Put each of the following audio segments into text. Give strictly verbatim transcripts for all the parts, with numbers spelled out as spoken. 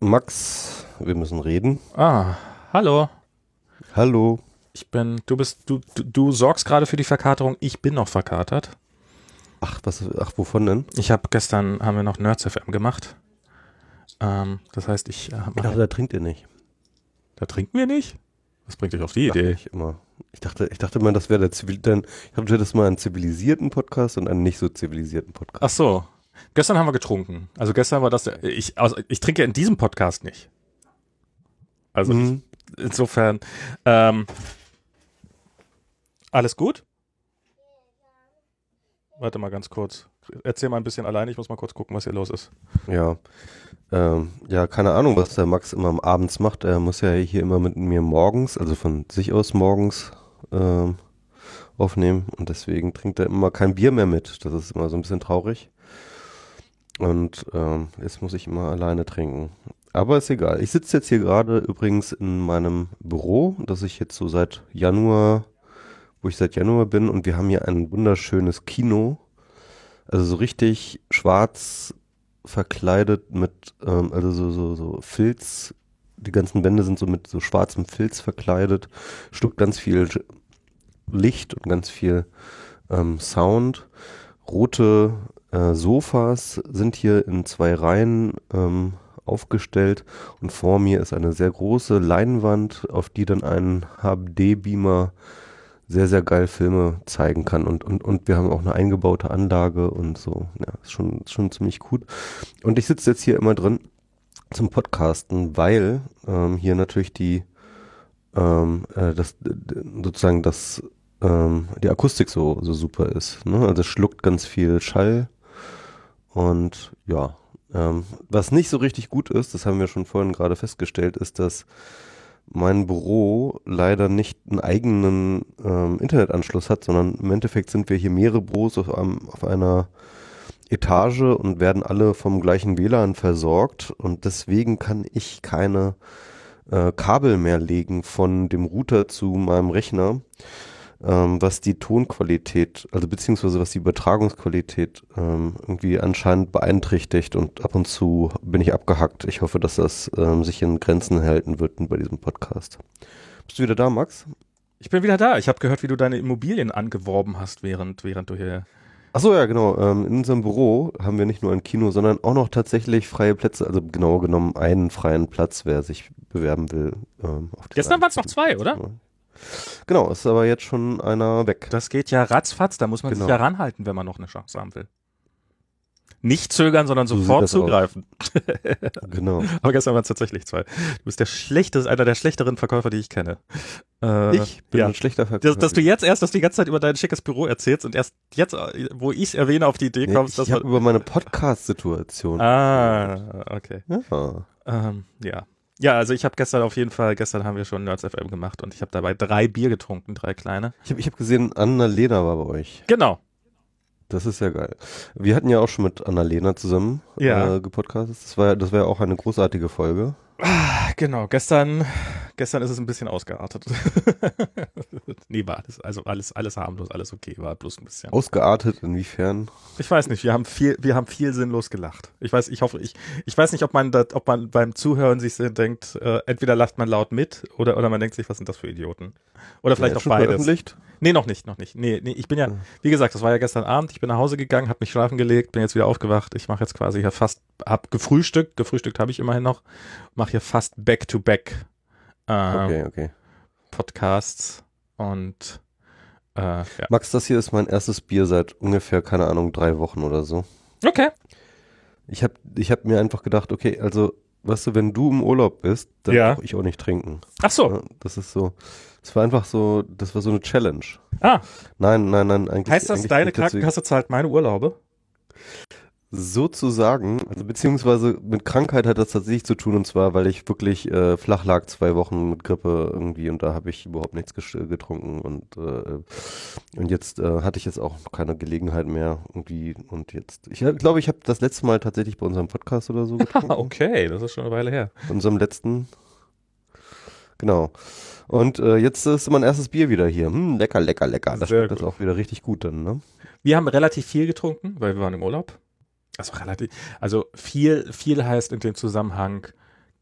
Max, wir müssen reden. Ah, hallo. Hallo. Ich bin, du bist, du, du, du sorgst gerade für die Verkaterung, ich bin noch verkatert. Ach, was, ach, wovon denn? Ich habe gestern, haben wir noch Nerds F M gemacht. Ähm, das heißt, ich... Äh, Ich dachte, da trinkt ihr nicht. Da trinken wir nicht? Was bringt euch auf die Dachte Idee? ich immer. Ich dachte, ich dachte mal, das wäre der Zivil... Denn ich habe das mal einen zivilisierten Podcast und einen nicht so zivilisierten Podcast. Ach so. Gestern haben wir getrunken. Also gestern war das, der, ich, also ich trinke in diesem Podcast nicht. Also Mhm. ich, insofern, ähm, alles gut? Warte mal ganz kurz. Erzähl mal ein bisschen allein, ich muss mal kurz gucken, was hier los ist. Ja. Ähm, ja, keine Ahnung, was der Max immer abends macht. Er muss ja hier immer mit mir morgens, also von sich aus morgens, ähm, aufnehmen. Und deswegen trinkt er immer kein Bier mehr mit. Das ist immer so ein bisschen traurig. Und ähm, jetzt muss ich immer alleine trinken. Aber ist egal. Ich sitze jetzt hier gerade übrigens in meinem Büro, das ich jetzt so seit Januar, wo ich seit Januar bin. Und wir haben hier ein wunderschönes Kino. Also so richtig schwarz verkleidet mit, ähm, also so, so, so Filz. Die ganzen Wände sind so mit so schwarzem Filz verkleidet. Schluckt ganz viel Licht und ganz viel ähm, Sound. Rote äh, Sofas sind hier in zwei Reihen ähm, aufgestellt und vor mir ist eine sehr große Leinwand, auf die dann ein H D-Beamer sehr, sehr geil Filme zeigen kann und, und, und wir haben auch eine eingebaute Anlage und so. Ja, ist schon, ist schon ziemlich gut. Und ich sitze jetzt hier immer drin zum Podcasten, weil ähm, hier natürlich die ähm, äh, das d- sozusagen das ähm, die Akustik so, so super ist. Ne? Also es schluckt ganz viel Schall und ja, ähm, was nicht so richtig gut ist, das haben wir schon vorhin gerade festgestellt, ist, dass mein Büro leider nicht einen eigenen ähm, Internetanschluss hat, sondern im Endeffekt sind wir hier mehrere Büros auf, einem, auf einer Etage und werden alle vom gleichen W L A N versorgt und deswegen kann ich keine äh, Kabel mehr legen von dem Router zu meinem Rechner, ähm, was die Tonqualität, also beziehungsweise was die Übertragungsqualität ähm, irgendwie anscheinend beeinträchtigt und ab und zu bin ich abgehackt. Ich hoffe, dass das ähm, sich in Grenzen halten wird bei diesem Podcast. Bist du wieder da, Max? Ich bin wieder da. Ich habe gehört, wie du deine Immobilien angeworben hast, während, während du hier... Achso, ja, genau. Ähm, in unserem Büro haben wir nicht nur ein Kino, sondern auch noch tatsächlich freie Plätze, also genauer genommen einen freien Platz, wer sich bewerben will. Ähm, auf Gestern waren es noch zwei, oder? Genau, ist aber jetzt schon einer weg. Das geht ja ratzfatz, da muss man Genau. sich ja ranhalten, wenn man noch eine Chance haben will. Nicht zögern, sondern So sieht sofort das aus. zugreifen. Genau. Aber gestern waren es tatsächlich zwei. Du bist der schlechteste, einer der schlechteren Verkäufer, die ich kenne. Äh, Ich bin ja. ein schlechter Verkäufer. Dass, dass du jetzt erst, dass du die ganze Zeit über dein schickes Büro erzählst und erst jetzt, wo ich es erwähne, auf die Idee Nee, kommst, ich dass ich habe man... über meine Podcast-Situation. Ah, okay. Ja. Ähm, ja. Ja, also ich habe gestern auf jeden Fall, gestern haben wir schon Nerds F M gemacht und ich habe dabei drei Bier getrunken, drei kleine. Ich habe ich hab gesehen, Annalena war bei euch. Genau. Das ist ja geil. Wir hatten ja auch schon mit Annalena zusammen Ja. äh, gepodcastet. Das war, das war ja auch eine großartige Folge. Genau, gestern, gestern ist es ein bisschen ausgeartet. Nee, war alles, also alles, alles harmlos, alles okay, war bloß ein bisschen. Ausgeartet, inwiefern? Ich weiß nicht, wir haben viel, wir haben viel sinnlos gelacht. Ich weiß, ich hoffe, ich, ich weiß nicht, ob man das, ob man beim Zuhören sich so denkt, äh, entweder lacht man laut mit oder, oder man denkt sich, was sind das für Idioten? Oder vielleicht Ja, auch schon beides. veröffentlicht? Nee, noch nicht, noch nicht. Nee, nee, ich bin ja, wie gesagt, das war ja gestern Abend, ich bin nach Hause gegangen, habe mich schlafen gelegt, bin jetzt wieder aufgewacht. Ich mache jetzt quasi hier fast, hab gefrühstückt, gefrühstückt habe ich immerhin noch, mache hier fast back-to-back äh, Okay, okay. Podcasts und äh, ja. Max, das hier ist mein erstes Bier seit ungefähr, keine Ahnung, drei Wochen oder so. Okay. Ich habe ich hab mir einfach gedacht, okay, also, weißt du, wenn du im Urlaub bist, dann Ja. brauche ich auch nicht trinken. Ach so. Ja, das ist so, das war einfach so, das war so eine Challenge. Ah, Nein, nein, nein, eigentlich. heißt das, eigentlich deine deswegen- Krankenkasse zahlt meine Urlaube? Sozusagen, also beziehungsweise mit Krankheit hat das tatsächlich zu tun und zwar, weil ich wirklich äh, flach lag zwei Wochen mit Grippe irgendwie und da habe ich überhaupt nichts ges- getrunken und äh, und jetzt äh, hatte ich jetzt auch keine Gelegenheit mehr irgendwie und jetzt, ich glaube, ich habe das letzte Mal tatsächlich bei unserem Podcast oder so getrunken. Okay, das ist schon eine Weile her. Bei unserem letzten, genau. Und äh, jetzt ist mein erstes Bier wieder hier. Hm, lecker, lecker, lecker. Das Sehr schmeckt das gut. auch wieder richtig gut dann, ne? Wir haben relativ viel getrunken, weil wir waren im Urlaub. Also relativ, also viel, viel heißt in dem Zusammenhang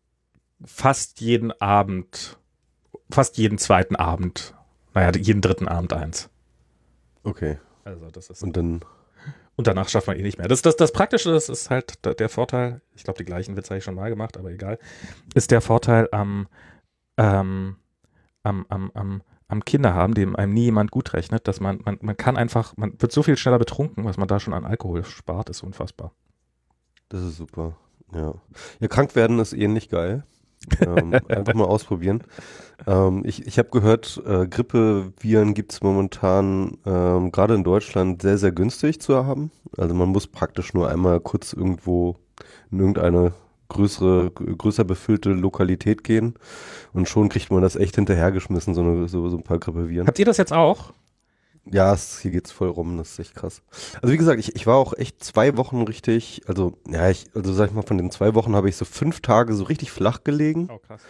fast jeden Abend, fast jeden zweiten Abend, naja, jeden dritten Abend eins. Okay. Also das ist Und dann und danach schafft man eh nicht mehr. Das, das, das Praktische, das ist halt der, der Vorteil, ich glaube, die gleichen Witze habe ich schon mal gemacht, aber egal, ist der Vorteil am, ähm, am, am, am, am Kinder haben, dem einem nie jemand gut rechnet, dass man, man, man kann einfach, man wird so viel schneller betrunken, was man da schon an Alkohol spart, ist unfassbar. Das ist super, ja. Ja, krank werden ist ähnlich geil. ähm, einfach mal ausprobieren. Ähm, ich ich habe gehört, äh, Grippeviren gibt es momentan ähm, gerade in Deutschland sehr, sehr günstig zu haben. Also man muss praktisch nur einmal kurz irgendwo in irgendeine größere, größer befüllte Lokalität gehen und schon kriegt man das echt hinterhergeschmissen, so, eine, so, so ein paar Grippeviren. Habt ihr das jetzt auch? Ja, es, hier geht's voll rum, das ist echt krass. Also wie gesagt, ich, ich war auch echt zwei Wochen richtig, also ja, ich, also sag ich mal, von den zwei Wochen habe ich so fünf Tage so richtig flach gelegen. Oh, krass.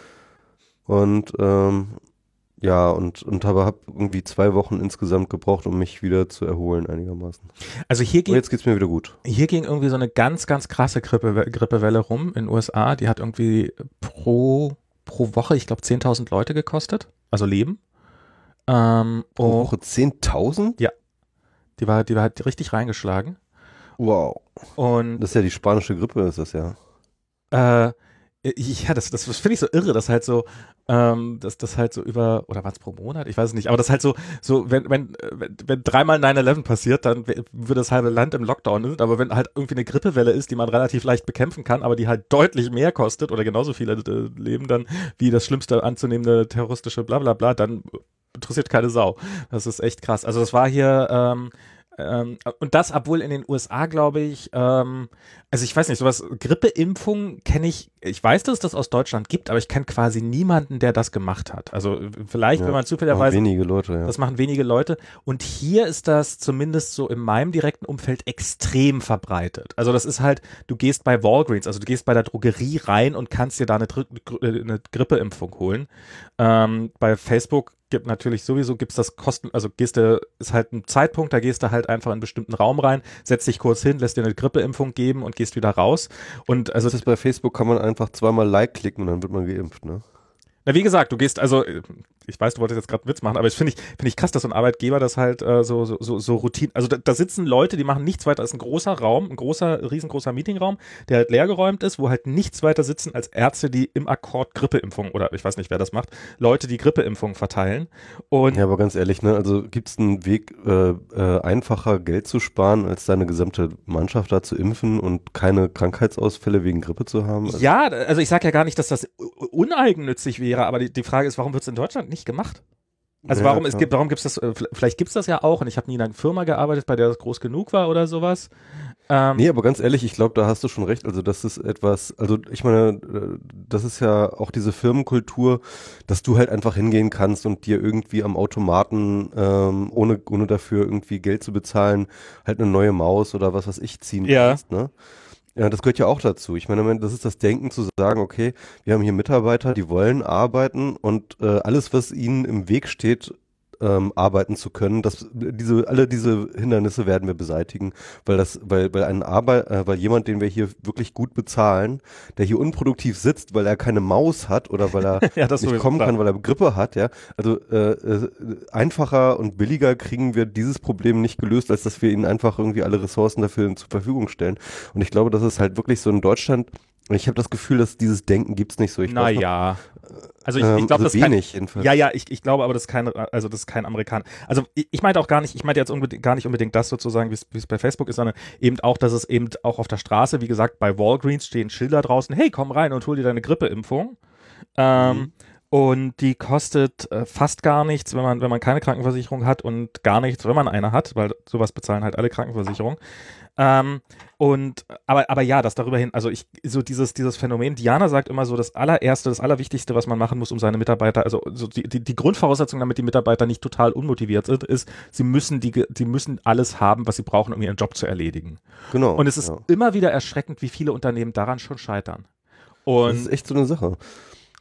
Und ähm, ja, und, und habe hab irgendwie zwei Wochen insgesamt gebraucht, um mich wieder zu erholen einigermaßen. Also hier Und ging, jetzt geht's mir wieder gut. hier ging irgendwie so eine ganz, ganz krasse Grippe, Grippewelle rum in den U S A. Die hat irgendwie pro, pro Woche, ich glaube, zehntausend Leute gekostet, also Leben. Ähm, Pro oh, Woche zehntausend? Ja. Die war, die war halt richtig reingeschlagen. Wow. Und Das ist ja die spanische Grippe, ist das ja. äh, ja, das, das finde ich so irre, dass halt so, ähm, dass das halt so über, oder war es pro Monat? Ich weiß es nicht, aber das halt so, so, wenn, wenn, wenn, wenn dreimal nine eleven passiert, dann wird das halbe Land im Lockdown ist, aber wenn halt irgendwie eine Grippewelle ist, die man relativ leicht bekämpfen kann, aber die halt deutlich mehr kostet oder genauso viele äh, Leben dann, wie das schlimmste anzunehmende terroristische Blablabla, dann interessiert keine Sau. Das ist echt krass. Also das war hier, ähm, ähm, und das, obwohl in den U S A, glaube ich, ähm, also ich weiß nicht, sowas, Grippeimpfung kenne ich, ich weiß, dass es das aus Deutschland gibt, aber ich kenne quasi niemanden, der das gemacht hat. Also vielleicht, Ja, wenn man zufälligerweise, wenige Leute, ja. das machen wenige Leute. Und hier ist das zumindest so in meinem direkten Umfeld extrem verbreitet. Also das ist halt, du gehst bei Walgreens, also du gehst bei der Drogerie rein und kannst dir da eine, Dr- eine Grippeimpfung holen. Ähm, bei Facebook gibt natürlich sowieso, gibt's das Kosten, also gehst du, ist halt ein Zeitpunkt, da gehst du halt einfach in einen bestimmten Raum rein, setzt dich kurz hin, lässt dir eine Grippeimpfung geben und gehst wieder raus. Und also Das ist bei Facebook, kann man einfach zweimal Like klicken und dann wird man geimpft, ne? Na, wie gesagt, du gehst, also, ich weiß, du wolltest jetzt gerade einen Witz machen, aber ich finde ich, finde ich krass, dass so ein Arbeitgeber das halt äh, so, so, so, so Routine, also da, da sitzen Leute, die machen nichts weiter als ein großer Raum, ein großer, riesengroßer Meetingraum, der halt leergeräumt ist, wo halt nichts weiter sitzen als Ärzte, die im Akkord Grippeimpfung, oder ich weiß nicht, wer das macht, Leute, die Grippeimpfungen verteilen. Und Ja, aber ganz ehrlich, ne, also gibt's einen Weg, äh, äh, einfacher Geld zu sparen, als deine gesamte Mannschaft da zu impfen und keine Krankheitsausfälle wegen Grippe zu haben? Also, ja, also ich sage ja gar nicht, dass das uneigennützig wäre, aber die, die Frage ist, warum wird es in Deutschland nicht gemacht? Also ja, warum es klar. gibt, warum gibt es das, vielleicht gibt es das ja auch und ich habe nie in einer Firma gearbeitet, bei der das groß genug war oder sowas. Ähm, Nee, aber ganz ehrlich, ich glaube, da hast du schon recht. Also das ist etwas, also ich meine, äh, das ist ja auch diese Firmenkultur, dass du halt einfach hingehen kannst und dir irgendwie am Automaten, ähm, ohne, ohne dafür irgendwie Geld zu bezahlen, halt eine neue Maus oder was weiß ich ziehen Ja. kannst, ne? Ja, das gehört ja auch dazu. Ich meine, das ist das Denken zu sagen, okay, wir haben hier Mitarbeiter, die wollen arbeiten und äh, alles, was ihnen im Weg steht, ähm, arbeiten zu können, das, diese, alle diese Hindernisse werden wir beseitigen, weil das, weil, weil ein Arbeit, äh, weil jemand, den wir hier wirklich gut bezahlen, der hier unproduktiv sitzt, weil er keine Maus hat oder weil er Ja, das nicht sowieso, kommen klar. kann, weil er Grippe hat, ja. Also äh, äh, einfacher und billiger kriegen wir dieses Problem nicht gelöst, als dass wir ihnen einfach irgendwie alle Ressourcen dafür zur Verfügung stellen. Und ich glaube, das ist halt wirklich so in Deutschland. Ich habe das Gefühl, dass dieses Denken gibt's nicht so. Ich weiß noch, Naja. Also ich, ähm, ich glaube, also das kann, wenig jedenfalls. ja, ja, ich, ich glaube aber, das ist kein, also das ist kein Amerikaner. Also ich, ich meinte auch gar nicht, ich meinte jetzt unbedingt, gar nicht unbedingt das sozusagen, wie es wie es bei Facebook ist, sondern eben auch, dass es eben auch auf der Straße, wie gesagt, bei Walgreens stehen Schilder draußen, hey, komm rein und hol dir deine Grippeimpfung. Ähm, Mhm. Und die kostet äh, fast gar nichts, wenn man, wenn man keine Krankenversicherung hat und gar nichts, wenn man eine hat, weil sowas bezahlen halt alle Krankenversicherungen. Ähm, und, aber, aber ja, das darüber hin, also ich, so dieses, dieses Phänomen, Diana sagt immer so, das allererste, das allerwichtigste, was man machen muss, um seine Mitarbeiter, also so die, die, die Grundvoraussetzung, damit die Mitarbeiter nicht total unmotiviert sind, ist, sie müssen die, die müssen alles haben, was sie brauchen, um ihren Job zu erledigen. Genau. Und es ist ja. immer wieder erschreckend, wie viele Unternehmen daran schon scheitern. Das Und ist echt so eine Sache.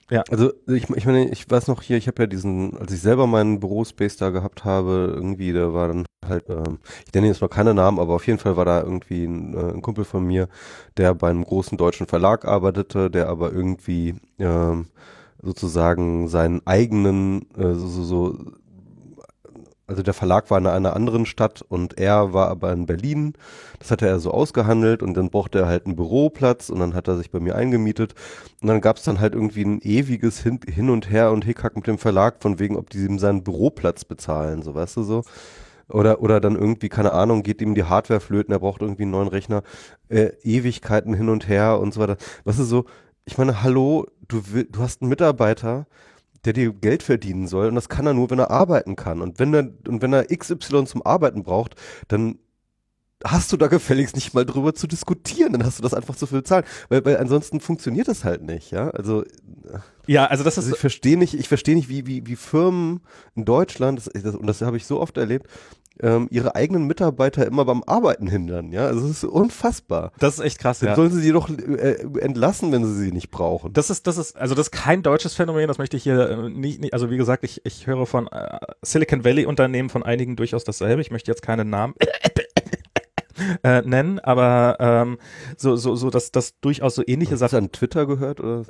Ja. Also ich, ich meine, ich weiß noch hier, ich habe ja diesen, als ich selber meinen Bürospace da gehabt habe, irgendwie, da war dann halt, ähm, ich nenne jetzt mal keine Namen, aber auf jeden Fall war da irgendwie ein, äh, ein Kumpel von mir, der bei einem großen deutschen Verlag arbeitete, der aber irgendwie ähm, sozusagen seinen eigenen, äh, so, so, so also der Verlag war in einer anderen Stadt und er war aber in Berlin. Das hatte er so ausgehandelt und dann brauchte er halt einen Büroplatz und dann hat er sich bei mir eingemietet. Und dann gab es dann halt irgendwie ein ewiges Hin, Hin und Her und Hickhack mit dem Verlag, von wegen, ob die ihm seinen Büroplatz bezahlen, so weißt du so. Oder, oder dann irgendwie, keine Ahnung, geht ihm die Hardware flöten, er braucht irgendwie einen neuen Rechner, äh, Ewigkeiten hin und her und so weiter. Weißt du so, ich meine, hallo, du, will, du hast einen Mitarbeiter, der dir Geld verdienen soll und das kann er nur, wenn er arbeiten kann. Und wenn er, und wenn er X Y zum Arbeiten braucht, dann hast du da gefälligst nicht mal drüber zu diskutieren, dann hast du das einfach zu viel bezahlt. Weil, weil ansonsten funktioniert das halt nicht, ja. Also Ja, also das ist. Also ich verstehe nicht, ich verstehe nicht, wie, wie, wie Firmen in Deutschland, das, das, und das habe ich so oft erlebt, ähm, ihre eigenen Mitarbeiter immer beim Arbeiten hindern, ja. Also es ist unfassbar. Das ist echt krass, Dann ja. sollen sie sie doch äh, entlassen, wenn sie sie nicht brauchen. Das ist, das ist, also das ist kein deutsches Phänomen, das möchte ich hier äh, nicht, nicht, also wie gesagt, ich, ich höre von äh, Silicon Valley Unternehmen von einigen durchaus dasselbe. Ich möchte jetzt keinen Namen äh, nennen, aber ähm, so, so, so, dass das durchaus so ähnliche Hast du Sachen. an Twitter gehört oder?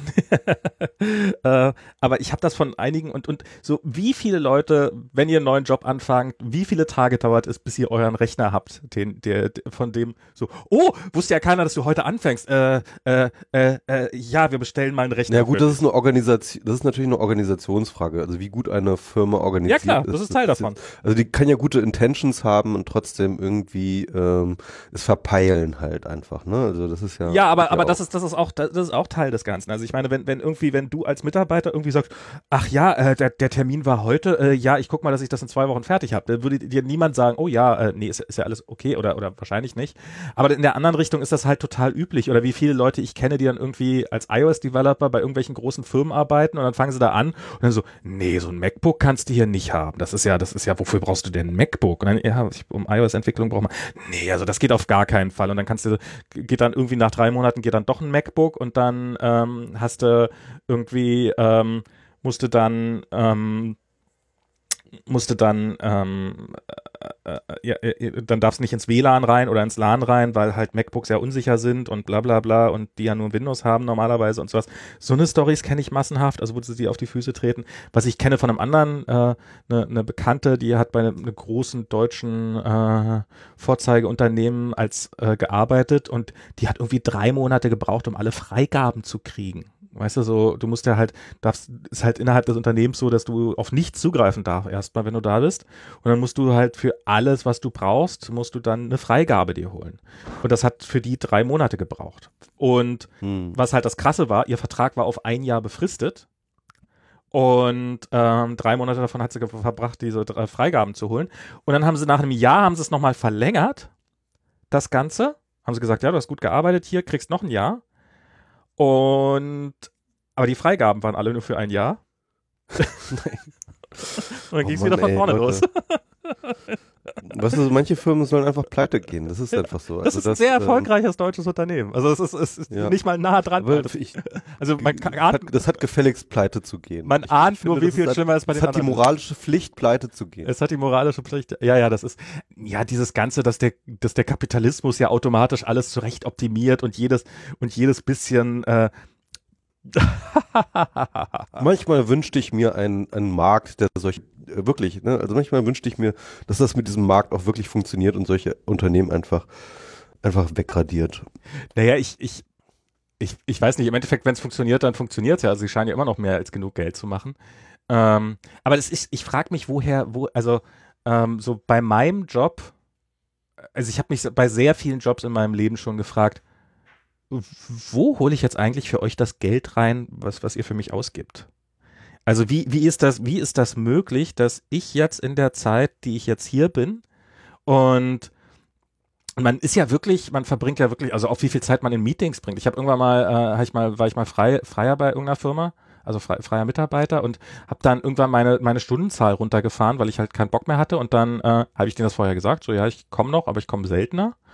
äh, aber ich habe das von einigen und, und so wie viele Leute, wenn ihr einen neuen Job anfangt, wie viele Tage dauert es, bis ihr euren Rechner habt, den, der, von dem so, oh, wusste ja keiner, dass du heute anfängst. Äh, äh, äh, äh, ja, wir bestellen mal einen Rechner. Ja gut, das ist eine Organisation, das ist natürlich eine Organisationsfrage, also wie gut eine Firma organisiert ist. Ja klar, das ist Teil davon. Also die kann ja gute Intentions haben und trotzdem irgendwie ähm, es verpeilen halt einfach, ne? Also das ist ja. Ja, aber, ja aber auch. das ist, das ist auch, das ist auch Teil des Ganzen. Also ich meine, wenn, wenn irgendwie, wenn du als Mitarbeiter irgendwie sagst, ach ja, äh, der, der Termin war heute, äh, ja, ich guck mal, dass ich das in zwei Wochen fertig habe, dann würde dir niemand sagen, oh ja, äh, nee, ist, ist ja alles okay oder, oder wahrscheinlich nicht. Aber in der anderen Richtung ist das halt total üblich. Oder wie viele Leute ich kenne, die dann irgendwie als iOS-Developer bei irgendwelchen großen Firmen arbeiten und dann fangen sie da an und dann so, nee, so ein MacBook kannst du hier nicht haben. Das ist ja, das ist ja, wofür brauchst du denn ein MacBook? Und dann, ja, um iOS-Entwicklung braucht man, nee, also das geht auf gar keinen Fall. Und dann kannst du, geht dann irgendwie nach drei Monaten geht dann doch ein MacBook und dann ähm, hast du irgendwie, ähm, musste dann, ähm, musste dann, ähm, äh, äh, ja, äh, dann darfst du nicht ins W L A N rein oder ins LAN rein, weil halt MacBooks ja unsicher sind und bla bla bla und die ja nur Windows haben normalerweise und sowas. So eine Storys kenne ich massenhaft, also wo sie die auf die Füße treten. Was ich kenne von einem anderen, eine äh, ne, ne Bekannte, die hat bei einem ne großen deutschen äh, Vorzeigeunternehmen als äh, gearbeitet und die hat irgendwie drei Monate gebraucht, um alle Freigaben zu kriegen. Weißt du, so, du musst ja halt, darfst, ist halt innerhalb des Unternehmens so, dass du auf nichts zugreifen darfst, erstmal, wenn du da bist. Und dann musst du halt für alles, was du brauchst, musst du dann eine Freigabe dir holen. Und das hat für die drei Monate gebraucht. Und hm. was halt das Krasse war, ihr Vertrag war auf ein Jahr befristet. Und ähm, drei Monate davon hat sie verbracht, diese drei Freigaben zu holen. Und dann haben sie nach einem Jahr, haben sie es nochmal verlängert, das Ganze. Haben sie gesagt, ja, du hast gut gearbeitet hier, kriegst noch ein Jahr. Und aber die Freigaben waren alle nur für ein Jahr. Nein. Und dann oh ging es wieder von vorne ey, los. Weißt du, manche Firmen sollen einfach pleite gehen. Das ist einfach so. Das also ist ein das, sehr erfolgreiches ähm, deutsches Unternehmen. Also es ist, es ist ja. nicht mal nah dran. Das, ich, also man kann, hat, das hat gefälligst pleite zu gehen. Man ich, ahnt ich nur, finde, wie viel schlimmer es bei den anderen ist. Es hat die moralische Pflicht, pleite zu gehen. Es hat die moralische Pflicht. Ja, ja, das ist ja dieses Ganze, dass der, dass der Kapitalismus ja automatisch alles zurecht optimiert und jedes und jedes bisschen äh, manchmal wünschte ich mir einen, einen Markt, der solch äh, wirklich, ne, also manchmal wünschte ich mir, dass das mit diesem Markt auch wirklich funktioniert und solche Unternehmen einfach einfach wegradiert. Naja, ich, ich, ich, ich weiß nicht, im Endeffekt, wenn es funktioniert, dann funktioniert es ja. Also sie scheinen ja immer noch mehr als genug Geld zu machen. Ähm, aber das ist, ich frage mich, woher, wo, also ähm, so bei meinem Job, also ich habe mich bei sehr vielen Jobs in meinem Leben schon gefragt, wo hole ich jetzt eigentlich für euch das Geld rein, was, was ihr für mich ausgibt? Also wie, wie ist das, wie ist das möglich, dass ich jetzt in der Zeit, die ich jetzt hier bin und man ist ja wirklich, man verbringt ja wirklich, also auch wie viel Zeit man in Meetings bringt. Ich habe irgendwann mal, äh, hab ich mal, war ich mal frei, freier bei irgendeiner Firma, also frei, freier Mitarbeiter und habe dann irgendwann meine meine Stundenzahl runtergefahren, weil ich halt keinen Bock mehr hatte und dann äh, habe ich denen das vorher gesagt, so ja, ich komme noch, aber ich komme seltener.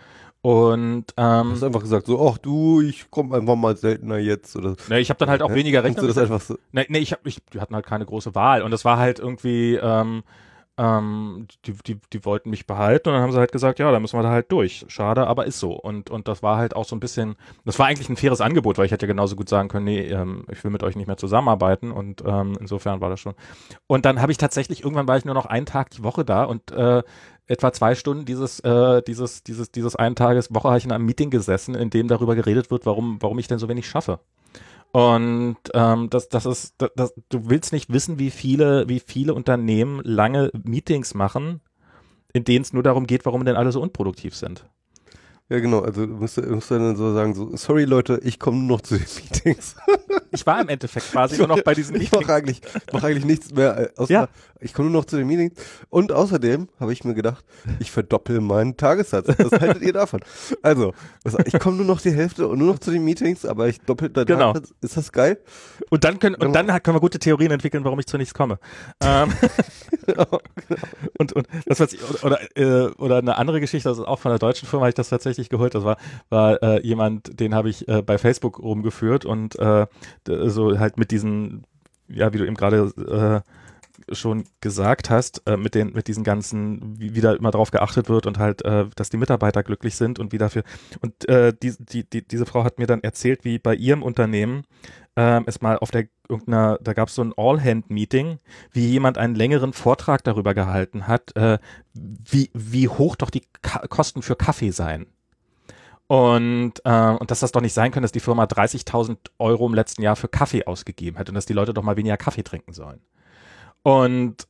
Und ähm, hast du einfach gesagt, so, ach du, ich komme einfach mal seltener jetzt. Oder ne, ich habe dann halt auch ja? weniger Rechner. Du das einfach so? Ne, ne, ich hab, ich, die hatten halt keine große Wahl. Und das war halt irgendwie, ähm, ähm, die, die, die wollten mich behalten und dann haben sie halt gesagt, ja, da müssen wir da halt durch. Schade, aber ist so. Und, und das war halt auch so ein bisschen, das war eigentlich ein faires Angebot, weil ich hätte ja genauso gut sagen können, nee, ähm, ich will mit euch nicht mehr zusammenarbeiten und ähm, insofern war das schon. Und dann habe ich tatsächlich, irgendwann war ich nur noch einen Tag die Woche da und äh, etwa zwei Stunden dieses, äh, dieses, dieses, dieses einen Tages Woche habe ich in einem Meeting gesessen, in dem darüber geredet wird, warum, warum ich denn so wenig schaffe. Und ähm, das, das ist, das, das, du willst nicht wissen, wie viele, wie viele Unternehmen lange Meetings machen, in denen es nur darum geht, warum denn alle so unproduktiv sind. Ja, genau, also du musst, musst du dann so sagen, so, sorry Leute, ich komme nur noch zu den Meetings. Ich war im Endeffekt quasi nur noch bei diesen Ich Meetings. mache eigentlich, mach eigentlich nichts mehr, äh, außer Ja. ich komme nur noch zu den Meetings. Und außerdem habe ich mir gedacht, ich verdoppel meinen Tagessatz. Was haltet ihr davon? Also, also ich komme nur noch die Hälfte und nur noch zu den Meetings, aber ich doppel da. Genau. Ist das geil? Und dann können, und dann können wir gute Theorien entwickeln, warum ich zu nichts komme. Ähm, und, und das was ich, oder, äh, oder eine andere Geschichte, das ist auch von einer deutschen Firma, habe ich das tatsächlich geholt. Das war, war äh, jemand, den habe ich äh, bei Facebook rumgeführt und äh, so halt mit diesen, ja, wie du eben gerade äh, schon gesagt hast, äh, mit den, mit diesen ganzen, wie, wie da immer drauf geachtet wird und halt, äh, dass die Mitarbeiter glücklich sind und wie dafür. Und äh, die, die, die, diese Frau hat mir dann erzählt, wie bei ihrem Unternehmen ähm, es mal auf der irgendeiner, da gab es so ein All-Hand-Meeting, wie jemand einen längeren Vortrag darüber gehalten hat, äh, wie, wie hoch doch die Ka- Kosten für Kaffee seien. Und, äh, und dass das doch nicht sein kann, dass die Firma dreißigtausend Euro im letzten Jahr für Kaffee ausgegeben hat und dass die Leute doch mal weniger Kaffee trinken sollen. Und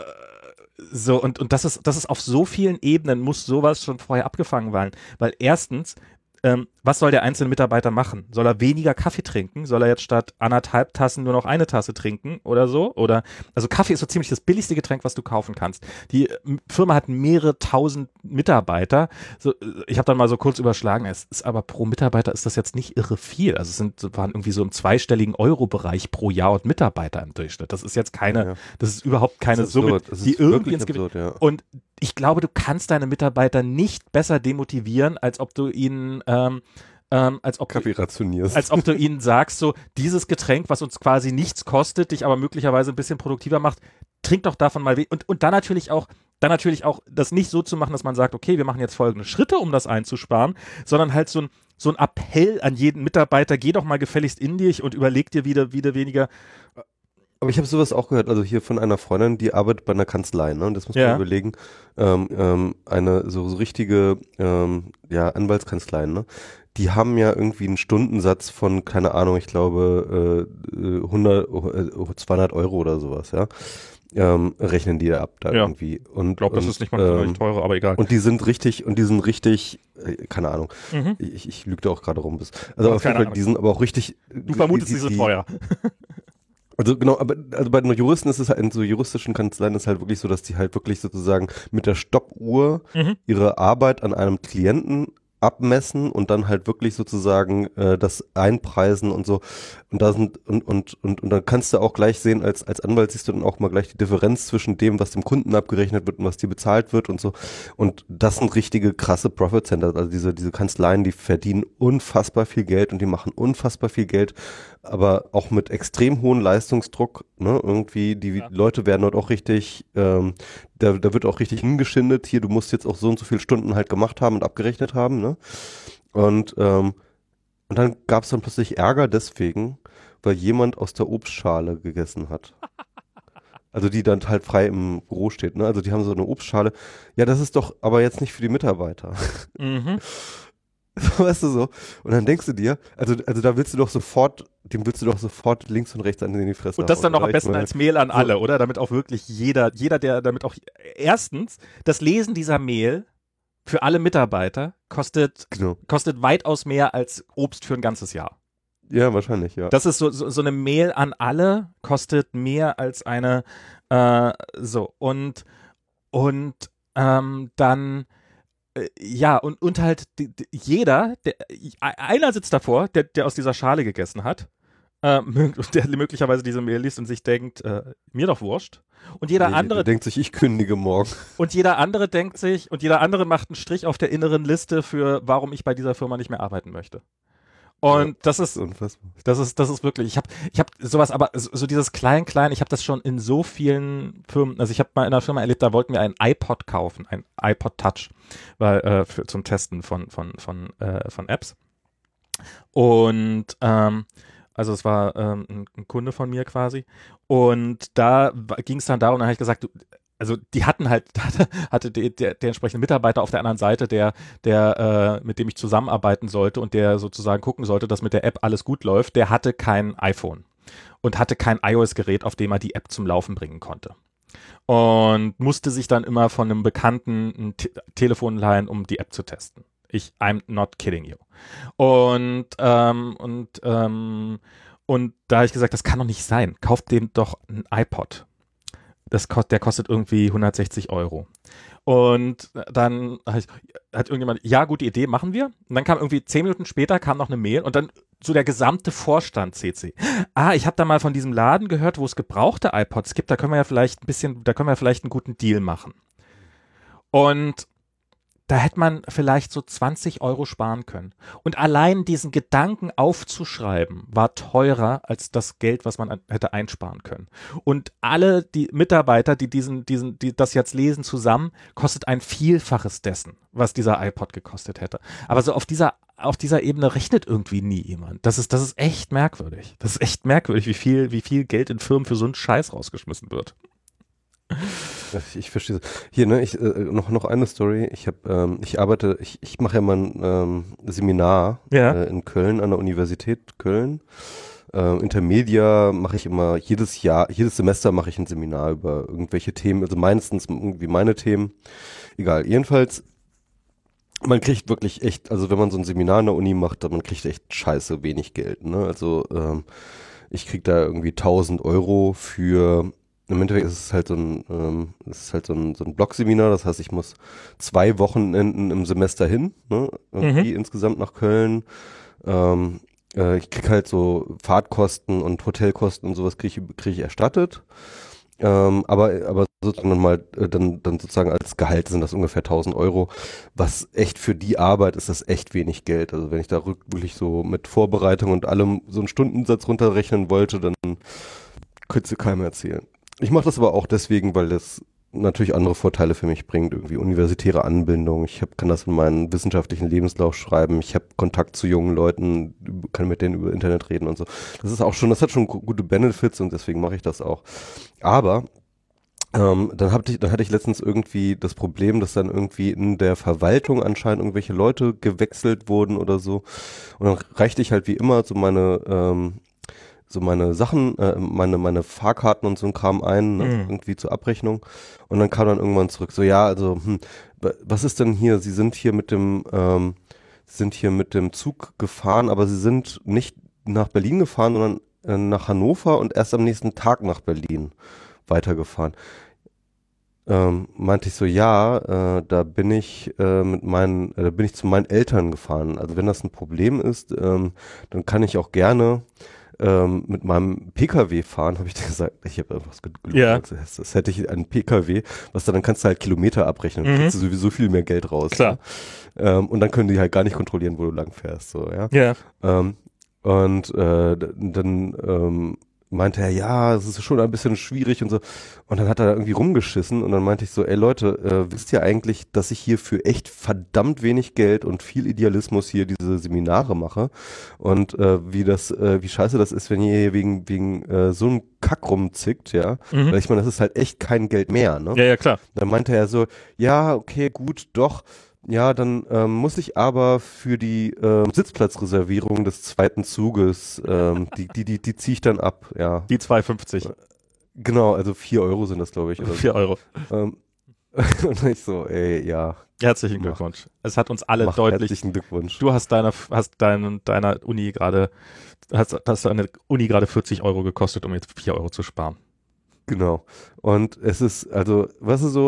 äh, so, und, und das ist, das ist auf so vielen Ebenen muss sowas schon vorher abgefangen werden. Weil erstens, ähm, was soll der einzelne Mitarbeiter machen? Soll er weniger Kaffee trinken? Soll er jetzt statt anderthalb Tassen nur noch eine Tasse trinken oder so? Oder, also Kaffee ist so ziemlich das billigste Getränk, was du kaufen kannst. Die äh, Firma hat mehrere tausend Mitarbeiter. So, ich habe dann mal so kurz überschlagen, es ist aber pro Mitarbeiter ist das jetzt nicht irre viel. Also es sind, waren irgendwie so im zweistelligen Euro-Bereich pro Jahr und Mitarbeiter im Durchschnitt. Das ist jetzt keine, ja. das ist überhaupt keine ist Summe, das die ist irgendwie ins absurd, ja. Und ich glaube, du kannst deine Mitarbeiter nicht besser demotivieren, als ob du ihnen ähm, ähm, als ob Kaffee du, rationierst. als ob du ihnen sagst, so dieses Getränk, was uns quasi nichts kostet, dich aber möglicherweise ein bisschen produktiver macht, trink doch davon mal we- und und dann natürlich auch dann natürlich auch das nicht so zu machen, dass man sagt, okay, wir machen jetzt folgende Schritte, um das einzusparen, sondern halt so ein so ein Appell an jeden Mitarbeiter, geh doch mal gefälligst in dich und überleg dir wieder wieder weniger. Aber ich habe sowas auch gehört, also hier von einer Freundin, die arbeitet bei einer Kanzlei, ne? Und das muss man Ja. überlegen, ähm, ähm, eine so, so richtige ähm, ja, Anwaltskanzleien, ne? Die haben ja irgendwie einen Stundensatz von, keine Ahnung, ich glaube äh, hundert, äh, zweihundert Euro oder sowas, ja. Ähm, rechnen die da ab da Ja. irgendwie. Und, Ich glaube, das und, ist nicht mal ähm, ähm, teurer, aber egal. Und die sind richtig, und die sind richtig, äh, keine Ahnung, Mhm. ich, ich lüge da auch gerade rum. Bis, also Ja, auf jeden keine Fall, die sind aber auch richtig. Du vermutest, die, die sind die, teuer. Also genau, aber also bei den Juristen ist es halt, in so juristischen Kanzleien ist es halt wirklich so, dass die halt wirklich sozusagen mit der Stoppuhr Mhm. ihre Arbeit an einem Klienten abmessen und dann halt wirklich sozusagen äh, das einpreisen und so. Und da sind und und und und dann kannst du auch gleich sehen, als als Anwalt siehst du dann auch mal gleich die Differenz zwischen dem, was dem Kunden abgerechnet wird und was dir bezahlt wird und so. Und das sind richtige krasse Profit Center. Also diese diese Kanzleien, die verdienen unfassbar viel Geld und die machen unfassbar viel Geld, aber auch mit extrem hohem Leistungsdruck. Ne? Irgendwie die Ja. Leute werden dort auch richtig ähm, Da, da wird auch richtig hingeschindet, hier, du musst jetzt auch so und so viele Stunden halt gemacht haben und abgerechnet haben, ne? Und, ähm, und dann gab es dann plötzlich Ärger deswegen, weil jemand aus der Obstschale gegessen hat. Also die dann halt frei im Büro steht, ne? Also die haben so eine Obstschale. Ja, das ist doch aber jetzt nicht für die Mitarbeiter. Mhm. Weißt du so? Und dann denkst du dir, also, also da willst du doch sofort, dem willst du doch sofort links und rechts an in die Fresse Und das dann noch hauen, am oder? besten Ich meine, als Mail an so- alle, oder? Damit auch wirklich jeder, jeder, der damit auch, erstens, das Lesen dieser Mail für alle Mitarbeiter kostet, Genau. kostet weitaus mehr als Obst für ein ganzes Jahr. Ja, wahrscheinlich, ja. Das ist so, so, so eine Mail an alle kostet mehr als eine, äh, so, und, und, ähm, dann, äh, ja, und, und halt die, die, jeder, der, einer sitzt davor, der, der aus dieser Schale gegessen hat, äh, der möglicherweise diese Mail liest und sich denkt, äh, mir doch wurscht. Und jeder Nee, andere der denkt sich, ich kündige morgen. und jeder andere denkt sich und jeder andere macht einen Strich auf der inneren Liste für, warum ich bei dieser Firma nicht mehr arbeiten möchte. Und Ja, das ist, unfassbar. das ist, das ist wirklich, ich habe ich hab sowas, aber so, so dieses Klein-Klein, ich habe das schon in so vielen Firmen, also ich habe mal in einer Firma erlebt, da wollten wir einen iPod kaufen, ein iPod Touch, weil, äh, für, zum Testen von, von, von, äh, von Apps. Und, ähm, also es war ähm, ein, ein Kunde von mir quasi. Und da ging es dann darum, dann habe ich gesagt, du, also die hatten halt, hatte, hatte die, der, der entsprechende Mitarbeiter auf der anderen Seite, der, der, äh, mit dem ich zusammenarbeiten sollte und der sozusagen gucken sollte, dass mit der App alles gut läuft, der hatte kein iPhone und hatte kein iOS-Gerät, auf dem er die App zum Laufen bringen konnte. Und musste sich dann immer von einem Bekannten ein Te- Telefon leihen, um die App zu testen. Ich, I'm not kidding you. Und, ähm, und, ähm, und da habe ich gesagt, das kann doch nicht sein. Kauft dem doch ein iPod. Das kost, der kostet irgendwie hundertsechzig Euro. Und dann hat irgendjemand, ja, gute Idee, machen wir. Und dann kam irgendwie zehn Minuten später kam noch eine Mail und dann so der gesamte Vorstand C C. Ah, ich habe da mal von diesem Laden gehört, wo es gebrauchte iPods gibt. Da können wir ja vielleicht ein bisschen, da können wir vielleicht einen guten Deal machen. Und da hätte man vielleicht so zwanzig Euro sparen können. Und allein diesen Gedanken aufzuschreiben, war teurer als das Geld, was man an, hätte einsparen können. Und alle die Mitarbeiter, die diesen, diesen, die das jetzt lesen zusammen, kostet ein Vielfaches dessen, was dieser iPod gekostet hätte. Aber so auf dieser, auf dieser Ebene rechnet irgendwie nie jemand. Das ist, das ist echt merkwürdig. Das ist echt merkwürdig, wie viel, wie viel Geld in Firmen für so einen Scheiß rausgeschmissen wird. Ich verstehe. Hier, ne, ich, äh, noch, noch eine Story. Ich habe, ähm, ich arbeite, ich, ich mache ja mal ein ähm, Seminar Ja. äh, in Köln, an der Universität Köln. Ähm, Intermedia mache ich immer jedes Jahr, jedes Semester mache ich ein Seminar über irgendwelche Themen, also meistens irgendwie meine Themen. Egal, jedenfalls, man kriegt wirklich echt, also wenn man so ein Seminar an der Uni macht, dann man kriegt echt scheiße wenig Geld, ne? Also ähm, ich krieg da irgendwie tausend Euro für. Im Endeffekt ist es halt so ein, ähm, es ist halt so ein, so ein Blogseminar, das heißt, ich muss zwei Wochenenden im Semester hin, ne, irgendwie Mhm. insgesamt nach Köln. Ähm, äh, ich krieg halt so Fahrtkosten und Hotelkosten und sowas kriege ich, krieg ich erstattet. Ähm, aber, aber sozusagen mal, äh, dann, dann sozusagen als Gehalt sind das ungefähr tausend Euro, was echt für die Arbeit ist das echt wenig Geld. Also wenn ich da rück- wirklich so mit Vorbereitung und allem so einen Stundensatz runterrechnen wollte, dann könntest du keinem erzählen. Ich mache das aber auch deswegen, weil das natürlich andere Vorteile für mich bringt, irgendwie universitäre Anbindung. Ich hab, kann das in meinen wissenschaftlichen Lebenslauf schreiben. Ich habe Kontakt zu jungen Leuten, kann mit denen über Internet reden und so. Das ist auch schon, das hat schon gute Benefits und deswegen mache ich das auch. Aber ähm, dann, hab ich, dann hatte ich letztens irgendwie das Problem, dass dann irgendwie in der Verwaltung anscheinend irgendwelche Leute gewechselt wurden oder so. Und dann reichte ich halt wie immer so meine ähm, so meine Sachen, äh, meine, meine Fahrkarten und so ein Kram ein, ne, Mhm. irgendwie zur Abrechnung. Und dann kam dann irgendwann zurück, so, ja, also, hm, wa- was ist denn hier? Sie sind hier mit dem, ähm, sind hier mit dem Zug gefahren, aber Sie sind nicht nach Berlin gefahren, sondern äh, nach Hannover und erst am nächsten Tag nach Berlin weitergefahren. Ähm, meinte ich so, ja, äh, da bin ich äh, mit meinen, äh, da bin ich zu meinen Eltern gefahren. Also wenn das ein Problem ist, ähm, dann kann ich auch gerne ähm, mit meinem P K W fahren, habe ich dir gesagt. Ich habe irgendwas gelogen. Ja. Also das, das hätte ich einen P K W, was dann, dann kannst du halt Kilometer abrechnen, dann Mhm. kriegst du sowieso viel mehr Geld raus. Klar. Ne? Ähm, und dann können die halt gar nicht kontrollieren, wo du lang fährst. So, ja. Ja. Ähm, und äh, d- dann ähm, meinte er, ja, es ist schon ein bisschen schwierig und so. Und dann hat er da irgendwie rumgeschissen und dann meinte ich so, ey Leute, äh, wisst ihr eigentlich, dass ich hier für echt verdammt wenig Geld und viel Idealismus hier diese Seminare mache und äh, wie das, äh, wie scheiße das ist, wenn ihr hier wegen, wegen äh, so einem Kack rumzickt, ja. Mhm. Weil ich meine, das ist halt echt kein Geld mehr, ne? Ja, ja, klar. Dann meinte er so, ja, okay, gut, doch. Ja, dann ähm, muss ich aber für die ähm, Sitzplatzreservierung des zweiten Zuges, ähm, die, die, die, die ziehe ich dann ab, ja. Die zwei fünfzig. Genau, also vier Euro sind das, glaube ich. Oder vier Euro. so. Ähm, und ich so, ey, ja. Herzlichen Mach. Glückwunsch. Es hat uns alle Mach deutlich. herzlichen Glückwunsch. Du hast deiner, hast dein, deiner Uni gerade, hast, hast deine Uni gerade vierzig Euro gekostet, um jetzt vier Euro zu sparen. Genau. Und es ist, also, was ist so,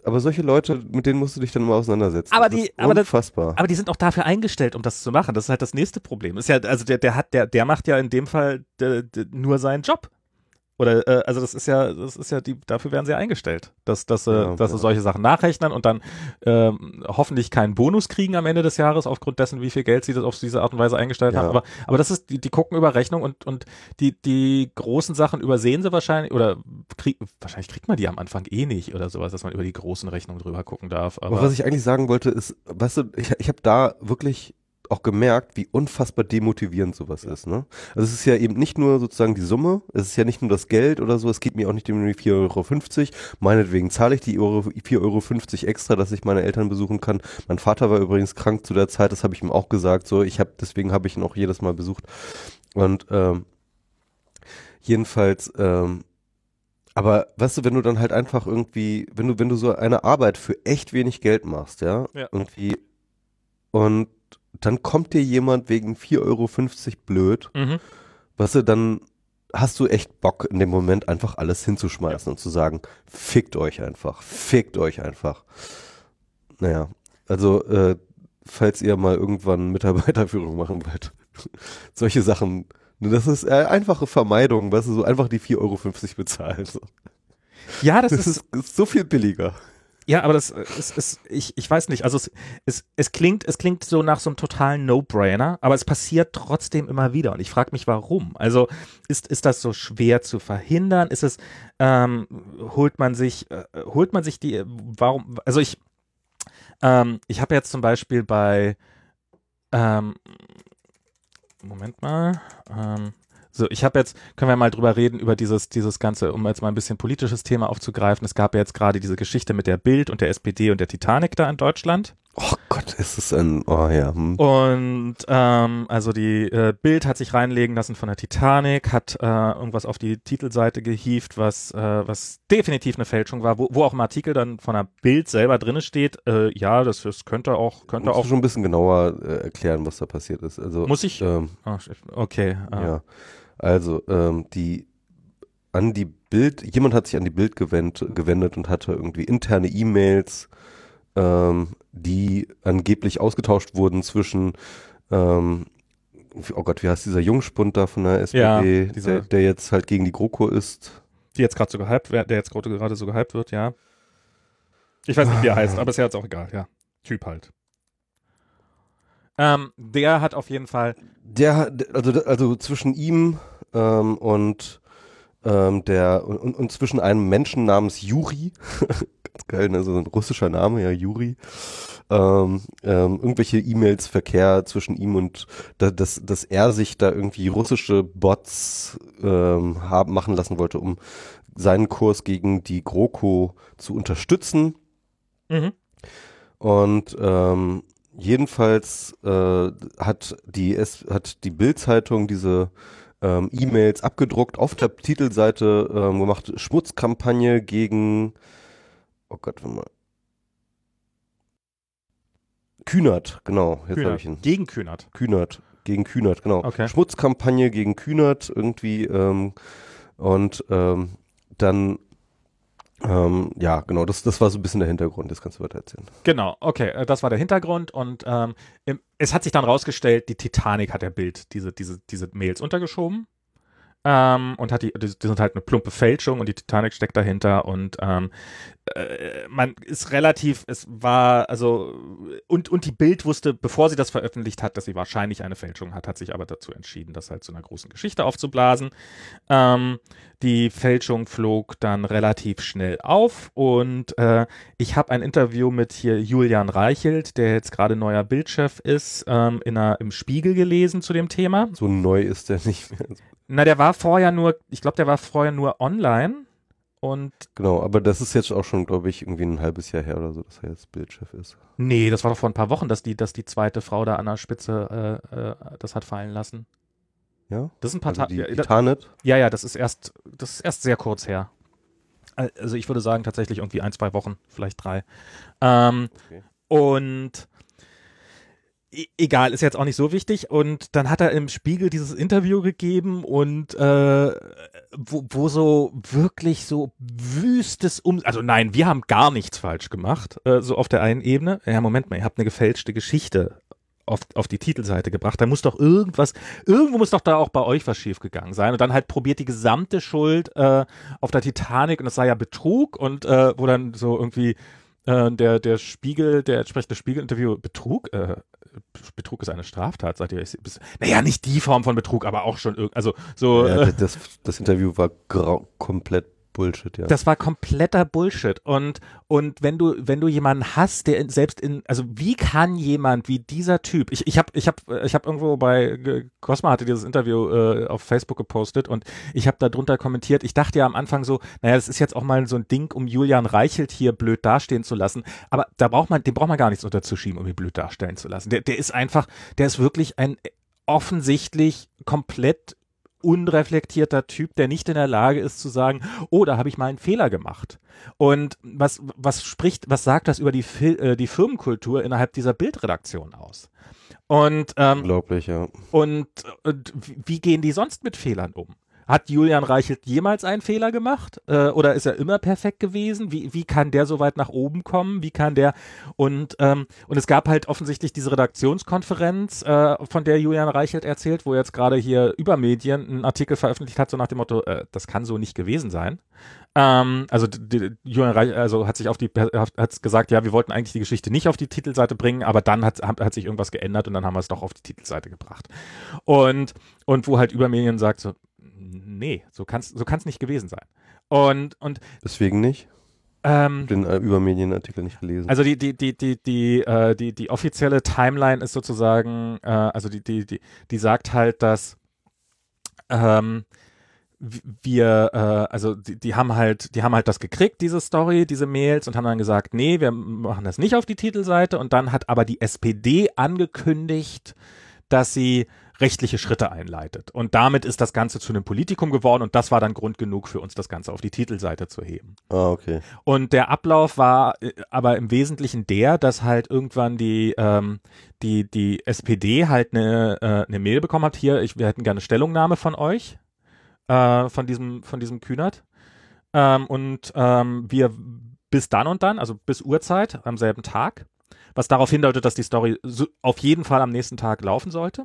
aber solche Leute, mit denen musst du dich dann mal auseinandersetzen. Aber das die, ist aber das, unfassbar. aber die sind auch dafür eingestellt, um das zu machen. Das ist halt das nächste Problem. Ist ja, also der, der hat, der, der macht ja in dem Fall de, de, nur seinen Job. Oder, äh, also das ist ja, das ist ja die, dafür werden sie eingestellt, dass, dass, äh, Ja, dass sie ja. solche Sachen nachrechnen und dann ähm, hoffentlich keinen Bonus kriegen am Ende des Jahres aufgrund dessen, wie viel Geld sie das auf diese Art und Weise eingestellt Ja. haben. Aber, aber das ist, die, die gucken über Rechnung und, und die, die großen Sachen übersehen sie wahrscheinlich oder krieg, wahrscheinlich kriegt man die am Anfang eh nicht oder sowas, dass man über die großen Rechnungen drüber gucken darf. Aber, Aber was ich eigentlich sagen wollte, ist, weißt du, ich, ich habe da wirklich auch gemerkt, wie unfassbar demotivierend sowas ist. Ne? Also es ist ja eben nicht nur sozusagen die Summe, es ist ja nicht nur das Geld oder so, es geht mir auch nicht um die vier Euro fünfzig. Meinetwegen zahle ich die vier Euro fünfzig extra, dass ich meine Eltern besuchen kann. Mein Vater war übrigens krank zu der Zeit, das habe ich ihm auch gesagt. So, ich habe deswegen habe ich ihn auch jedes Mal besucht. Und ähm, jedenfalls, ähm, aber weißt du, wenn du dann halt einfach irgendwie, wenn du, wenn du so eine Arbeit für echt wenig Geld machst, ja, Ja. irgendwie, und dann kommt dir jemand wegen vier Euro fünfzig blöd, mhm. weißt du, dann hast du echt Bock in dem Moment einfach alles hinzuschmeißen und zu sagen, fickt euch einfach, fickt euch einfach. Naja, also äh, falls ihr mal irgendwann Mitarbeiterführung machen wollt, solche Sachen, das ist äh, einfache Vermeidung, weißt du, so einfach die vier Euro fünfzig bezahlen. So. Ja, das, Das ist, ist, ist so viel billiger. ja, aber das ist, ist ich, ich weiß nicht, also es, es, es klingt, es klingt so nach so einem totalen No-Brainer, aber es passiert trotzdem immer wieder und ich frage mich, warum? Also ist, ist das so schwer zu verhindern? Ist es, ähm, holt man sich, äh, holt man sich die, warum, also ich, ähm, ich habe jetzt zum Beispiel bei, ähm, Moment mal, ähm, so, ich habe jetzt, können wir mal drüber reden, über dieses, dieses Ganze, um jetzt mal ein bisschen politisches Thema aufzugreifen. Es gab ja jetzt gerade diese Geschichte mit der Bild und der S P D und der Titanic da in Deutschland. Oh Gott, ist es ein, oh ja. Hm. Und ähm, also die äh, Bild hat sich reinlegen lassen von der Titanic, hat äh, irgendwas auf die Titelseite gehievt, was, äh, was definitiv eine Fälschung war, wo, wo auch im Artikel dann von der Bild selber drin steht, äh, ja, das, das könnte auch, könnte Musst auch. du schon ein bisschen genauer äh, erklären, was da passiert ist. Also, Muss ich? Ähm, Oh, okay. Äh. Ja, also ähm, die an die Bild, jemand hat sich an die Bild gewend, gewendet und hatte irgendwie interne E-Mails, ähm, die angeblich ausgetauscht wurden zwischen, ähm, oh Gott, wie heißt dieser Jungspund da von der S P D, Ja, der, dieser- der jetzt halt gegen die GroKo ist. Die jetzt gerade so gehypt wird, der jetzt gerade gerade so gehypt wird, ja. Ich weiß nicht, wie er heißt, aber ist ja jetzt auch egal, ja. Typ halt. Ähm, der hat auf jeden Fall. Der hat, also, also zwischen ihm ähm, und ähm, der und, und zwischen einem Menschen namens Juri, ganz geil, ne, so ein russischer Name, ja, Juri, ähm, ähm, irgendwelche E-Mails, Verkehr zwischen ihm und da, dass, dass er sich da irgendwie russische Bots ähm, haben machen lassen wollte, um seinen Kurs gegen die GroKo zu unterstützen. Mhm. Und ähm, jedenfalls äh, hat die es hat die Bild-Zeitung diese ähm, E-Mails abgedruckt, auf der Titelseite ähm, gemacht, Schmutzkampagne gegen, oh Gott, warte mal. Kühnert, genau, jetzt habe ich ihn. Gegen Kühnert. Kühnert, gegen Kühnert, genau. Okay. Schmutzkampagne gegen Kühnert irgendwie ähm, und ähm, dann Ähm, ja, genau, das, das war so ein bisschen der Hintergrund, das kannst du weiter erzählen. Genau, okay, äh, das war der Hintergrund und ähm, im, es hat sich dann rausgestellt, die Titanic hat der Bild diese, diese, diese Mails untergeschoben ähm, und hat die, die, die sind halt eine plumpe Fälschung und die Titanic steckt dahinter und ähm, äh, man ist relativ, es war, also, und, und die Bild wusste, bevor sie das veröffentlicht hat, dass sie wahrscheinlich eine Fälschung hat, hat sich aber dazu entschieden, das halt zu einer großen Geschichte aufzublasen. Ähm, die Fälschung flog dann relativ schnell auf und äh, ich habe ein Interview mit hier Julian Reichelt, der jetzt gerade neuer Bildchef ist, ähm, in einer, im Spiegel gelesen zu dem Thema. So neu ist der nicht mehr. Na, der war vorher nur, ich glaube, der war vorher nur online. Und Genau, aber das ist jetzt auch schon, glaube ich, irgendwie ein halbes Jahr her oder so, dass er jetzt Bildchef ist. nee, das war doch vor ein paar Wochen, dass die, dass die zweite Frau da an der Spitze äh, äh, das hat fallen lassen. Ja? Das ist ein paar Also Tage. die, Ja, die da- Tarnet? ja, ja, das ist erst, das ist erst sehr kurz her. Also ich würde sagen tatsächlich irgendwie ein, zwei Wochen, vielleicht drei. Ähm, Okay. und e- egal, ist jetzt auch nicht so wichtig. Und dann hat er im Spiegel dieses Interview gegeben und äh, wo, wo so wirklich so wüstes um, also nein, wir haben gar nichts falsch gemacht, äh, so auf der einen Ebene. Ja, Moment mal, ihr habt eine gefälschte Geschichte auf, auf die Titelseite gebracht. Da muss doch irgendwas, irgendwo muss doch da auch bei euch was schiefgegangen sein. Und dann halt probiert die gesamte Schuld äh, auf der Titanic, und das sei ja Betrug, und äh, wo dann so irgendwie äh, der, der Spiegel, der entsprechende Spiegel-Interview, Betrug, äh, Betrug ist eine Straftat, seid ihr? Bis, naja, nicht die Form von Betrug, aber auch schon irgendwie, also so. Ja, Äh, das, das Interview war grau, komplett Bullshit, ja. Das war kompletter Bullshit. Und, und wenn du, wenn du jemanden hast, der in, selbst in, also wie kann jemand wie dieser Typ, ich, ich habe, ich habe, ich habe irgendwo bei Cosma hatte dieses Interview äh, auf Facebook gepostet, und ich habe da drunter kommentiert, ich dachte ja am Anfang so, naja, das ist jetzt auch mal so ein Ding, um Julian Reichelt hier blöd dastehen zu lassen, aber da braucht man, dem braucht man gar nichts unterzuschieben, um ihn blöd darstellen zu lassen. Der, der ist einfach, der ist wirklich ein offensichtlich komplett unreflektierter Typ, der nicht in der Lage ist zu sagen, oh, da habe ich mal einen Fehler gemacht. Und was, was spricht, was sagt das über die, Fil äh, die Firmenkultur innerhalb dieser Bildredaktion aus? Und, ähm, Unglaublich, ja. und, und wie gehen die sonst mit Fehlern um? Hat Julian Reichelt jemals einen Fehler gemacht? Äh, oder ist er immer perfekt gewesen? Wie, wie kann der so weit nach oben kommen? Wie kann der, und, ähm, und es gab halt offensichtlich diese Redaktionskonferenz, äh, von der Julian Reichelt erzählt, wo jetzt gerade hier Übermedien einen Artikel veröffentlicht hat, so nach dem Motto, äh, das kann so nicht gewesen sein. Ähm, also die, die, Julian Reichelt also hat sich auf die, hat gesagt, ja, wir wollten eigentlich die Geschichte nicht auf die Titelseite bringen, aber dann hat, hat, hat sich irgendwas geändert, und dann haben wir es doch auf die Titelseite gebracht. Und, und wo halt Übermedien sagt so, nee, so kann es so kann's nicht gewesen sein. Und, und Deswegen nicht? ähm, Den äh, Übermedienartikel nicht gelesen. also die, die, die, die, die, äh, die, die offizielle Timeline ist sozusagen, äh, also die, die, die, die sagt halt, dass ähm, wir, äh, also die, die haben halt, die haben halt das gekriegt, diese Story, diese Mails, und haben dann gesagt, nee, wir machen das nicht auf die Titelseite, und dann hat aber die S P D angekündigt, dass sie rechtliche Schritte einleitet. Und damit ist das Ganze zu einem Politikum geworden, und das war dann Grund genug für uns, das Ganze auf die Titelseite zu heben. Ah, okay. Und der Ablauf war äh, aber im Wesentlichen der, dass halt irgendwann die, ähm, die, die S P D halt eine, äh, eine Mail bekommen hat, hier, ich, wir hätten gerne Stellungnahme von euch, äh, von diesem, von diesem Kühnert. Ähm, und ähm, wir bis dann und dann, also bis Uhrzeit am selben Tag, was darauf hindeutet, dass die Story so auf jeden Fall am nächsten Tag laufen sollte.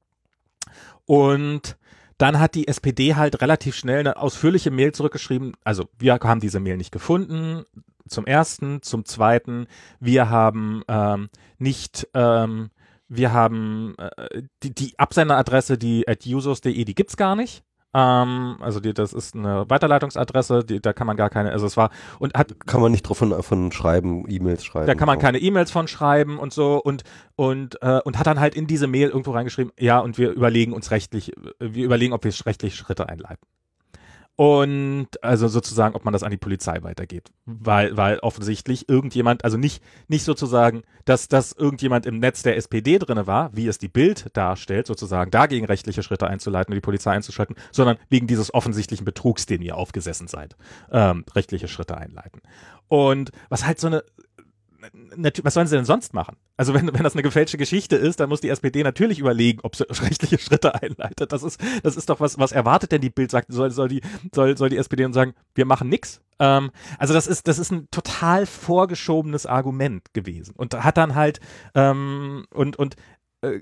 Und dann hat die S P D halt relativ schnell eine ausführliche Mail zurückgeschrieben. Also wir haben diese Mail nicht gefunden, zum ersten. Zum zweiten, wir haben ähm, nicht, ähm, wir haben äh, die, die Absenderadresse, die at usos punkt de, die gibt's gar nicht. Ähm, also die, das ist eine Weiterleitungsadresse, die, da kann man gar keine, also es war, und hat, kann man nicht drauf von, von schreiben, E-Mails schreiben. da kann man so. keine E-Mails von schreiben und so, und und äh, und hat dann halt in diese Mail irgendwo reingeschrieben, ja, und wir überlegen uns rechtlich, wir überlegen, ob wir rechtliche Schritte einleiten. Und also sozusagen, ob man das an die Polizei weitergeht, weil weil offensichtlich irgendjemand, also nicht nicht sozusagen, dass dass irgendjemand im Netz der S P D drinne war, wie es die Bild darstellt, sozusagen dagegen rechtliche Schritte einzuleiten und die Polizei einzuschalten, sondern wegen dieses offensichtlichen Betrugs, den ihr aufgesessen seid, ähm, rechtliche Schritte einleiten. Und was halt so eine was sollen sie denn sonst machen? Also wenn, wenn das eine gefälschte Geschichte ist, dann muss die S P D natürlich überlegen, ob sie rechtliche Schritte einleitet. Das ist, das ist doch was, was erwartet denn die Bild? Sagt, soll, soll die, soll, soll die S P D dann sagen, wir machen nix? Ähm, also das ist, das ist ein total vorgeschobenes Argument gewesen, und hat dann halt ähm, und und äh,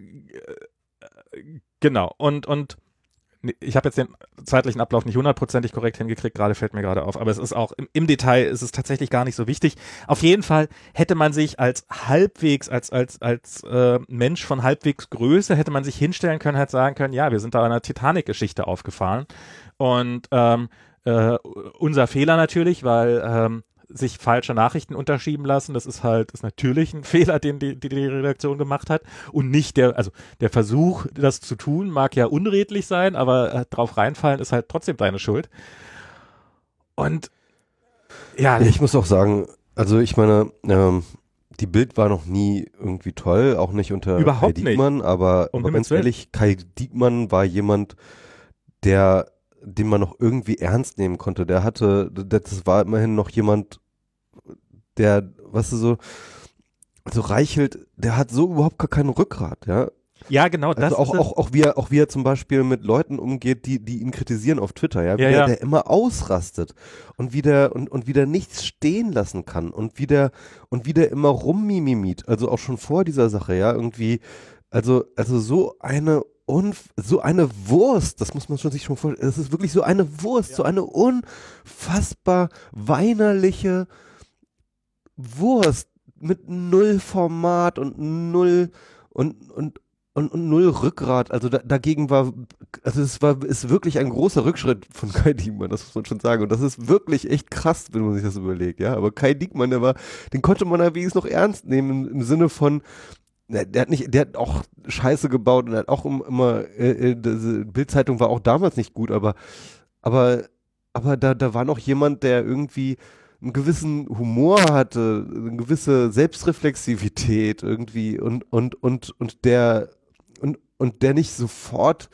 genau und und ich habe jetzt den zeitlichen Ablauf nicht hundertprozentig korrekt hingekriegt, gerade fällt mir gerade auf, aber es ist auch, im, im Detail ist es tatsächlich gar nicht so wichtig. Auf jeden Fall hätte man sich als halbwegs, als als als äh, Mensch von halbwegs Größe, hätte man sich hinstellen können, hätte sagen können, ja, wir sind da einer Titanic-Geschichte aufgefahren, und ähm, äh, unser Fehler natürlich, weil ähm, sich falsche Nachrichten unterschieben lassen, das ist halt, ist natürlich ein Fehler, den die, die, die Redaktion gemacht hat, und nicht der, also der Versuch, das zu tun, mag ja unredlich sein, aber äh, drauf reinfallen ist halt trotzdem deine Schuld. Und ja. Ich muss auch sagen, also ich meine, ähm, die Bild war noch nie irgendwie toll, auch nicht unter Überhaupt Kai Diekmann, nicht. aber, Um aber ganz ehrlich, Kai Diekmann war jemand, der, den man noch irgendwie ernst nehmen konnte. Der hatte, das war immerhin noch jemand, der, weißt du so, also Reichelt, der hat so überhaupt gar kein Rückgrat, ja. Ja, genau, das Also auch, ist auch, auch, wie er, auch wie er zum Beispiel mit Leuten umgeht, die, die ihn kritisieren auf Twitter, ja, wie ja, der, ja. der immer ausrastet und wie der, und, und wie der nichts stehen lassen kann und wie der, und wie der immer rummimimit, also auch schon vor dieser Sache, ja, irgendwie, also, also so eine Unf so eine Wurst, das muss man schon sich schon vorstellen, das ist wirklich so eine Wurst, Ja. so eine unfassbar weinerliche Wurst mit null Format und null und, und, und, und null Rückgrat. Also da, dagegen war, also es war, ist wirklich ein großer Rückschritt von Kai Diekmann, das muss man schon sagen. Und das ist wirklich echt krass, wenn man sich das überlegt, ja. Aber Kai Diekmann, der war, den konnte man ja wenigstens noch ernst nehmen, im, im Sinne von, der, der hat nicht, der hat auch Scheiße gebaut und hat auch immer, äh, äh, diese Bild-Zeitung war auch damals nicht gut, aber, aber, aber da, da war noch jemand, der irgendwie einen gewissen Humor hatte, eine gewisse Selbstreflexivität irgendwie und, und, und, und der, und, und der nicht sofort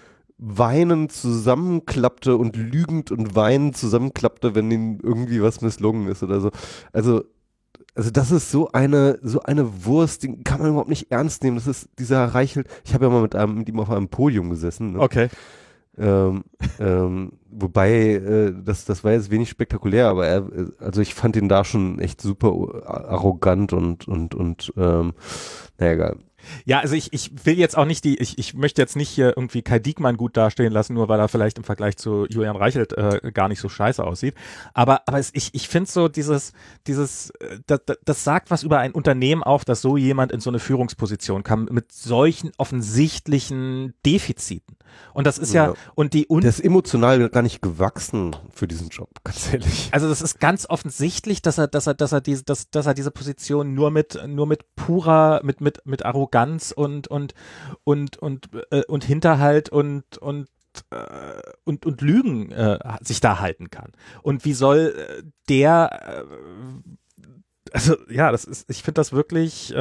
weinend zusammenklappte und lügend und weinend zusammenklappte, wenn ihm irgendwie was misslungen ist oder so. Also, also das ist so eine, so eine Wurst, die kann man überhaupt nicht ernst nehmen. Das ist dieser Reichelt, ich habe ja mal mit, einem, mit ihm auf einem Podium gesessen. Ne? Okay. Ähm, ähm, wobei, äh, das, das war jetzt wenig spektakulär, aber er, also ich fand ihn da schon echt super arrogant und, und, und, ähm, naja, egal. Ja, also ich, ich will jetzt auch nicht die, ich, ich möchte jetzt nicht hier irgendwie Kai Diekmann gut dastehen lassen, nur weil er vielleicht im Vergleich zu Julian Reichelt äh, gar nicht so scheiße aussieht. Aber, aber es, ich, ich finde so dieses, dieses, äh, das, das sagt was über ein Unternehmen auf, dass so jemand in so eine Führungsposition kam, mit solchen offensichtlichen Defiziten. Und das ist ja, Ja. und die Un Der ist emotional gar nicht gewachsen für diesen Job, ganz ehrlich. Also das ist ganz offensichtlich, dass er, dass er, dass er diese, dass, dass er diese Position nur mit, nur mit purer, mit, mit, mit Arroganz und und und und äh, und Hinterhalt und und äh, und und Lügen äh, sich da halten kann. Und wie soll äh, der äh, also ja, das ist, ich finde das wirklich,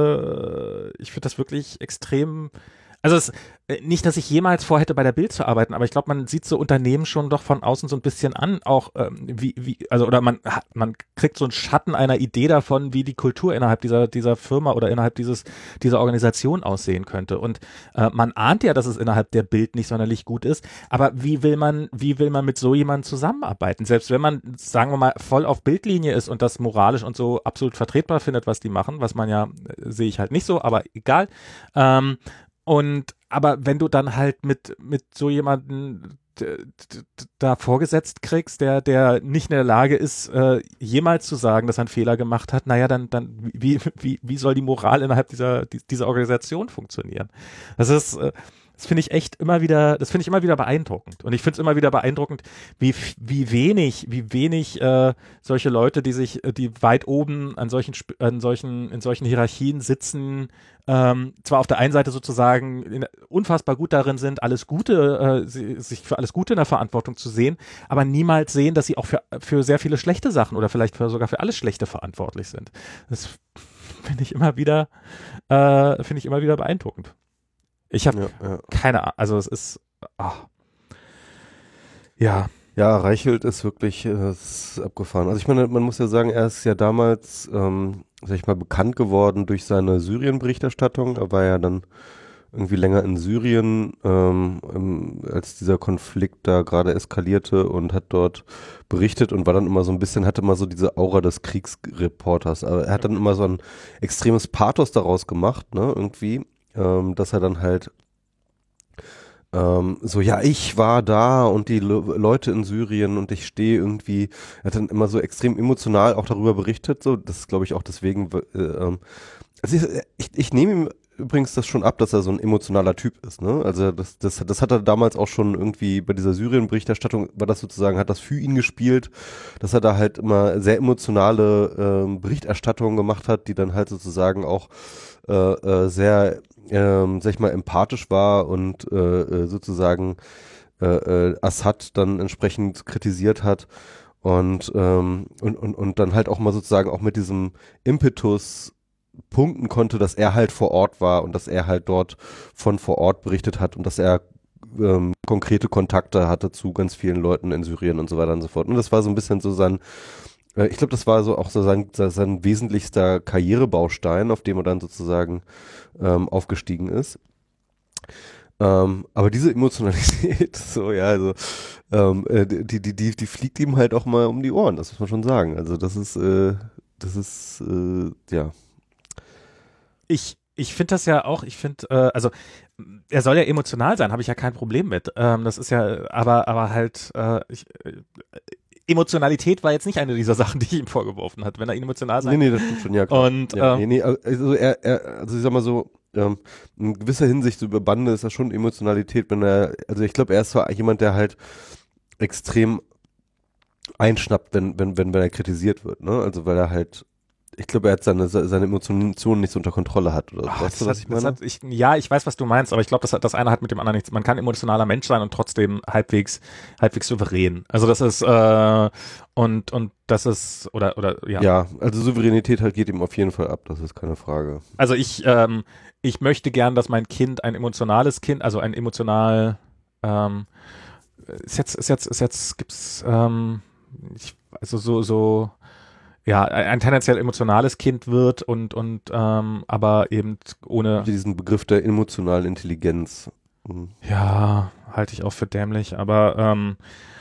äh, ich finde das wirklich extrem. Also es, nicht, dass ich jemals vorhätte, bei der Bild zu arbeiten, aber ich glaube, man sieht so Unternehmen schon doch von außen so ein bisschen an, auch ähm, wie, wie, also oder man hat, man kriegt so einen Schatten einer Idee davon, wie die Kultur innerhalb dieser dieser Firma oder innerhalb dieses dieser Organisation aussehen könnte. Und äh, man ahnt ja, dass es innerhalb der Bild nicht sonderlich gut ist, aber wie will man, wie will man mit so jemandem zusammenarbeiten? Selbst wenn man, sagen wir mal, voll auf Bildlinie ist und das moralisch und so absolut vertretbar findet, was die machen, was man ja, äh, sehe ich halt nicht so, aber egal. Ähm, Und aber wenn du dann halt mit mit so jemanden da vorgesetzt kriegst, der der nicht in der Lage ist, äh, jemals zu sagen, dass er einen Fehler gemacht hat, naja, dann dann wie wie wie soll die Moral innerhalb dieser dieser Organisation funktionieren? Das ist äh, das finde ich echt immer wieder, das finde ich immer wieder beeindruckend. Und ich finde es immer wieder beeindruckend, wie, wie wenig, wie wenig äh, solche Leute, die sich, die weit oben an solchen, an solchen, in solchen Hierarchien sitzen, ähm, zwar auf der einen Seite sozusagen in, unfassbar gut darin sind, alles Gute, äh, sie, sich für alles Gute in der Verantwortung zu sehen, aber niemals sehen, dass sie auch für, für sehr viele schlechte Sachen oder vielleicht für, sogar für alles Schlechte verantwortlich sind. Das finde ich immer wieder, äh, finde ich immer wieder beeindruckend. Ich habe Ja, ja. keine Ahnung, also es ist, ach. ja. Ja, Reichelt ist wirklich äh, ist abgefahren. Also ich meine, man muss ja sagen, er ist ja damals, ähm, sag ich mal, bekannt geworden durch seine Syrien-Berichterstattung. Er war ja dann irgendwie länger in Syrien, ähm, im, als dieser Konflikt da gerade eskalierte und hat dort berichtet und war dann immer so ein bisschen, hatte immer so diese Aura des Kriegsreporters. Aber er hat dann immer so ein extremes Pathos daraus gemacht, ne, irgendwie. Ähm, dass er dann halt ähm, so, ja, ich war da und die Le Leute in Syrien und ich stehe irgendwie, er hat dann immer so extrem emotional auch darüber berichtet, so, das ist glaube ich auch deswegen, äh, ähm, also ich, ich, ich nehme ihm übrigens das schon ab, dass er so ein emotionaler Typ ist, ne, also das, das, das hat er damals auch schon irgendwie bei dieser Syrien-Berichterstattung, war das sozusagen, hat das für ihn gespielt, dass er da halt immer sehr emotionale ähm, Berichterstattungen gemacht hat, die dann halt sozusagen auch äh, äh, sehr Ähm, sag ich mal, empathisch war und äh, sozusagen äh, äh, Assad dann entsprechend kritisiert hat und, ähm, und, und, und dann halt auch mal sozusagen auch mit diesem Impetus punkten konnte, dass er halt vor Ort war und dass er halt dort von vor Ort berichtet hat und dass er ähm, konkrete Kontakte hatte zu ganz vielen Leuten in Syrien und so weiter und so fort. Und das war so ein bisschen so sein Äh, ich glaube, das war so auch so sein, sein wesentlichster Karrierebaustein, auf dem er dann sozusagen ähm, aufgestiegen ist. Ähm, aber diese Emotionalität, so ja, also ähm, äh, die, die, die, die fliegt ihm halt auch mal um die Ohren, das muss man schon sagen. Also das ist, äh, das ist, äh, ja. Ich, ich finde das ja auch, ich finde, äh, also er soll ja emotional sein, habe ich ja kein Problem mit. Ähm, das ist ja, aber, aber halt, äh, ich, äh, Emotionalität war jetzt nicht eine dieser Sachen, die ich ihm vorgeworfen hat, wenn er emotional sein. Nee, nee, das stimmt schon, ja klar. Und, ja, ähm, nee, nee, also er, er, also ich sag mal so, ähm, in gewisser Hinsicht so über Bande ist das schon Emotionalität, wenn er, also ich glaube, er ist zwar jemand, der halt extrem einschnappt, wenn, wenn, wenn, wenn er kritisiert wird, ne? Also weil er halt, ich glaube, er hat seine, seine Emotionen nicht so unter Kontrolle hat. Oder ach, weißt du, das was hat, ich das meine? hat, ich, ja, ich weiß, was du meinst, aber ich glaube, das, hat- das eine hat mit dem anderen nichts. Man kann emotionaler Mensch sein und trotzdem halbwegs, halbwegs souverän. Also das ist, äh, und, und das ist, oder, oder, ja. Ja, also Souveränität halt geht ihm auf jeden Fall ab, das ist keine Frage. Also ich, ähm, ich möchte gern, dass mein Kind ein emotionales Kind, also ein emotional, ähm, ist jetzt, ist jetzt, ist jetzt, gibt's, ähm, ich, also so, so, ja, ein, ein tendenziell emotionales Kind wird und, und, ähm, aber eben ohne, Diesen Begriff der emotionalen Intelligenz. Mhm. ja, halte ich auch für dämlich, aber, ähm,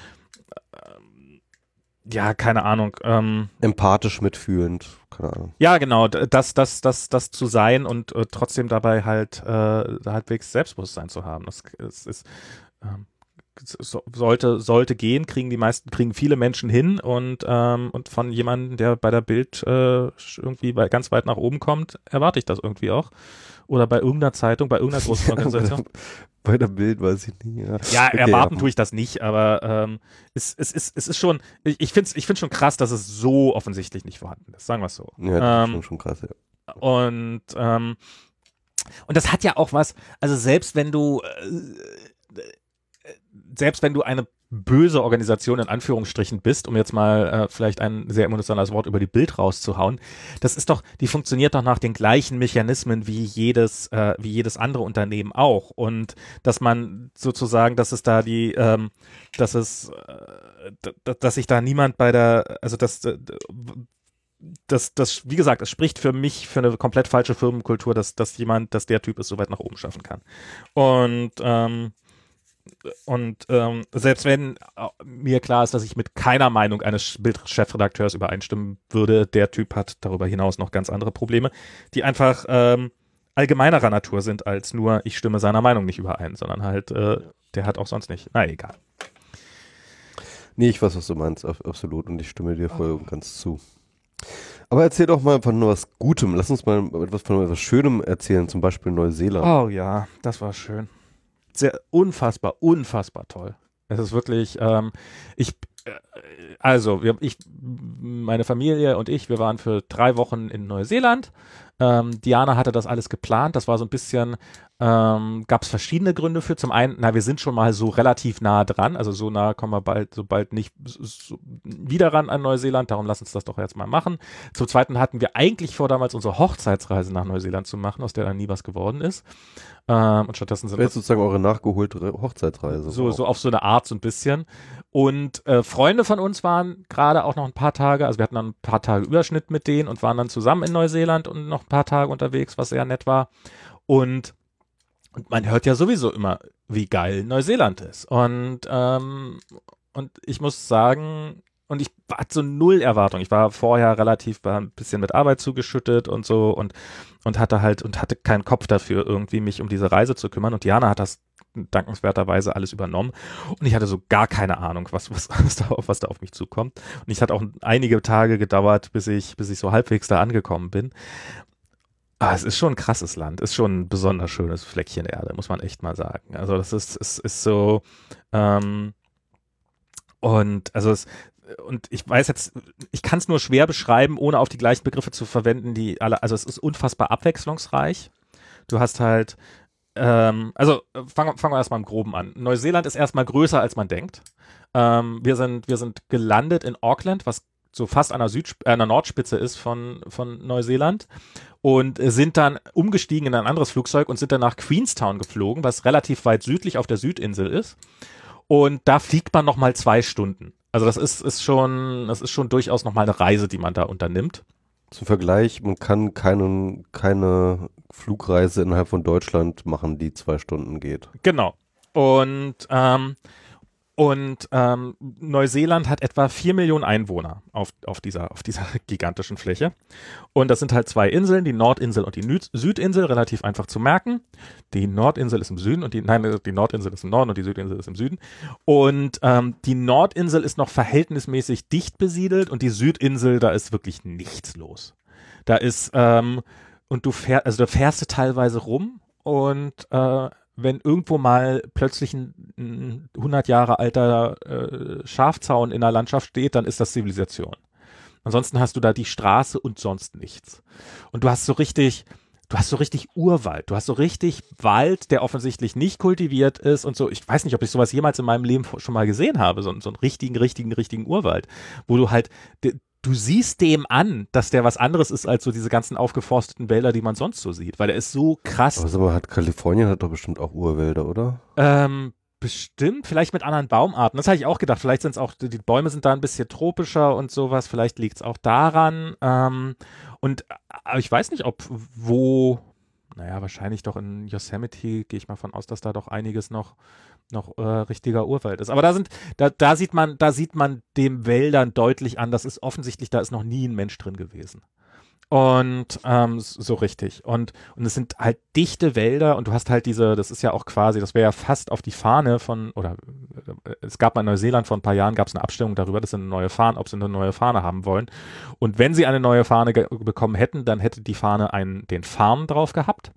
ja, keine Ahnung, ähm, Empathisch mitfühlend, keine Ahnung. ja, genau, d- das, das, das, das zu sein und äh, trotzdem dabei halt äh, halbwegs Selbstbewusstsein zu haben. Das, das ist, ähm, so, sollte, sollte gehen, kriegen die meisten, kriegen viele Menschen hin und, ähm, und von jemandem, der bei der Bild äh, irgendwie bei, ganz weit nach oben kommt, erwarte ich das irgendwie auch. Oder bei irgendeiner Zeitung, bei irgendeiner großen Organisation. Bei der Bild weiß ich nicht. Ja, Ja, okay, erwarten ja. tue ich das nicht, aber ähm, es, es, es, es ist schon, ich, ich finde es ich find's schon krass, dass es so offensichtlich nicht vorhanden ist, sagen wir es so. Ja, das ist Ähm, schon, schon krass, ja. Und, ähm, und das hat ja auch was, also selbst wenn du, äh, selbst wenn du eine böse Organisation in Anführungsstrichen bist, um jetzt mal äh, vielleicht ein sehr emotionales Wort über die Bild rauszuhauen, das ist doch, die funktioniert doch nach den gleichen Mechanismen wie jedes, äh, wie jedes andere Unternehmen auch. Und dass man sozusagen, dass es da die, ähm, dass es, äh, d- dass sich da niemand bei der, also dass äh, das, das, wie gesagt, es spricht für mich für eine komplett falsche Firmenkultur, dass, dass jemand, dass der Typ es so weit nach oben schaffen kann. Und, ähm, und ähm, selbst wenn äh, mir klar ist, dass ich mit keiner Meinung eines Bildchefredakteurs übereinstimmen würde, der Typ hat darüber hinaus noch ganz andere Probleme, die einfach ähm, allgemeinerer Natur sind als nur, ich stimme seiner Meinung nicht überein, sondern halt, äh, der hat auch sonst nicht. Na egal. Nee, ich weiß, was du meinst, ab- absolut. Und ich stimme dir voll und ganz zu. Aber erzähl doch mal von was Gutem. Lass uns mal etwas von etwas Schönem erzählen, zum Beispiel Neuseeland. Oh ja, das war schön. Sehr unfassbar, unfassbar toll. Es ist wirklich, ähm, ich, äh, also, wir, ich, meine Familie und ich, wir waren für drei Wochen in Neuseeland. Ähm, Diana hatte das alles geplant. Das war so ein bisschen, ähm, gab es verschiedene Gründe für. Zum einen, na, wir sind schon mal so relativ nah dran. Also so nah kommen wir bald, so bald nicht so wieder ran an Neuseeland. Darum lass uns das doch jetzt mal machen. Zum zweiten hatten wir eigentlich vor, damals unsere Hochzeitsreise nach Neuseeland zu machen, aus der dann nie was geworden ist. Ähm, und stattdessen sind Das wäre jetzt sozusagen eure nachgeholte Re- Hochzeitsreise. so, Wow. so auf so eine Art so ein bisschen. Und äh, Freunde von uns waren gerade auch noch ein paar Tage, also wir hatten dann ein paar Tage Überschnitt mit denen und waren dann zusammen in Neuseeland und noch ein paar Tage unterwegs, was sehr nett war. Und, und man hört ja sowieso immer, wie geil Neuseeland ist. Und, ähm, und ich muss sagen, und ich hatte so null Erwartung. Ich war vorher relativ, war ein bisschen mit Arbeit zugeschüttet und so und, und hatte halt, und hatte keinen Kopf dafür, irgendwie mich um diese Reise zu kümmern. Und Diana hat das dankenswerterweise alles übernommen. Und ich hatte so gar keine Ahnung, was, was, was, da, auf, was da auf mich zukommt. Und ich hatte auch einige Tage gedauert, bis ich, bis ich so halbwegs da angekommen bin. Aber es ist schon ein krasses Land, ist schon ein besonders schönes Fleckchen Erde, muss man echt mal sagen. Also das ist, es ist so, ähm, und also es, und ich weiß jetzt, ich kann es nur schwer beschreiben, ohne auf die gleichen Begriffe zu verwenden, die alle, also es ist unfassbar abwechslungsreich. Du hast halt, ähm, also fangen fangen wir erstmal im Groben an. Neuseeland ist erstmal größer, als man denkt. Ähm, wir sind, wir sind gelandet in Auckland, was so fast an der, Süd, äh, an der Nordspitze ist von, von Neuseeland und sind dann umgestiegen in ein anderes Flugzeug und sind dann nach Queenstown geflogen, was relativ weit südlich auf der Südinsel ist. Und da fliegt man nochmal zwei Stunden. Also das ist, ist schon, das ist schon durchaus nochmal eine Reise, die man da unternimmt. Zum Vergleich, man kann keinen, keine Flugreise innerhalb von Deutschland machen, die zwei Stunden geht. Genau. Und, ähm, und ähm, Neuseeland hat etwa vier Millionen Einwohner auf, auf, dieser, auf dieser gigantischen Fläche. Und das sind halt zwei Inseln, die Nordinsel und die Nü- Südinsel, relativ einfach zu merken. Die Nordinsel ist im Süden und die, nein, die Nordinsel ist im Norden und die Südinsel ist im Süden. Und ähm, die Nordinsel ist noch verhältnismäßig dicht besiedelt und die Südinsel, da ist wirklich nichts los. Da ist, ähm, und du fährst, also da fährst du teilweise rum und äh, wenn irgendwo mal plötzlich ein, ein hundert Jahre alter äh, Schafzaun in der Landschaft steht, dann ist das Zivilisation. Ansonsten hast du da die Straße und sonst nichts. Und du hast so richtig, du hast so richtig Urwald. Du hast so richtig Wald, der offensichtlich nicht kultiviert ist und so. Ich weiß nicht, ob ich sowas jemals in meinem Leben schon mal gesehen habe, so, so einen richtigen, richtigen, richtigen Urwald, wo du halt, du siehst dem an, dass der was anderes ist als so diese ganzen aufgeforsteten Wälder, die man sonst so sieht, weil der ist so krass. Aber sag mal, hat Kalifornien hat doch bestimmt auch Urwälder, oder? Ähm, bestimmt, vielleicht mit anderen Baumarten. Das habe ich auch gedacht. Vielleicht sind es auch, die Bäume sind da ein bisschen tropischer und sowas. Vielleicht liegt es auch daran. Ähm, und aber ich weiß nicht, ob wo, naja, wahrscheinlich doch in Yosemite, gehe ich mal von aus, dass da doch einiges noch noch äh, richtiger Urwald ist. Aber da sind, da, da sieht man, da sieht man dem Wäldern deutlich an, das ist offensichtlich, da ist noch nie ein Mensch drin gewesen. Und ähm, so richtig. Und, und es sind halt dichte Wälder und du hast halt diese, das ist ja auch quasi, das wäre ja fast auf die Fahne von, oder äh, es gab mal in Neuseeland vor ein paar Jahren, gab es eine Abstimmung darüber, dass sie eine neue Fahne, ob sie eine neue Fahne haben wollen. Und wenn sie eine neue Fahne ge- bekommen hätten, dann hätte die Fahne einen, den Farn drauf gehabt.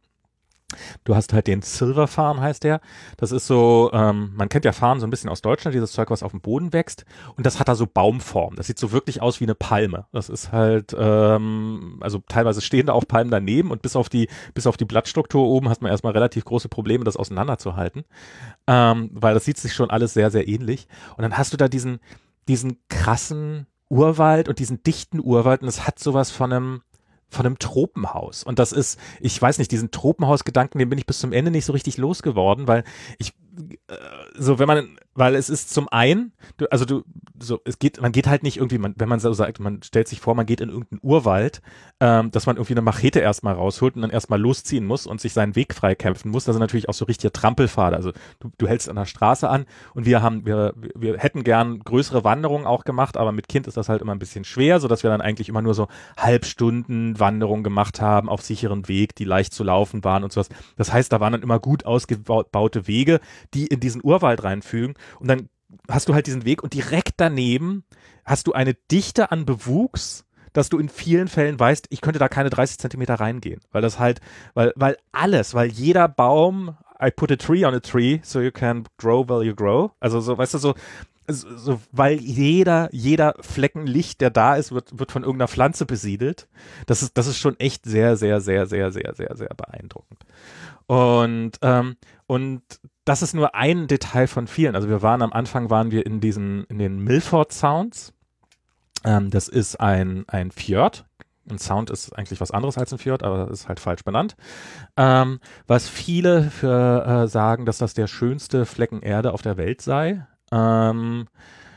Du hast halt den Silver Farn, heißt der. Das ist so, ähm, man kennt ja Farn so ein bisschen aus Deutschland, dieses Zeug, was auf dem Boden wächst. Und das hat da so Baumform. Das sieht so wirklich aus wie eine Palme. Das ist halt, ähm, also teilweise stehen da auch Palmen daneben und bis auf die, bis auf die Blattstruktur oben hast man erstmal relativ große Probleme, das auseinanderzuhalten. Ähm, weil das sieht sich schon alles sehr, sehr ähnlich. Und dann hast du da diesen, diesen krassen Urwald und diesen dichten Urwald und es hat sowas von einem, von einem Tropenhaus. Und das ist, ich weiß nicht, diesen Tropenhaus-Gedanken, den bin ich bis zum Ende nicht so richtig losgeworden, weil ich, äh, so wenn man, weil es ist zum einen, du, also du, so, es geht, man geht halt nicht irgendwie, man, wenn man so sagt, man stellt sich vor, man geht in irgendeinen Urwald, ähm, dass man irgendwie eine Machete erstmal rausholt und dann erstmal losziehen muss und sich seinen Weg freikämpfen muss. Das sind natürlich auch so richtige Trampelpfade. Also du, du hältst an der Straße an und wir haben, wir, wir hätten gern größere Wanderungen auch gemacht, aber mit Kind ist das halt immer ein bisschen schwer, sodass wir dann eigentlich immer nur so Halbstunden Wanderungen gemacht haben auf sicheren Weg, die leicht zu laufen waren und sowas. Das heißt, da waren dann immer gut ausgebaute Wege, die in diesen Urwald reinfügen und dann hast du halt diesen Weg und direkt daneben hast du eine Dichte an Bewuchs, dass du in vielen Fällen weißt, ich könnte da keine dreißig Zentimeter reingehen, weil das halt, weil, weil alles, weil jeder Baum, I put a tree on a tree, so you can grow while you grow, also so, weißt du, so, so, so weil jeder, jeder Flecken Licht, der da ist, wird, wird von irgendeiner Pflanze besiedelt. Das ist, das ist schon echt sehr, sehr, sehr, sehr, sehr, sehr, sehr beeindruckend. Und, ähm, und das ist nur ein Detail von vielen. Also wir waren am Anfang, waren wir in diesen, in den Milford Sounds. Ähm, das ist ein, ein Fjord. Ein Sound ist eigentlich was anderes als ein Fjord, aber das ist halt falsch benannt. Ähm, was viele für äh, sagen, dass das der schönste Flecken Erde auf der Welt sei. Ähm,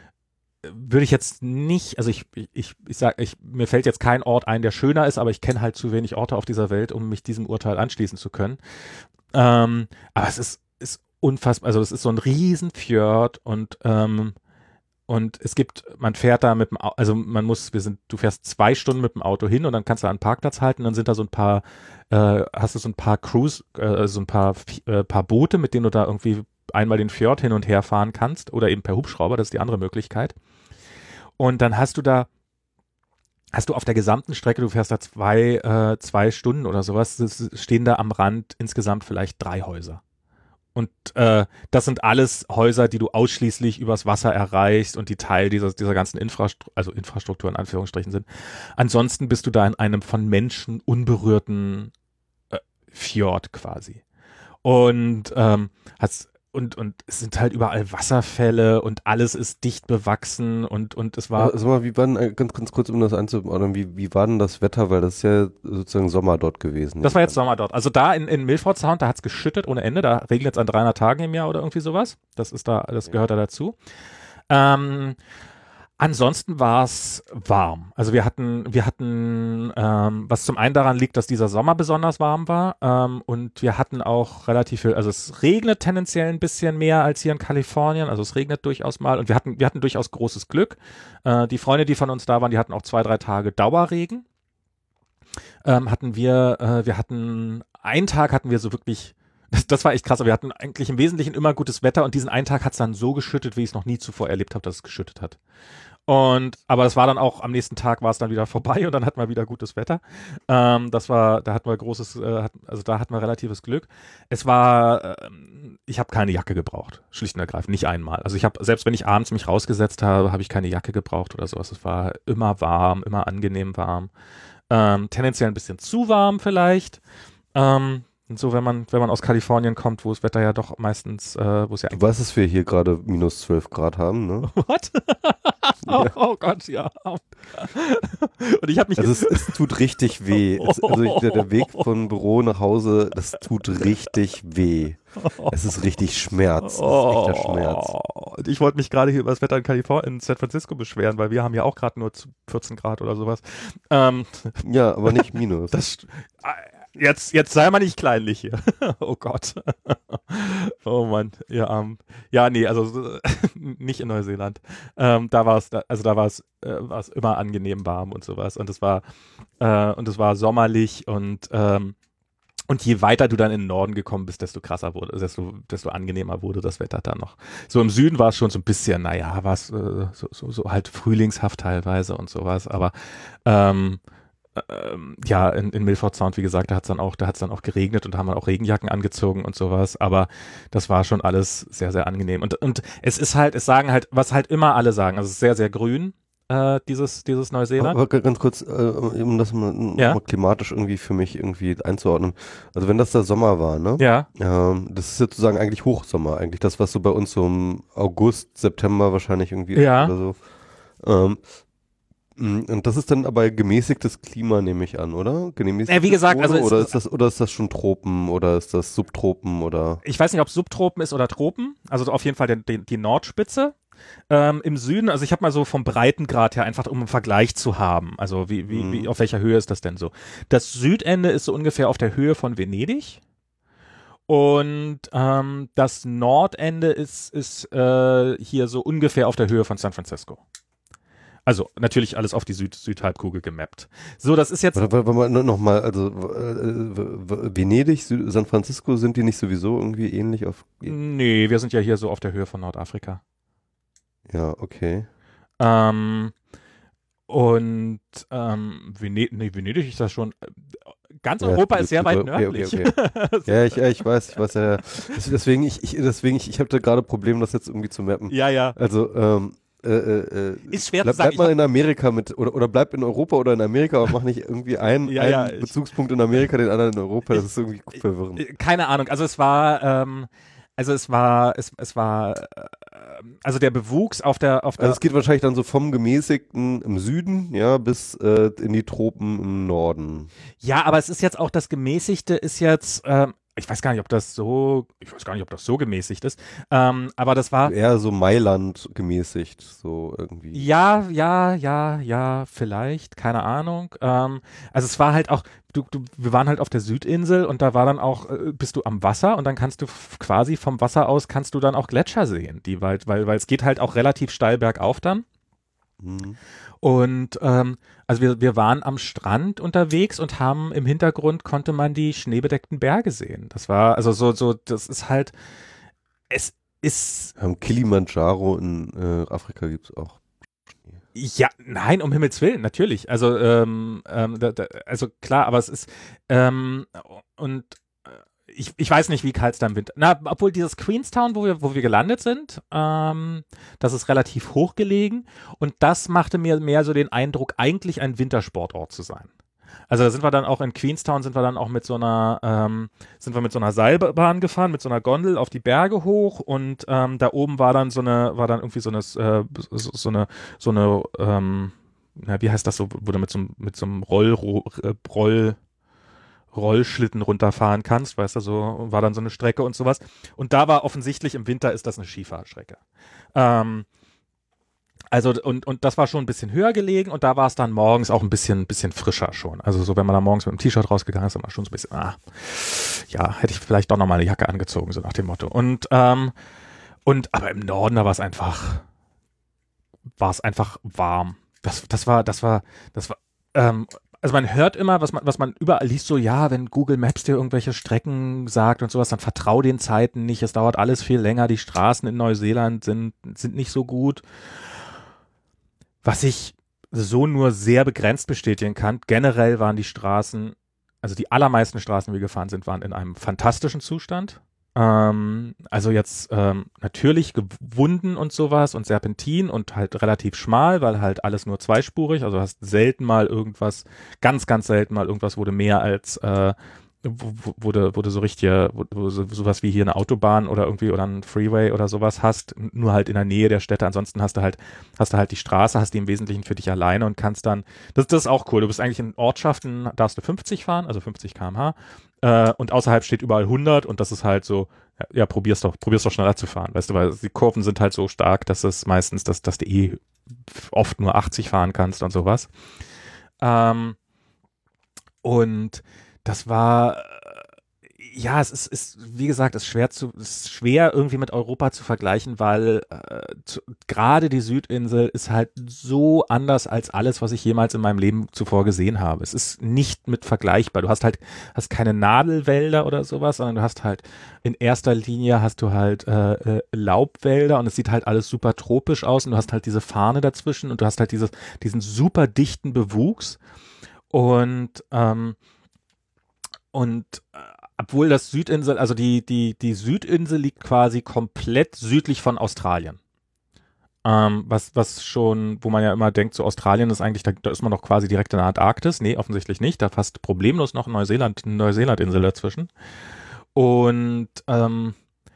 würde ich jetzt nicht, also ich, ich, ich sag, ich, mir fällt jetzt kein Ort ein, der schöner ist, aber ich kenne halt zu wenig Orte auf dieser Welt, um mich diesem Urteil anschließen zu können. Ähm, aber es ist, ist unfassbar, also es ist so ein Riesenfjord und, ähm, und es gibt, man fährt da mit dem, Au- also man muss, wir sind, du fährst zwei Stunden mit dem Auto hin und dann kannst du einen Parkplatz halten, dann sind da so ein paar, äh, hast du so ein paar Cruise, äh, so ein paar, äh, paar Boote, mit denen du da irgendwie einmal den Fjord hin und her fahren kannst oder eben per Hubschrauber, das ist die andere Möglichkeit. Und dann hast du da, hast du auf der gesamten Strecke, du fährst da zwei, äh, zwei Stunden oder sowas, es stehen da am Rand insgesamt vielleicht drei Häuser. Und äh, das sind alles Häuser, die du ausschließlich übers Wasser erreichst und die Teil dieser, dieser ganzen Infrastruktur, also Infrastruktur in Anführungsstrichen sind. Ansonsten bist du da in einem von Menschen unberührten äh, Fjord quasi. Und ähm, hast und und es sind halt überall Wasserfälle und alles ist dicht bewachsen und und es war. Sag mal, wie war denn, ganz, ganz kurz, um das einzuordnen, wie, wie war denn das Wetter, weil das ist ja sozusagen Sommer dort gewesen. Das war jetzt Sommer dort. Also da in, in Milford Sound, da hat es geschüttet ohne Ende, da regnet es an dreihundert Tagen im Jahr oder irgendwie sowas. Das ist da, das gehört da dazu. Ähm, Ansonsten war es warm. Also wir hatten, wir hatten, ähm, was zum einen daran liegt, dass dieser Sommer besonders warm war, ähm, und wir hatten auch relativ viel, also es regnet tendenziell ein bisschen mehr als hier in Kalifornien, also es regnet durchaus mal und wir hatten, wir hatten durchaus großes Glück. Äh, die Freunde, die von uns da waren, die hatten auch zwei, drei Tage Dauerregen. Ähm, hatten wir, äh, wir hatten, einen Tag hatten wir so wirklich, das, das war echt krass, aber wir hatten eigentlich im Wesentlichen immer gutes Wetter und diesen einen Tag hat es dann so geschüttet, wie ich es noch nie zuvor erlebt habe, dass es geschüttet hat. Und, aber es war dann auch, am nächsten Tag war es dann wieder vorbei und dann hatten wir wieder gutes Wetter. Ähm, das war, da hatten wir großes, äh, hat, also da hatten wir relatives Glück. Es war, äh, ich habe keine Jacke gebraucht, schlicht und ergreifend, nicht einmal. Also ich habe, selbst wenn ich abends mich rausgesetzt habe, habe ich keine Jacke gebraucht oder sowas. Es war immer warm, immer angenehm warm. Ähm, tendenziell ein bisschen zu warm vielleicht. Ähm, Und so, wenn man, wenn man aus Kalifornien kommt, wo das Wetter ja doch meistens, äh, wo es ja Du weißt, dass wir hier gerade minus zwölf Grad haben, ne? What? oh, Ja. oh Gott, ja. Und ich habe mich... Also es, es tut richtig weh. Es, also ich, der, der Weg von Büro nach Hause, das tut richtig weh. Es ist richtig Schmerz. Es ist echter Schmerz. Und ich wollte mich gerade hier über das Wetter in Kalifornien, in San Francisco beschweren, weil wir haben ja auch gerade nur vierzehn Grad oder sowas. Ähm, Ja, aber nicht minus. das... Jetzt, jetzt sei mal nicht kleinlich hier. Oh Gott. Oh Mann. Ja, ähm, ja, nee, also nicht in Neuseeland. Ähm, da war es, also da war es, äh, war es immer angenehm warm und sowas. Und es war, äh, und es war sommerlich und ähm, und je weiter du dann in den Norden gekommen bist, desto krasser wurde, desto, desto angenehmer wurde das Wetter dann noch. So im Süden war es schon so ein bisschen, naja, war es äh, so, so, so halt frühlingshaft teilweise und sowas, aber ähm, Ähm, ja, in, in Milford Sound, wie gesagt, da hat es dann auch, da hat es dann auch geregnet und da haben wir auch Regenjacken angezogen und sowas, aber das war schon alles sehr, sehr angenehm. Und, und es ist halt, es sagen halt, was halt immer alle sagen, also es ist sehr, sehr grün, äh, dieses, dieses Neuseeland. Aber ganz kurz, äh, um das mal, Ja? mal klimatisch irgendwie für mich irgendwie einzuordnen. Also wenn das der Sommer war, ne? Ja. Ähm, das ist sozusagen eigentlich Hochsommer, eigentlich das, was so bei uns so im August, September wahrscheinlich irgendwie Ja. ist oder so. Ähm, Und das ist dann aber gemäßigtes Klima, nehme ich an, oder? Gemäßigtes Ja, wie gesagt, also oder es- ist das oder ist das schon Tropen oder ist das Subtropen oder? Ich weiß nicht, ob es Subtropen ist oder Tropen, also auf jeden Fall den, den, die Nordspitze. Ähm, im Süden, also ich habe mal so vom Breitengrad her einfach, um einen Vergleich zu haben, also wie, wie, Mhm. wie, auf welcher Höhe ist das denn so? Das Südende ist so ungefähr auf der Höhe von Venedig. Und ähm, das Nordende ist, ist äh, hier so ungefähr auf der Höhe von San Francisco. Also natürlich alles auf die Süd Südhalbkugel gemappt. So, das ist jetzt... Warte, warte, warte mal, noch mal, also äh, Venedig, Sü- San Francisco, sind die nicht sowieso irgendwie ähnlich auf? Nee, wir sind ja hier so auf der Höhe von Nordafrika. Ja, okay. Ähm, und ähm, Venedig, nee, Venedig ist das schon... Ganz Ja, Europa gut, ist sehr gut, weit okay, nördlich. okay, Ja, ich, ja, ich weiß, ich weiß ja. ja. Das- Deswegen, ich, ich deswegen, ich, ich hatte gerade Probleme, das jetzt irgendwie zu mappen. ja, ja. Also, ähm, äh, äh, äh, Ist schwer bleib, zu sagen. bleib mal in Amerika mit, oder, oder bleib in Europa oder in Amerika, aber mach nicht irgendwie einen, Ja, einen ja, ich- Bezugspunkt in Amerika, den anderen in Europa. Das ist irgendwie verwirrend. Ich- Keine Ahnung. Also es war... Ähm, also es war... Es, es war... Äh, also der Bewuchs auf der... Auf der Also es geht wahrscheinlich dann so vom gemäßigten im Süden, ja, bis äh, in die Tropen im Norden. Ja, aber es ist jetzt auch das Gemäßigte ist jetzt, ähm, ich weiß gar nicht, ob das so, ich weiß gar nicht, ob das so gemäßigt ist, ähm, aber das war, Eher so Mailand gemäßigt, so irgendwie. ja, ja, ja, ja, vielleicht, keine Ahnung. Ähm, also es war halt auch, du, du, wir waren halt auf der Südinsel und da war dann auch, äh, bist du am Wasser und dann kannst du f- quasi vom Wasser aus kannst du dann auch Gletscher sehen, die weit, weil, weil es geht halt auch relativ steil bergauf dann. Mhm. Und ähm, also wir, wir waren am Strand unterwegs und haben im Hintergrund konnte man die schneebedeckten Berge sehen. Das war also so, so, das ist halt, es ist, Am Kilimanjaro in äh, Afrika gibt es auch. ja, nein, um Himmels Willen, natürlich. Also, ähm, ähm, da, da, also klar, aber es ist, ähm, und äh, ich, ich weiß nicht, wie kalt es da im Winter. Na, obwohl dieses Queenstown, wo wir, wo wir gelandet sind, ähm, das ist relativ hoch gelegen und das machte mir mehr so den Eindruck, eigentlich ein Wintersportort zu sein. Also da sind wir dann auch in Queenstown, sind wir dann auch mit so einer, ähm, sind wir mit so einer Seilbahn gefahren, mit so einer Gondel auf die Berge hoch und ähm, da oben war dann so eine, war dann irgendwie so eine, äh, so, so eine, so eine, ähm, na, wie heißt das so, wo du mit so, einem- mit so einem Roll, äh, Roll, Rollschlitten runterfahren kannst, weißt du, so war dann so eine Strecke und sowas. Und da war offensichtlich im Winter ist das eine Skifahrstrecke. Ähm, Also und, und das war schon ein bisschen höher gelegen und da war es dann morgens auch ein bisschen, bisschen frischer schon. Also so, wenn man da morgens mit dem T-Shirt rausgegangen ist, dann war schon so ein bisschen, ah, ja, hätte ich vielleicht doch noch mal eine Jacke angezogen, so nach dem Motto. Und, ähm, und aber im Norden, da war es einfach, war es einfach warm. Das, das war, das war, das war, ähm, also man hört immer, was man, was man überall liest, so, ja, wenn Google Maps dir irgendwelche Strecken sagt und sowas, dann vertrau den Zeiten nicht, es dauert alles viel länger, die Straßen in Neuseeland sind, sind nicht so gut. Was ich so nur sehr begrenzt bestätigen kann, generell waren die Straßen, also die allermeisten Straßen, die wir gefahren sind, waren in einem fantastischen Zustand. Ähm, also jetzt ähm, natürlich gewunden und sowas und Serpentin und halt relativ schmal, weil halt alles nur zweispurig, also hast selten mal irgendwas, ganz, ganz selten mal irgendwas wurde mehr als äh, wurde, wurde so richtig, wo, wo so, sowas wie hier eine Autobahn oder irgendwie oder ein Freeway oder sowas hast, nur halt in der Nähe der Städte. Ansonsten hast du halt, hast du halt die Straße, hast die im Wesentlichen für dich alleine und kannst dann, das, das ist auch cool. Du bist eigentlich in Ortschaften, darfst du fünfzig fahren, also fünfzig Kilometer pro Stunde, äh, und außerhalb steht überall hundert und das ist halt so, ja, ja, probier's doch, probier's doch schneller zu fahren, weißt du, weil die Kurven sind halt so stark, dass es meistens, dass, dass du eh oft nur achtzig fahren kannst und sowas. Ähm, und das war, ja, es ist, ist, wie gesagt, es ist schwer zu, es ist schwer irgendwie mit Europa zu vergleichen, weil äh, gerade die Südinsel ist halt so anders als alles, was ich jemals in meinem Leben zuvor gesehen habe. Es ist nicht mit vergleichbar. Du hast halt, hast keine Nadelwälder oder sowas, sondern du hast halt, in erster Linie hast du halt äh, äh, Laubwälder und es sieht halt alles super tropisch aus und du hast halt diese Farne dazwischen und du hast halt dieses, diesen super dichten Bewuchs und, ähm, und äh, obwohl das Südinsel, also die, die, die Südinsel liegt quasi komplett südlich von Australien. Ähm, was, was schon, wo man ja immer denkt, so Australien ist eigentlich, da, da ist man doch quasi direkt in der Antarktis. Nee, offensichtlich nicht. Da passt problemlos noch Neuseeland, eine Neuseelandinsel dazwischen. Und, ähm,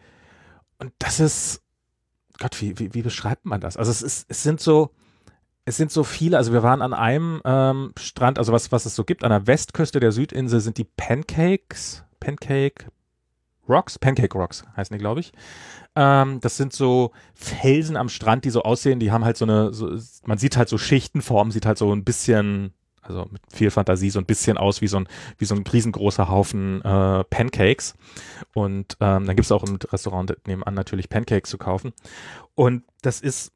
und das ist, Gott, wie, wie, wie beschreibt man das? Also es ist, es sind so, es sind so viele, also wir waren an einem ähm, Strand, also was, was es so gibt, an der Westküste der Südinsel sind die Pancakes, Pancake Rocks, Pancake Rocks heißen die, glaube ich. Ähm, das sind so Felsen am Strand, die so aussehen, die haben halt so eine, so, man sieht halt so Schichtenform, sieht halt so ein bisschen, also mit viel Fantasie, so ein bisschen aus wie so ein, wie so ein riesengroßer Haufen äh, Pancakes. Und ähm, dann gibt es auch im Restaurant nebenan natürlich Pancakes zu kaufen. Und das ist,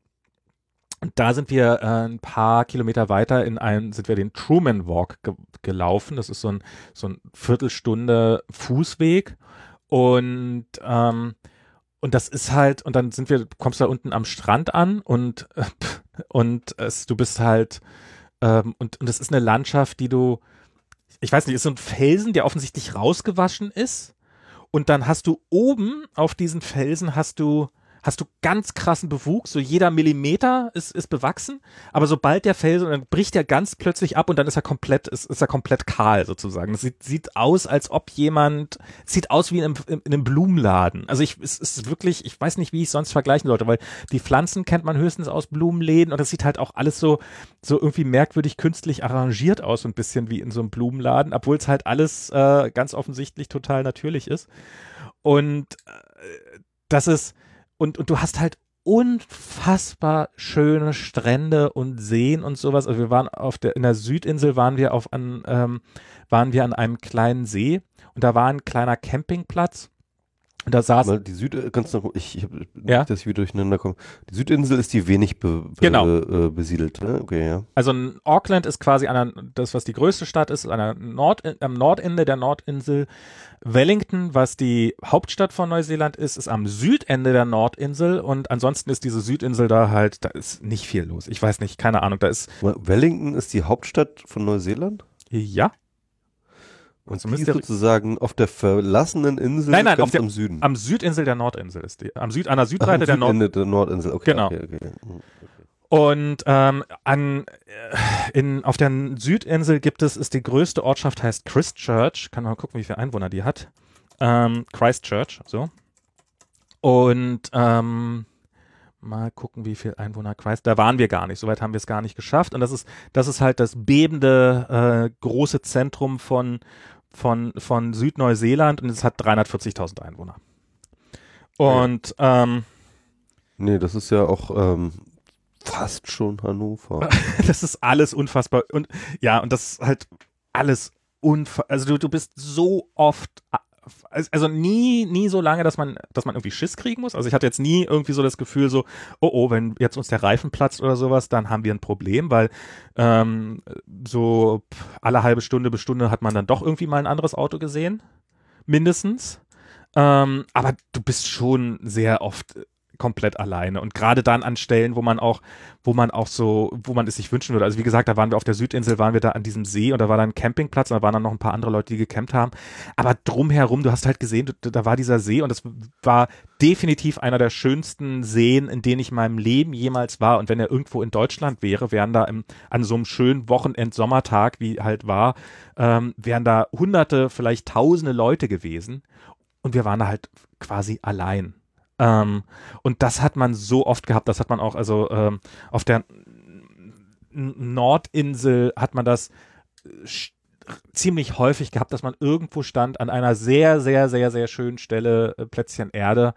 und da sind wir äh, ein paar Kilometer weiter in einem, sind wir den Truman Walk ge gelaufen. Das ist so ein, so ein Viertelstunde Fußweg. Und, ähm, und das ist halt, und dann sind wir, kommst da unten am Strand an und, äh, und es, du bist halt, ähm, und, und es ist eine Landschaft, die du, ich weiß nicht, ist so ein Felsen, der offensichtlich rausgewaschen ist. Und dann hast du oben auf diesen Felsen hast du, hast du ganz krassen Bewuchs, so jeder Millimeter ist, ist bewachsen, aber sobald der Felsen, dann bricht er ganz plötzlich ab und dann ist er komplett, ist, ist er komplett kahl sozusagen. Das sieht, sieht aus, als ob jemand, sieht aus wie in einem, in einem Blumenladen. Also ich, es ist wirklich, ich weiß nicht, wie ich es sonst vergleichen sollte, weil die Pflanzen kennt man höchstens aus Blumenläden und das sieht halt auch alles so, so irgendwie merkwürdig künstlich arrangiert aus, so ein bisschen wie in so einem Blumenladen, obwohl es halt alles äh, ganz offensichtlich total natürlich ist. Und äh, das ist, Und, und du hast halt unfassbar schöne Strände und Seen und sowas. Also wir waren auf der, in der Südinsel waren wir auf an, ähm, waren wir an einem kleinen See und da war ein kleiner Campingplatz. Und da saß Mal die Süd, ganz noch, ich, ich habe ja? nicht, dass ich wieder durcheinander komme. Die Südinsel ist die wenig be, be, genau. äh, besiedelt, ne? Okay, ja. Also Auckland ist quasi an der, das, was die größte Stadt ist, an der Nord, am Nordende der Nordinsel. Wellington, was die Hauptstadt von Neuseeland ist, ist am Südende der Nordinsel und ansonsten ist diese Südinsel da halt, da ist nicht viel los. Ich weiß nicht, keine Ahnung, da ist. Wellington ist die Hauptstadt von Neuseeland? Ja. Und also die ist sozusagen auf der verlassenen Insel nein, nein, ganz auf der, am Süden. Am Südinsel der Nordinsel ist die. Am Süd, an der Südseite Ach, der, Nord der Nordinsel. Okay, genau. Okay, okay. okay. Und ähm, an, in, auf der Südinsel gibt es, ist die größte Ortschaft, heißt Christchurch. Kann mal gucken, wie viele Einwohner die hat. Ähm, Christchurch, so. Und ähm, mal gucken, wie viele Einwohner Christ. Da waren wir gar nicht. Soweit haben wir es gar nicht geschafft. Und das ist, das ist halt das bebende äh, große Zentrum von von, von Südneuseeland und es hat dreihundertvierzigtausend Einwohner. Und, ja. ähm, Nee, das ist ja auch ähm, fast schon Hannover. Das ist alles unfassbar. Und ja, und das ist halt alles unfassbar. Also du, du bist so oft, also nie, nie so lange, dass man, dass man irgendwie Schiss kriegen muss. Also ich hatte jetzt nie irgendwie so das Gefühl so, oh oh, wenn jetzt uns der Reifen platzt oder sowas, dann haben wir ein Problem, weil ähm, so alle halbe Stunde bis Stunde hat man dann doch irgendwie mal ein anderes Auto gesehen. Mindestens. Ähm, aber du bist schon sehr oft komplett alleine und gerade dann an Stellen, wo man auch, wo man auch so, wo man es sich wünschen würde. Also wie gesagt, da waren wir auf der Südinsel, waren wir da an diesem See und da war dann ein Campingplatz und da waren dann noch ein paar andere Leute, die gecampt haben. Aber drumherum, du hast halt gesehen, da war dieser See und das war definitiv einer der schönsten Seen, in denen ich in meinem Leben jemals war. Und wenn er irgendwo in Deutschland wäre, wären da im, an so einem schönen Wochenend-Sommertag, wie halt war, ähm, wären da hunderte, vielleicht tausende Leute gewesen und wir waren da halt quasi allein. Ähm, und das hat man so oft gehabt, das hat man auch, also ähm, auf der Nordinsel hat man das ziemlich häufig gehabt, dass man irgendwo stand an einer sehr, sehr, sehr, sehr schönen Stelle, äh, Plätzchen Erde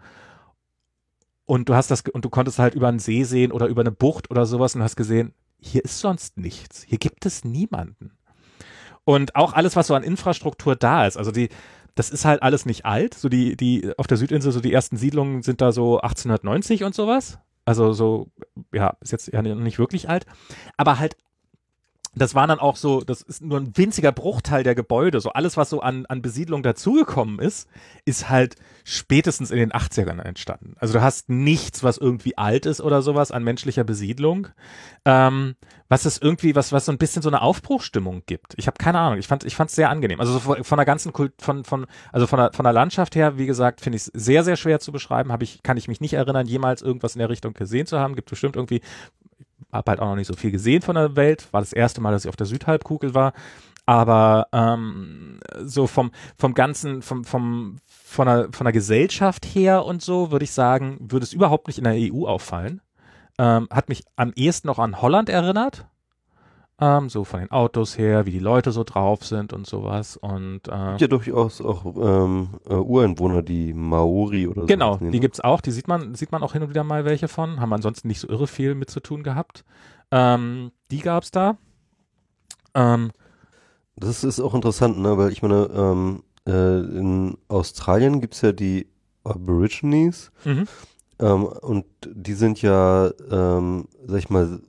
und du hast das, und du konntest halt über einen See sehen oder über eine Bucht oder sowas und hast gesehen, hier ist sonst nichts, hier gibt es niemanden. Und auch alles, was so an Infrastruktur da ist, also die das ist halt alles nicht alt, so die, die, auf der Südinsel, so die ersten Siedlungen sind da so achtzehnhundertneunzig und sowas. Also so, ja, ist jetzt ja nicht wirklich alt. Aber halt, das waren dann auch so, das ist nur ein winziger Bruchteil der Gebäude. So alles, was so an, an Besiedlung dazugekommen ist, ist halt spätestens in den achtzigern entstanden. Also du hast nichts, was irgendwie alt ist oder sowas an menschlicher Besiedlung. Ähm, was es irgendwie, was, was so ein bisschen so eine Aufbruchsstimmung gibt. Ich habe keine Ahnung, ich fand ich fand es sehr angenehm. Also so von, von der ganzen Kult, von, von, also von der, von der Landschaft her, wie gesagt, finde ich es sehr, sehr schwer zu beschreiben. Hab ich, kann ich mich nicht erinnern, jemals irgendwas in der Richtung gesehen zu haben. Gibt bestimmt irgendwie, habe halt auch noch nicht so viel gesehen von der Welt. War das erste Mal, dass ich auf der Südhalbkugel war. Aber ähm, so vom, vom ganzen, vom, vom, von der, von der Gesellschaft her und so, würde ich sagen, würde es überhaupt nicht in der E U auffallen. Ähm, hat mich am ehesten noch an Holland erinnert. Ähm, so von den Autos her, wie die Leute so drauf sind und sowas. Und äh, ja durchaus auch ähm, äh, Ureinwohner, die Maori oder so. Genau, die gibt's auch. Die sieht man, sieht man auch hin und wieder mal welche von. Haben ansonsten nicht so irre viel mit zu tun gehabt. Ähm, die gab's da. Ähm, das ist auch interessant, ne? Weil ich meine, ähm, äh, in Australien gibt's ja die Aborigines. mhm. Ähm, und die sind ja, ähm, sag ich mal,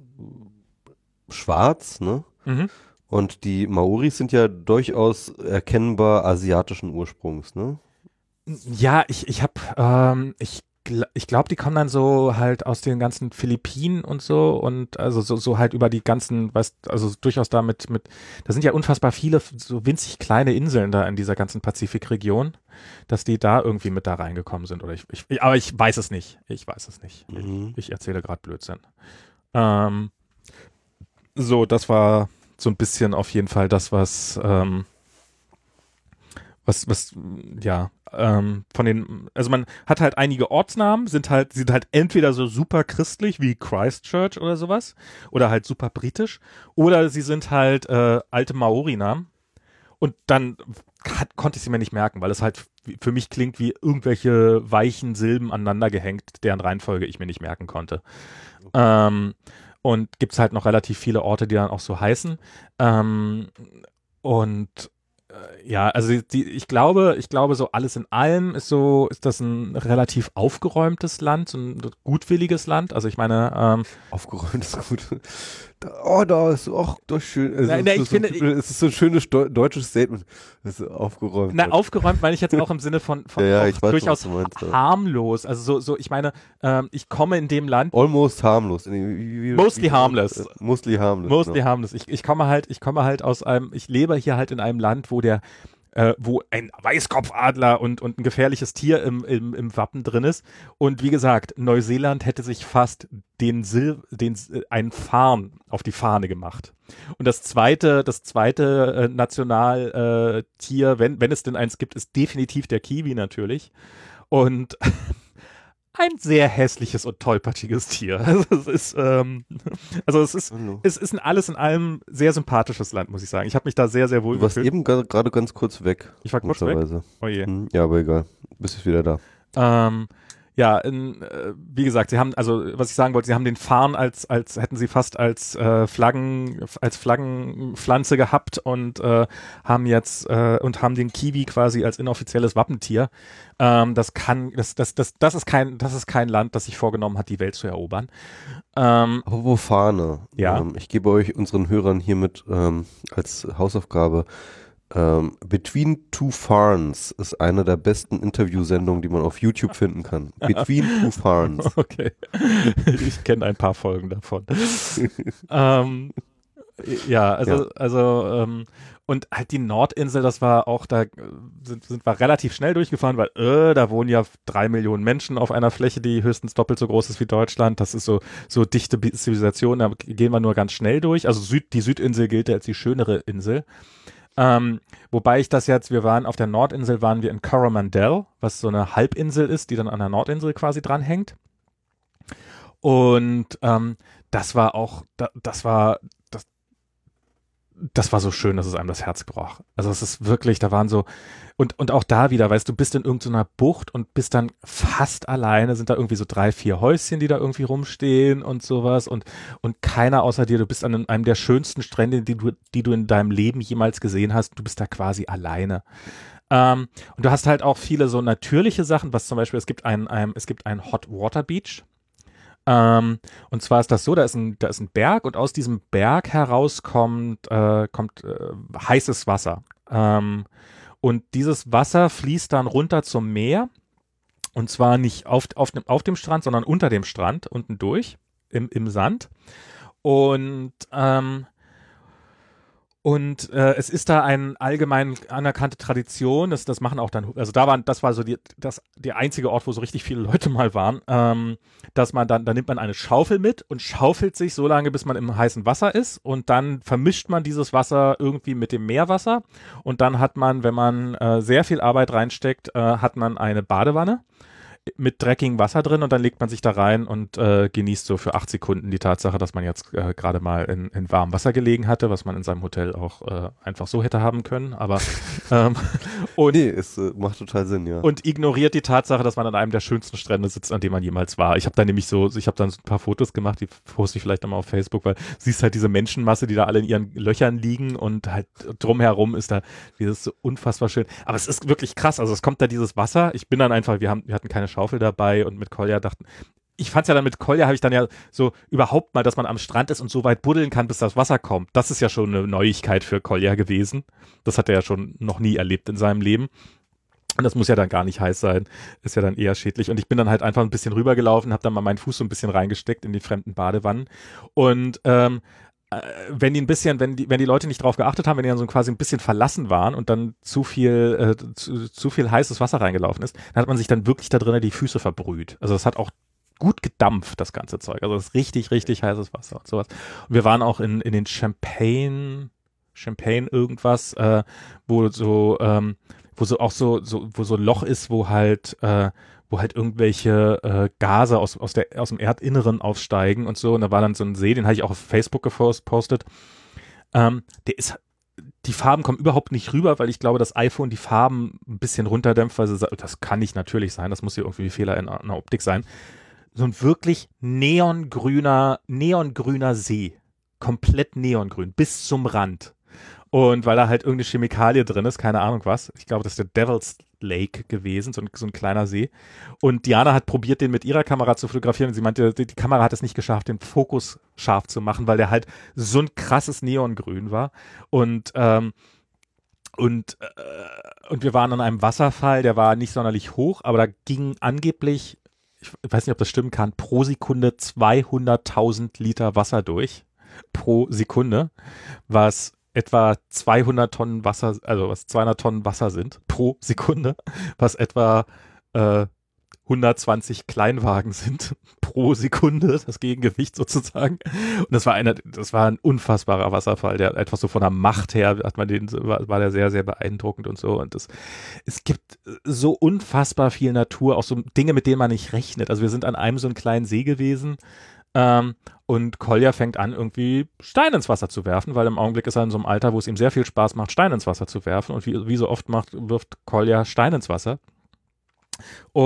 schwarz, ne? Mhm. Und die Maoris sind ja durchaus erkennbar asiatischen Ursprungs, ne? Ja, ich, ich hab, ähm, ich, gl ich glaube, die kommen dann so halt aus den ganzen Philippinen und so und also so, so halt über die ganzen, weißt, also durchaus da mit, mit, da sind ja unfassbar viele so winzig kleine Inseln da in dieser ganzen Pazifikregion, dass die da irgendwie mit da reingekommen sind oder ich, ich aber ich weiß es nicht, ich weiß es nicht. Mhm. Ich, ich erzähle gerade Blödsinn. Ähm, so, das war so ein bisschen auf jeden Fall das, was, ähm, was, was, ja, ähm, von den, also man hat halt einige Ortsnamen, sind halt, sind halt entweder so super christlich wie Christchurch oder sowas, oder halt super britisch, oder sie sind halt äh, alte Maori-Namen. Und dann hat, konnte ich sie mir nicht merken, weil es halt für mich klingt wie irgendwelche weichen Silben aneinander gehängt, deren Reihenfolge ich mir nicht merken konnte. Okay. Ähm, und gibt's halt noch relativ viele Orte, die dann auch so heißen. Ähm, und ja, also die, ich glaube, ich glaube, so alles in allem ist so, ist das ein relativ aufgeräumtes Land, so ein gutwilliges Land. Also ich meine, ähm, aufgeräumt ist gut. Da, oh, da ist auch doch schön. Also nein, nein, ich so, finde, so, es ist so ein schönes Deu deutsches Statement. Das ist aufgeräumt. Na, aufgeräumt meine ich jetzt auch im Sinne von, von ja, ja, ich weiß, durchaus meinst, ja. harmlos. Also so, so, ich meine, ähm, ich komme in dem Land. Almost harmlos. Wie, wie, mostly wie, harmless. Äh, mostly harmless. Mostly no. harmless. Ich, ich komme halt, ich komme halt aus einem, ich lebe hier halt in einem Land, wo der Äh, wo ein Weißkopfadler und, und ein gefährliches Tier im, im, im Wappen drin ist. Und wie gesagt, Neuseeland hätte sich fast den Sil den, äh, einen Farn auf die Fahne gemacht. Und das zweite, das zweite äh, Nationaltier, äh, wenn, wenn es denn eins gibt, ist definitiv der Kiwi natürlich. Und ein sehr hässliches und tollpatschiges Tier. Also es ist, ähm, also es ist, es ist ein alles in allem sehr sympathisches Land, muss ich sagen. Ich habe mich da sehr, sehr wohl gefühlt. Du warst gefühlt. eben gerade ganz kurz weg. Ich war kurz weg? Oh je. Hm, ja, aber egal. Bist du wieder da. Ähm, ja, in, äh, wie gesagt, sie haben, also was ich sagen wollte, sie haben den Farn als, als hätten sie fast als äh, Flaggen, als Flaggenpflanze gehabt und äh, haben jetzt äh, und haben den Kiwi quasi als inoffizielles Wappentier. Ähm, das kann, das, das, das, das ist kein, das ist kein Land, das sich vorgenommen hat, die Welt zu erobern. Ähm, Aber wo Fahne? Ja. Ähm, ich gebe euch unseren Hörern hiermit ähm, als Hausaufgabe. Ähm, Between Two Farns ist eine der besten Interviewsendungen, die man auf YouTube finden kann. Between Two Farns. Okay. Ich kenne ein paar Folgen davon. ähm, ja, also, Ja. also, ähm, und halt die Nordinsel, das war auch, da sind, sind wir relativ schnell durchgefahren, weil, äh, da wohnen ja drei Millionen Menschen auf einer Fläche, die höchstens doppelt so groß ist wie Deutschland. Das ist so, so dichte Zivilisation, da gehen wir nur ganz schnell durch. Also Süd, die Südinsel gilt als die schönere Insel. Ähm, wobei ich das jetzt, wir waren auf der Nordinsel, waren wir in Coromandel, was so eine Halbinsel ist, die dann an der Nordinsel quasi dranhängt. Und ähm, das war auch, da, das war, das, das war so schön, dass es einem das Herz brach. Also es ist wirklich, da waren so, und, und auch da wieder, weißt du, bist in irgendeiner Bucht und bist dann fast alleine, sind da irgendwie so drei, vier Häuschen, die da irgendwie rumstehen und sowas und, und keiner außer dir, du bist an einem der schönsten Strände, die du, die du in deinem Leben jemals gesehen hast, du bist da quasi alleine. Ähm, und du hast halt auch viele so natürliche Sachen, was zum Beispiel, es gibt ein, ein es gibt ein Hot Water Beach. Ähm, und zwar ist das so, da ist ein, da ist ein Berg und aus diesem Berg heraus kommt, äh, kommt äh, heißes Wasser. Ähm, und dieses Wasser fließt dann runter zum Meer und zwar nicht auf, auf, dem, auf dem Strand, sondern unter dem Strand, unten durch, im, im Sand. Und ähm, Und äh, es ist da eine allgemein anerkannte Tradition, das, das machen auch dann, also da waren, das war so die, das, der einzige Ort, wo so richtig viele Leute mal waren, ähm, dass man dann, da nimmt man eine Schaufel mit und schaufelt sich so lange, bis man im heißen Wasser ist und dann vermischt man dieses Wasser irgendwie mit dem Meerwasser und dann hat man, wenn man äh, sehr viel Arbeit reinsteckt, äh, hat man eine Badewanne mit dreckigem Wasser drin und dann legt man sich da rein und äh, genießt so für acht Sekunden die Tatsache, dass man jetzt äh, gerade mal in, in warmem Wasser gelegen hatte, was man in seinem Hotel auch äh, einfach so hätte haben können, aber ähm, und, Nee, es äh, macht total Sinn, ja. und ignoriert die Tatsache, dass man an einem der schönsten Strände sitzt, an dem man jemals war. Ich habe da nämlich so, ich habe dann so ein paar Fotos gemacht, die poste ich vielleicht nochmal auf Facebook, weil siehst halt diese Menschenmasse, die da alle in ihren Löchern liegen und halt drumherum ist da dieses so unfassbar schön. Aber es ist wirklich krass, also es kommt da dieses Wasser, ich bin dann einfach, wir haben, wir hatten keine Schaufel dabei und mit Kolja dachten, ich fand's ja dann mit Kolja, habe ich dann ja so überhaupt mal, dass man am Strand ist und so weit buddeln kann, bis das Wasser kommt. Das ist ja schon eine Neuigkeit für Kolja gewesen. Das hat er ja schon noch nie erlebt in seinem Leben. Und das muss ja dann gar nicht heiß sein, ist ja dann eher schädlich. Und ich bin dann halt einfach ein bisschen rübergelaufen, habe dann mal meinen Fuß so ein bisschen reingesteckt in die fremden Badewannen. Und ähm, wenn die ein bisschen, wenn die, wenn die Leute nicht drauf geachtet haben, wenn die dann so quasi ein bisschen verlassen waren und dann zu viel, äh, zu, zu viel heißes Wasser reingelaufen ist, dann hat man sich dann wirklich da drinnen die Füße verbrüht. Also das hat auch gut gedampft, das ganze Zeug. Also das ist richtig, richtig heißes Wasser und sowas. Und wir waren auch in, in den Champagne, Champagne irgendwas, äh, wo so, ähm, wo so auch so, so, wo so ein Loch ist, wo halt, äh, wo halt irgendwelche äh, Gase aus, aus, der, aus dem Erdinneren aufsteigen und so. Und da war dann so ein See, den hatte ich auch auf Facebook gepostet. Ähm, der ist, die Farben kommen überhaupt nicht rüber, weil ich glaube, das iPhone die Farben ein bisschen runterdämpft, weil sie, das kann nicht natürlich sein, das muss hier irgendwie Fehler in einer Optik sein. So ein wirklich neongrüner, neongrüner See. Komplett neongrün, bis zum Rand. Und weil da halt irgendeine Chemikalie drin ist, keine Ahnung was. Ich glaube, das ist der Devil's Lake gewesen, so ein, so ein kleiner See. Und Diana hat probiert, den mit ihrer Kamera zu fotografieren. Und sie meinte, die, die Kamera hat es nicht geschafft, den Fokus scharf zu machen, weil der halt so ein krasses Neongrün war. Und, ähm, und, äh, und wir waren an einem Wasserfall, der war nicht sonderlich hoch, aber da ging angeblich, ich weiß nicht, ob das stimmen kann, pro Sekunde zweihunderttausend Liter Wasser durch. Pro Sekunde, was etwa zweihundert Tonnen Wasser, also was zweihundert Tonnen Wasser sind pro Sekunde, was etwa äh, hundertzwanzig Kleinwagen sind pro Sekunde, das Gegengewicht sozusagen. Und das war eine, das war ein unfassbarer Wasserfall, der etwas so von der Macht her, hat man den, war, war der sehr, sehr beeindruckend und so. Und das, es gibt so unfassbar viel Natur, auch so Dinge, mit denen man nicht rechnet. Also wir sind an einem so einen kleinen See gewesen, Ähm, und Kolja fängt an, irgendwie Steine ins Wasser zu werfen, weil im Augenblick ist er in so einem Alter, wo es ihm sehr viel Spaß macht, Steine ins Wasser zu werfen. Und wie, wie so oft macht, wirft Kolja Steine ins Wasser. Und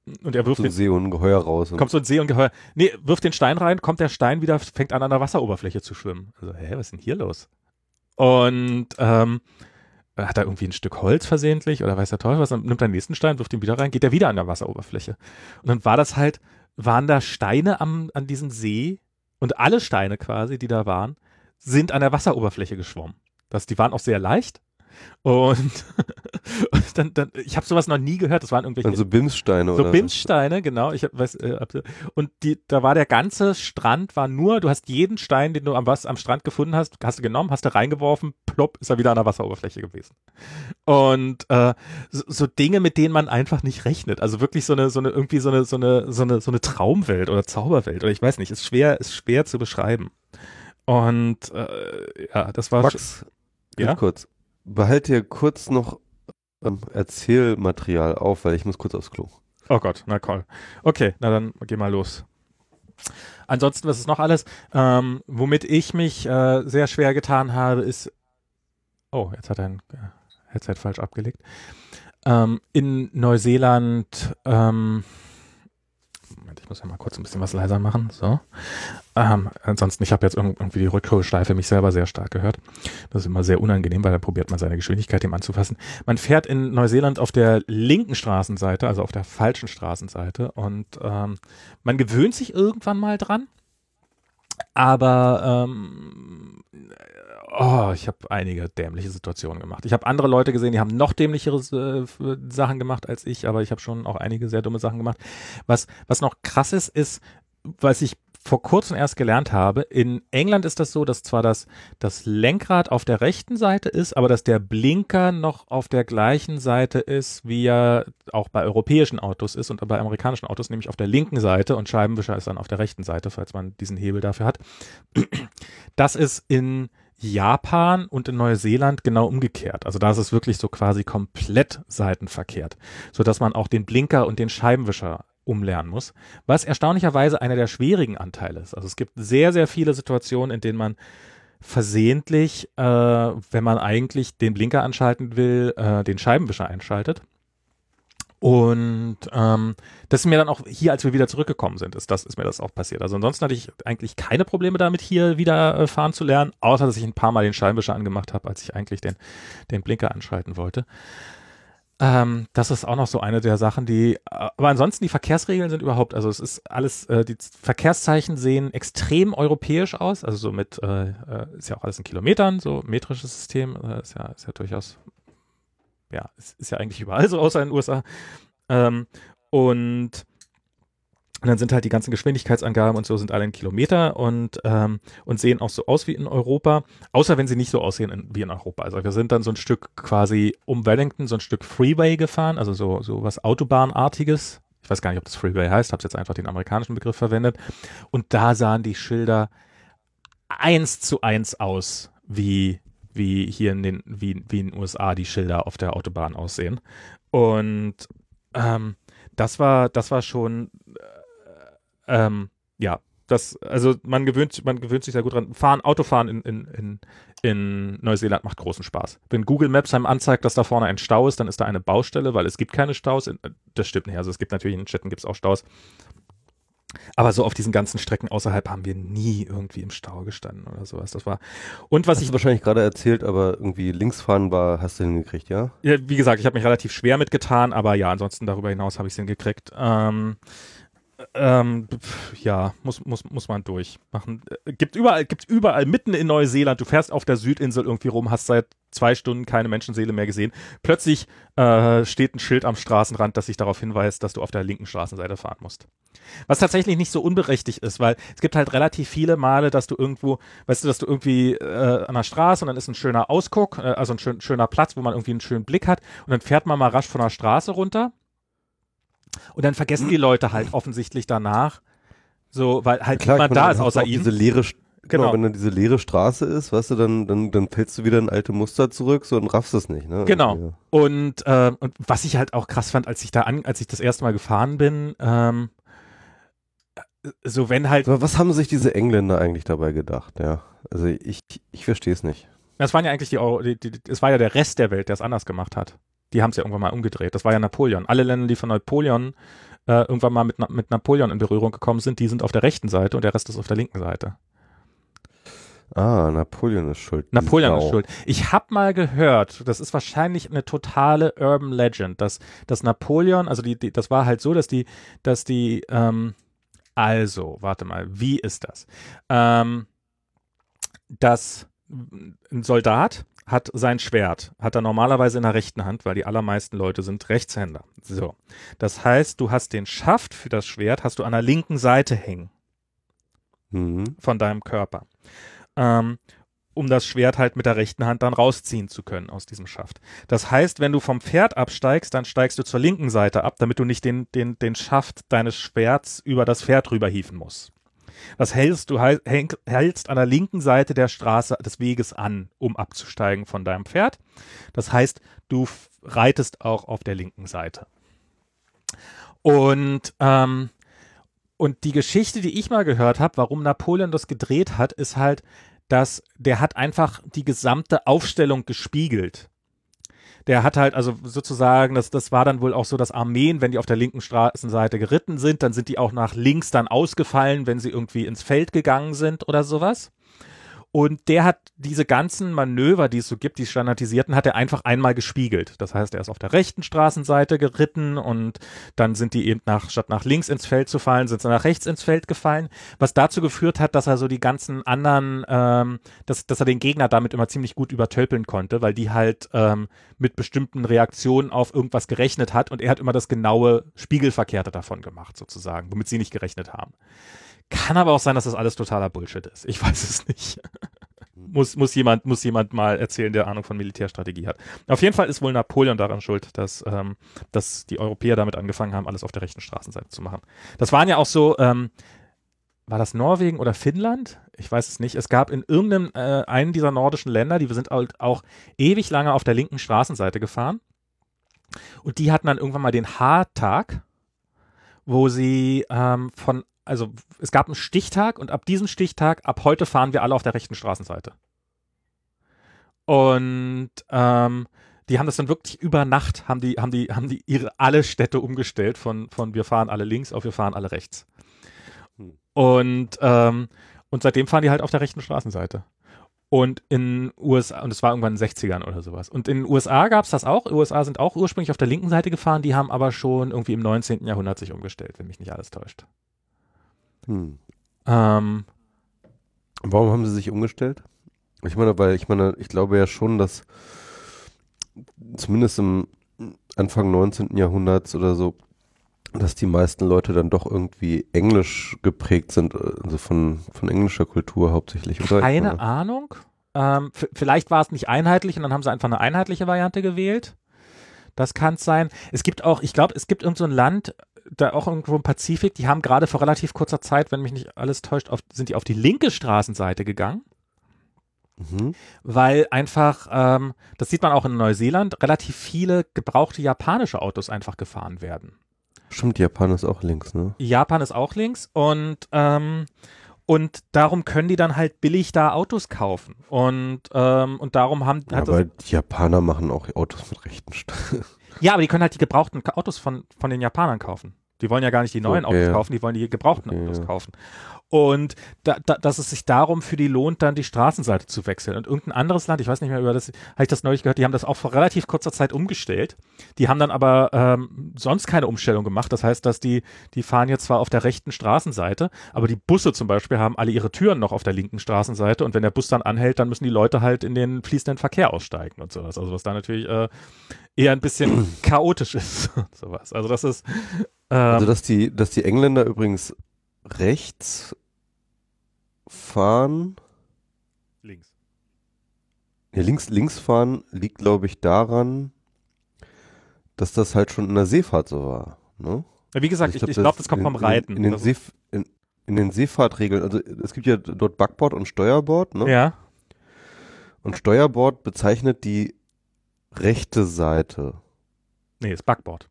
Und er wirft so ein den, Seeungeheuer raus. Und kommt so ein Seeungeheuer, nee, wirft den Stein rein, kommt der Stein wieder, fängt an an der Wasseroberfläche zu schwimmen. Also, hä, was ist denn hier los? Und ähm, hat er irgendwie ein Stück Holz versehentlich oder weiß der Teufel was, dann nimmt er den nächsten Stein, wirft ihn wieder rein, geht er wieder an der Wasseroberfläche. Und dann war das halt, waren da Steine am, an diesem See und alle Steine quasi, die da waren, sind an der Wasseroberfläche geschwommen. Das, die waren auch sehr leicht. Und, und dann, dann, ich habe sowas noch nie gehört, das waren irgendwelche also Bimssteine, so oder? Bimssteine, genau. Ich hab, weiß, äh, und die, da war der ganze Strand war nur, du hast jeden Stein, den du am, was, am Strand gefunden hast, hast du genommen, hast du reingeworfen, plopp, ist er wieder an der Wasseroberfläche gewesen. Und äh, so, so Dinge, mit denen man einfach nicht rechnet. Also wirklich so eine, so eine, irgendwie so eine, so eine, so eine, so eine Traumwelt oder Zauberwelt oder ich weiß nicht, ist schwer, ist schwer zu beschreiben. Und äh, ja, das war Max, ja? ganz kurz. Behalte dir kurz noch ähm, Erzählmaterial auf, weil ich muss kurz aufs Klo. Oh Gott, na cool. Okay, na dann geh mal los. Ansonsten, was ist noch alles? Ähm, womit ich mich äh, sehr schwer getan habe, ist oh, jetzt hat er ein äh, Headset falsch abgelegt. Ähm, in Neuseeland ähm, Moment, ich muss ja mal kurz ein bisschen was leiser machen. So. Ähm, ansonsten, ich habe jetzt irgendwie die Rückholschleife mich selber sehr stark gehört. Das ist immer sehr unangenehm, weil da probiert man seine Geschwindigkeit dem anzufassen. Man fährt in Neuseeland auf der linken Straßenseite, also auf der falschen Straßenseite und ähm, man gewöhnt sich irgendwann mal dran. Aber ähm, oh, ich habe einige dämliche Situationen gemacht. Ich habe andere Leute gesehen, die haben noch dämlichere äh, Sachen gemacht als ich, aber ich habe schon auch einige sehr dumme Sachen gemacht. Was, was noch krass ist, ist, was ich vor kurzem erst gelernt habe, in England ist das so, dass zwar das, das Lenkrad auf der rechten Seite ist, aber dass der Blinker noch auf der gleichen Seite ist, wie er auch bei europäischen Autos ist und bei amerikanischen Autos, nämlich auf der linken Seite und Scheibenwischer ist dann auf der rechten Seite, falls man diesen Hebel dafür hat. Das ist in Japan und in Neuseeland genau umgekehrt. Also da ist es wirklich so quasi komplett seitenverkehrt, sodass man auch den Blinker und den Scheibenwischer umlernen muss, was erstaunlicherweise einer der schwierigen Anteile ist. Also es gibt sehr, sehr viele Situationen, in denen man versehentlich, äh, wenn man eigentlich den Blinker anschalten will, äh, den Scheibenwischer einschaltet. Und ähm, das ist mir dann auch hier, als wir wieder zurückgekommen sind, ist, das, ist mir das auch passiert. Also ansonsten hatte ich eigentlich keine Probleme damit, hier wieder äh, fahren zu lernen, außer dass ich ein paar Mal den Scheibenwischer angemacht habe, als ich eigentlich den, den Blinker anschalten wollte. Ähm, das ist auch noch so eine der Sachen, die, aber ansonsten die Verkehrsregeln sind überhaupt, also es ist alles, äh, die Verkehrszeichen sehen extrem europäisch aus, also so mit, äh, äh, ist ja auch alles in Kilometern, so metrisches System, äh, ist ja, ist ja durchaus, ja, ist, ist ja eigentlich überall so, außer in den U S A. Ähm, und Und dann sind halt die ganzen Geschwindigkeitsangaben und so sind alle in Kilometer und, ähm, und sehen auch so aus wie in Europa, außer wenn sie nicht so aussehen in, wie in Europa. Also wir sind dann so ein Stück quasi um Wellington, so ein Stück Freeway gefahren, also so, so was Autobahnartiges. Ich weiß gar nicht, ob das Freeway heißt, habe jetzt einfach den amerikanischen Begriff verwendet. Und da sahen die Schilder eins zu eins aus, wie, wie hier in den, wie, wie in den U S A die Schilder auf der Autobahn aussehen. Und ähm, das war, das war schon Ähm, ja, das, also man gewöhnt, man gewöhnt sich sehr gut dran. Fahren, Autofahren in, in, in, in Neuseeland macht großen Spaß. Wenn Google Maps einem anzeigt, dass da vorne ein Stau ist, dann ist da eine Baustelle, weil es gibt keine Staus. Das stimmt nicht. Also es gibt natürlich in Städten gibt es auch Staus. Aber so auf diesen ganzen Strecken außerhalb haben wir nie irgendwie im Stau gestanden oder sowas. Das war, und was hast ich du wahrscheinlich gerade erzählt, aber irgendwie links fahren war, hast du hingekriegt, ja? Ja, wie gesagt, ich habe mich relativ schwer mitgetan, aber ja, ansonsten darüber hinaus habe ich es hingekriegt. Ähm, Ähm, ja, muss, muss, muss man durchmachen. Äh, gibt überall, gibt überall, mitten in Neuseeland, du fährst auf der Südinsel irgendwie rum, hast seit zwei Stunden keine Menschenseele mehr gesehen. Plötzlich äh, steht ein Schild am Straßenrand, das sich darauf hinweist, dass du auf der linken Straßenseite fahren musst. Was tatsächlich nicht so unberechtigt ist, weil es gibt halt relativ viele Male, dass du irgendwo, weißt du, dass du irgendwie äh, an der Straße und dann ist ein schöner Ausguck, äh, also ein schön, schöner Platz, wo man irgendwie einen schönen Blick hat und dann fährt man mal rasch von der Straße runter. Und dann vergessen die Leute halt offensichtlich danach, so, weil halt Klar, niemand meine, da ist außer ihnen. ihnen. Diese leere, genau, Genau. wenn dann diese leere Straße ist, weißt du, dann, dann, dann fällst du wieder in alte Muster zurück, so und raffst es nicht, ne? Genau. Ja. Und, äh, und was ich halt auch krass fand, als ich da an, als ich das erste Mal gefahren bin, ähm, so wenn halt. Aber was haben sich diese Engländer eigentlich dabei gedacht, ja? Also ich, ich verstehe es nicht. Das waren ja eigentlich die, die, die, es war ja der Rest der Welt, der es anders gemacht hat. Die haben es ja irgendwann mal umgedreht. Das war ja Napoleon. Alle Länder, die von Napoleon äh, irgendwann mal mit, Na- mit Napoleon in Berührung gekommen sind, die sind auf der rechten Seite und der Rest ist auf der linken Seite. Ah, Napoleon ist schuld. die Napoleon ist Sau. schuld. Ich habe mal gehört, das ist wahrscheinlich eine totale Urban Legend, dass, dass Napoleon, also die, die, das war halt so, dass die, dass die, ähm, also, warte mal, wie ist das? Ähm, dass ein Soldat hat sein Schwert, hat er normalerweise in der rechten Hand, weil die allermeisten Leute sind Rechtshänder. So. Das heißt, du hast den Schaft für das Schwert, hast du an der linken Seite hängen Mhm. von deinem Körper. Ähm, um das Schwert halt mit der rechten Hand dann rausziehen zu können aus diesem Schaft. Das heißt, wenn du vom Pferd absteigst, dann steigst du zur linken Seite ab, damit du nicht den, den, den Schaft deines Schwerts über das Pferd rüberhieven musst. Das hältst du hei- häng, hältst an der linken Seite der Straße des Weges an, um abzusteigen von deinem Pferd. Das heißt, du f- reitest auch auf der linken Seite. Und ähm, und die Geschichte, die ich mal gehört habe, warum Napoleon das gedreht hat, ist halt, dass der hat einfach die gesamte Aufstellung gespiegelt. Der hat halt also sozusagen, das, das war dann wohl auch so, dass Armeen, wenn die auf der linken Straßenseite geritten sind, dann sind die auch nach links dann ausgefallen, wenn sie irgendwie ins Feld gegangen sind oder sowas. Und der hat diese ganzen Manöver, die es so gibt, die standardisierten, hat er einfach einmal gespiegelt. Das heißt, er ist auf der rechten Straßenseite geritten und dann sind die eben nach, statt nach links ins Feld zu fallen, sind sie nach rechts ins Feld gefallen. Was dazu geführt hat, dass er so die ganzen anderen, ähm, dass, dass er den Gegner damit immer ziemlich gut übertölpeln konnte, weil die halt ähm, mit bestimmten Reaktionen auf irgendwas gerechnet hat und er hat immer das genaue Spiegelverkehrte davon gemacht, sozusagen, womit sie nicht gerechnet haben. Kann aber auch sein, dass das alles totaler Bullshit ist. Ich weiß es nicht. muss, muss, jemand, muss jemand mal erzählen, der Ahnung von Militärstrategie hat. Auf jeden Fall ist wohl Napoleon daran schuld, dass, ähm, dass die Europäer damit angefangen haben, alles auf der rechten Straßenseite zu machen. Das waren ja auch so, ähm, war das Norwegen oder Finnland? Ich weiß es nicht. Es gab in irgendeinem, äh, einen dieser nordischen Länder, die sind halt auch ewig lange auf der linken Straßenseite gefahren. Und die hatten dann irgendwann mal den H-Tag, wo sie ähm, von also es gab einen Stichtag und ab diesem Stichtag, ab heute fahren wir alle auf der rechten Straßenseite. Und ähm, die haben das dann wirklich über Nacht, haben die, haben die, haben die ihre alle Städte umgestellt von, von wir fahren alle links auf wir fahren alle rechts. Und, ähm, und seitdem fahren die halt auf der rechten Straßenseite. Und in U S A, und es war irgendwann in den sechzigern oder sowas. Und in den U S A gab es das auch. U S A sind auch ursprünglich auf der linken Seite gefahren, die haben aber schon irgendwie im neunzehnten Jahrhundert sich umgestellt, wenn mich nicht alles täuscht. Hm. Ähm, Warum haben sie sich umgestellt? Ich meine, weil ich meine, ich glaube ja schon, dass zumindest im Anfang neunzehnten Jahrhunderts oder so, dass die meisten Leute dann doch irgendwie englisch geprägt sind, also von, von englischer Kultur hauptsächlich, oder? keine Ahnung. Ähm, f- vielleicht war es nicht einheitlich und dann haben sie einfach eine einheitliche Variante gewählt. Das kann es sein. Es gibt auch, ich glaube, es gibt irgend so ein Land, da auch irgendwo im Pazifik, die haben gerade vor relativ kurzer Zeit, wenn mich nicht alles täuscht, auf, sind die auf die linke Straßenseite gegangen, Mhm. weil einfach, ähm, das sieht man auch in Neuseeland, relativ viele gebrauchte japanische Autos einfach gefahren werden. Stimmt, Japan ist auch links, ne? Japan ist auch links und ähm, und darum können die dann halt billig da Autos kaufen und ähm, und darum haben Ja, hat aber das, die Japaner machen auch Autos mit rechten St ja, aber die können halt die gebrauchten Ka- Autos von von den Japanern kaufen. Die wollen ja gar nicht die neuen Okay, Autos ja. kaufen, die wollen die gebrauchten Okay, Autos ja. kaufen. Und da, da, dass es sich darum für die lohnt, dann die Straßenseite zu wechseln. Und irgendein anderes Land, ich weiß nicht mehr, über das, habe ich das neulich gehört, die haben das auch vor relativ kurzer Zeit umgestellt. Die haben dann aber ähm, sonst keine Umstellung gemacht. Das heißt, dass die, die fahren jetzt zwar auf der rechten Straßenseite, aber die Busse zum Beispiel haben alle ihre Türen noch auf der linken Straßenseite. Und wenn der Bus dann anhält, dann müssen die Leute halt in den fließenden Verkehr aussteigen und sowas. Also was da natürlich äh, eher ein bisschen chaotisch ist und sowas. Also das ist ähm, Also dass die, dass die Engländer übrigens rechts fahren, links. ja, links, links fahren, liegt glaube ich daran, dass das halt schon in der Seefahrt so war, ne? Wie gesagt, ich, glaub, ich glaube, das in kommt den- vom Reiten. In den, in, den Das Seef, in, in den Seefahrtregeln, also es gibt ja dort Backbord und Steuerbord, ne? ja. Und Steuerbord bezeichnet die rechte Seite. Nee, das Backboard.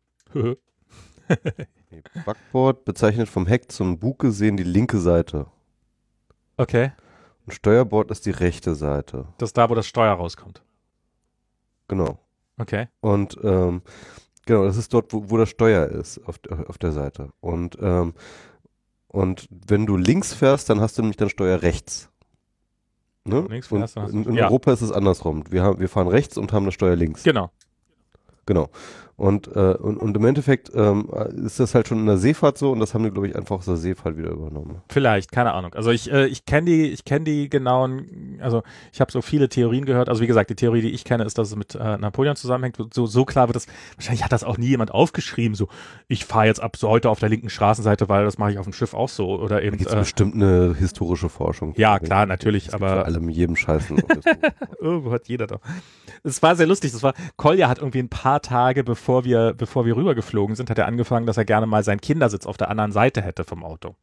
Nee, Backbord bezeichnet vom Heck zum Bug gesehen die linke Seite. Okay. Und Steuerbord ist die rechte Seite. Das ist da, wo das Steuer rauskommt. Genau. Okay. Und ähm, Genau, das ist dort, wo, wo das Steuer ist, auf, auf der Seite. Und, ähm, und wenn du links fährst, dann hast du nämlich dann Steuer rechts. Ne? Links Und fährst, dann hast du, in, in ja, Europa ist es andersrum. Wir, haben, wir fahren rechts und haben das Steuer links. genau. Genau. Und, äh, und, und im Endeffekt ähm, ist das halt schon in der Seefahrt so und das haben die, glaube ich, einfach aus der Seefahrt wieder übernommen. Vielleicht, keine Ahnung. Also ich, äh, ich kenne die, ich kenne die genauen, also ich habe so viele Theorien gehört. Also wie gesagt, die Theorie, die ich kenne, ist, dass es mit äh, Napoleon zusammenhängt. So, so klar wird das, wahrscheinlich hat das auch nie jemand aufgeschrieben, so ich fahre jetzt ab so heute auf der linken Straßenseite, weil das mache ich auf dem Schiff auch so. Oder eben. Da gibt es äh, bestimmt eine historische Forschung. Ja, klar, natürlich, es gibt aber vor allem jedem Scheißen. irgendwo hat jeder doch. Es war sehr lustig. Das war, Kolja hat irgendwie ein paar Tage, bevor wir, bevor wir rübergeflogen sind, hat er angefangen, dass er gerne mal seinen Kindersitz auf der anderen Seite hätte vom Auto.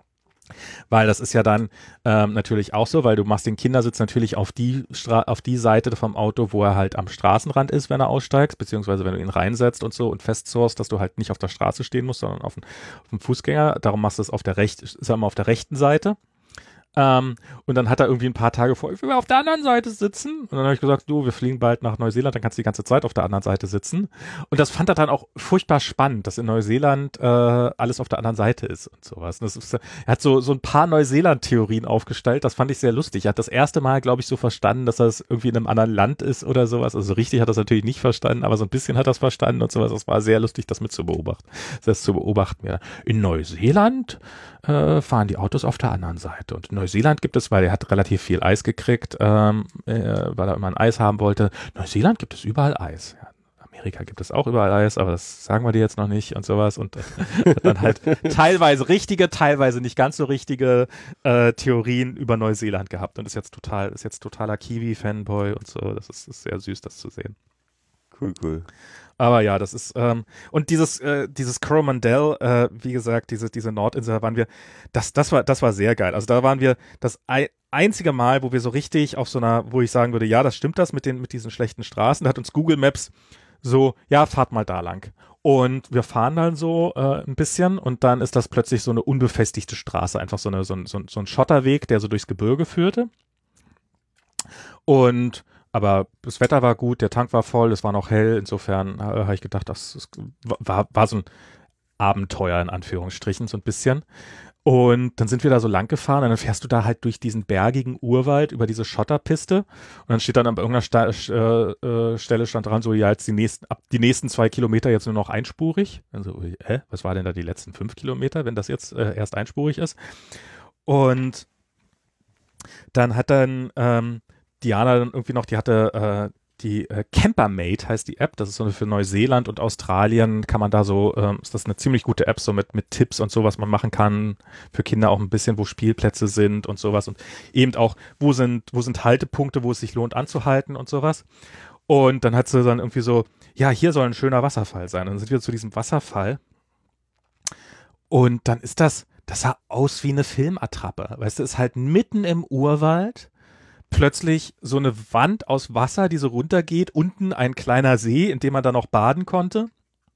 Weil das ist ja dann ähm, natürlich auch so, weil du machst den Kindersitz natürlich auf die, Stra auf die Seite vom Auto, wo er halt am Straßenrand ist, wenn er aussteigst, beziehungsweise wenn du ihn reinsetzt und so und festzurst, dass du halt nicht auf der Straße stehen musst, sondern auf dem, auf dem Fußgänger. Darum machst du es auf der rechten, sagen wir auf der rechten Seite. Ähm, und dann hat er irgendwie ein paar Tage vor, ich will auf der anderen Seite sitzen. Und dann habe ich gesagt, du, wir fliegen bald nach Neuseeland, dann kannst du die ganze Zeit auf der anderen Seite sitzen. Und das fand er dann auch furchtbar spannend, dass in Neuseeland äh, alles auf der anderen Seite ist und sowas. Und das ist, er hat so, so ein paar Neuseeland-Theorien aufgestellt, das fand ich sehr lustig. Er hat das erste Mal, glaube ich, so verstanden, dass das irgendwie in einem anderen Land ist oder sowas. Also so richtig hat er es natürlich nicht verstanden, aber so ein bisschen hat er es verstanden und sowas. Das war sehr lustig, das mit zu beobachten. Das zu beobachten. Ja. In Neuseeland äh, fahren die Autos auf der anderen Seite. Und in Neuseeland gibt es, weil er hat relativ viel Eis gekriegt, ähm, äh, weil er immer ein Eis haben wollte. Neuseeland gibt es überall Eis. Ja, Amerika gibt es auch überall Eis, aber das sagen wir dir jetzt noch nicht und sowas. Und äh, dann halt teilweise richtige, teilweise nicht ganz so richtige äh, Theorien über Neuseeland gehabt. Und ist jetzt total, ist jetzt totaler Kiwi-Fanboy und so. Das ist, ist sehr süß, das zu sehen. Cool, cool. Aber ja, das ist, ähm, und dieses, äh, dieses Coromandel, äh, wie gesagt, diese, diese Nordinsel, da waren wir, das, das war, das war sehr geil. Also da waren wir das ein, einzige Mal, wo wir so richtig auf so einer, wo ich sagen würde, ja, das stimmt das mit den, mit diesen schlechten Straßen. Da hat uns Google Maps so, ja, fahrt mal da lang. Und wir fahren dann so äh, ein bisschen und dann ist das plötzlich so eine unbefestigte Straße, einfach so, eine, so, ein, so, ein, so ein Schotterweg, der so durchs Gebirge führte. Und aber das Wetter war gut, der Tank war voll, es war noch hell, insofern äh, habe ich gedacht, das, das war, war so ein Abenteuer in Anführungsstrichen, so ein bisschen. Und dann sind wir da so lang gefahren und dann fährst du da halt durch diesen bergigen Urwald über diese Schotterpiste und dann steht dann an irgendeiner Sta äh, äh, Stelle stand dran, so ja, jetzt die nächsten, ab die nächsten zwei Kilometer jetzt nur noch einspurig. Also, hä, was war denn da die letzten fünf Kilometer, wenn das jetzt äh, erst einspurig ist? Und dann hat dann ähm, Diana dann irgendwie noch, die hatte äh, die äh, Campermate heißt die App, das ist so eine für Neuseeland und Australien, kann man da so, ähm, ist das eine ziemlich gute App, so mit, mit Tipps und so, was man machen kann, für Kinder auch ein bisschen, wo Spielplätze sind und sowas und eben auch, wo sind, wo sind Haltepunkte, wo es sich lohnt anzuhalten und sowas. Und dann hat sie dann irgendwie so, ja, hier soll ein schöner Wasserfall sein. Und dann sind wir zu diesem Wasserfall und dann ist das, das sah aus wie eine Filmattrappe, weißt du, ist halt mitten im Urwald, plötzlich so eine Wand aus Wasser, die so runtergeht, unten ein kleiner See, in dem man dann auch baden konnte.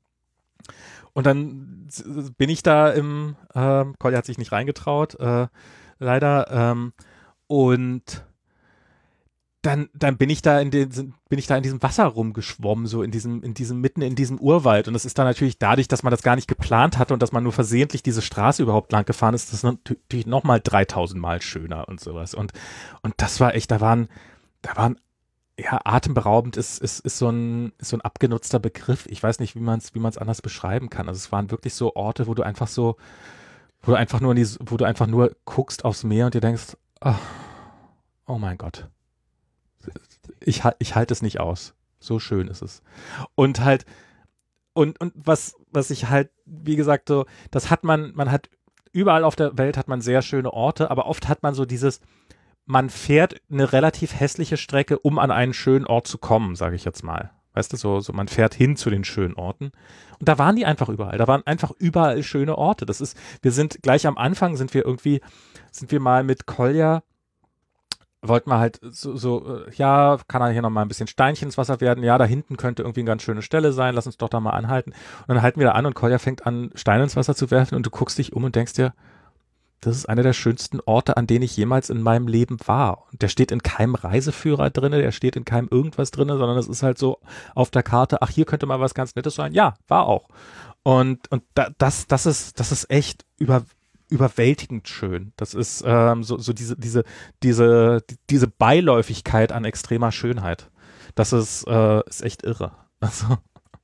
Und dann bin ich da im, äh, Kolja hat sich nicht reingetraut, äh, leider, ähm, und dann, dann bin ich da in den, bin ich da in diesem Wasser rumgeschwommen, so in diesem, in diesem, mitten in diesem Urwald. Und das ist dann natürlich dadurch, dass man das gar nicht geplant hatte und dass man nur versehentlich diese Straße überhaupt lang gefahren ist, das ist natürlich nochmal dreitausend Mal schöner und sowas. Und, und das war echt, da waren, da waren, ja, atemberaubend ist, ist, ist so ein, ist so ein abgenutzter Begriff. Ich weiß nicht, wie man es, wie man es anders beschreiben kann. Also es waren wirklich so Orte, wo du einfach so, wo du einfach nur in die, wo du einfach nur guckst aufs Meer und dir denkst, oh, oh mein Gott. Ich, ich halte es nicht aus. So schön ist es. Und halt, und, und was, was ich halt, wie gesagt, so, das hat man, man hat, überall auf der Welt hat man sehr schöne Orte, aber oft hat man so dieses, man fährt eine relativ hässliche Strecke, um an einen schönen Ort zu kommen, sage ich jetzt mal. Weißt du, so, so man fährt hin zu den schönen Orten. Und da waren die einfach überall. Da waren einfach überall schöne Orte. Das ist, wir sind gleich am Anfang sind wir irgendwie, sind wir mal mit Kolja, wollten wir halt so, so, ja, kann er hier nochmal ein bisschen Steinchen ins Wasser werden? Ja, da hinten könnte irgendwie eine ganz schöne Stelle sein, lass uns doch da mal anhalten. Und dann halten wir da an und Kolja fängt an, Steine ins Wasser zu werfen und du guckst dich um und denkst dir, das ist einer der schönsten Orte, an denen ich jemals in meinem Leben war. Und der steht in keinem Reiseführer drinne, der steht in keinem irgendwas drinne, sondern es ist halt so auf der Karte, ach, hier könnte mal was ganz Nettes sein. Ja, war auch. Und, und da, das, das ist, das ist echt über, überwältigend schön. Das ist ähm, so, so diese, diese, diese, diese Beiläufigkeit an extremer Schönheit. Das ist, äh, ist echt irre. Also.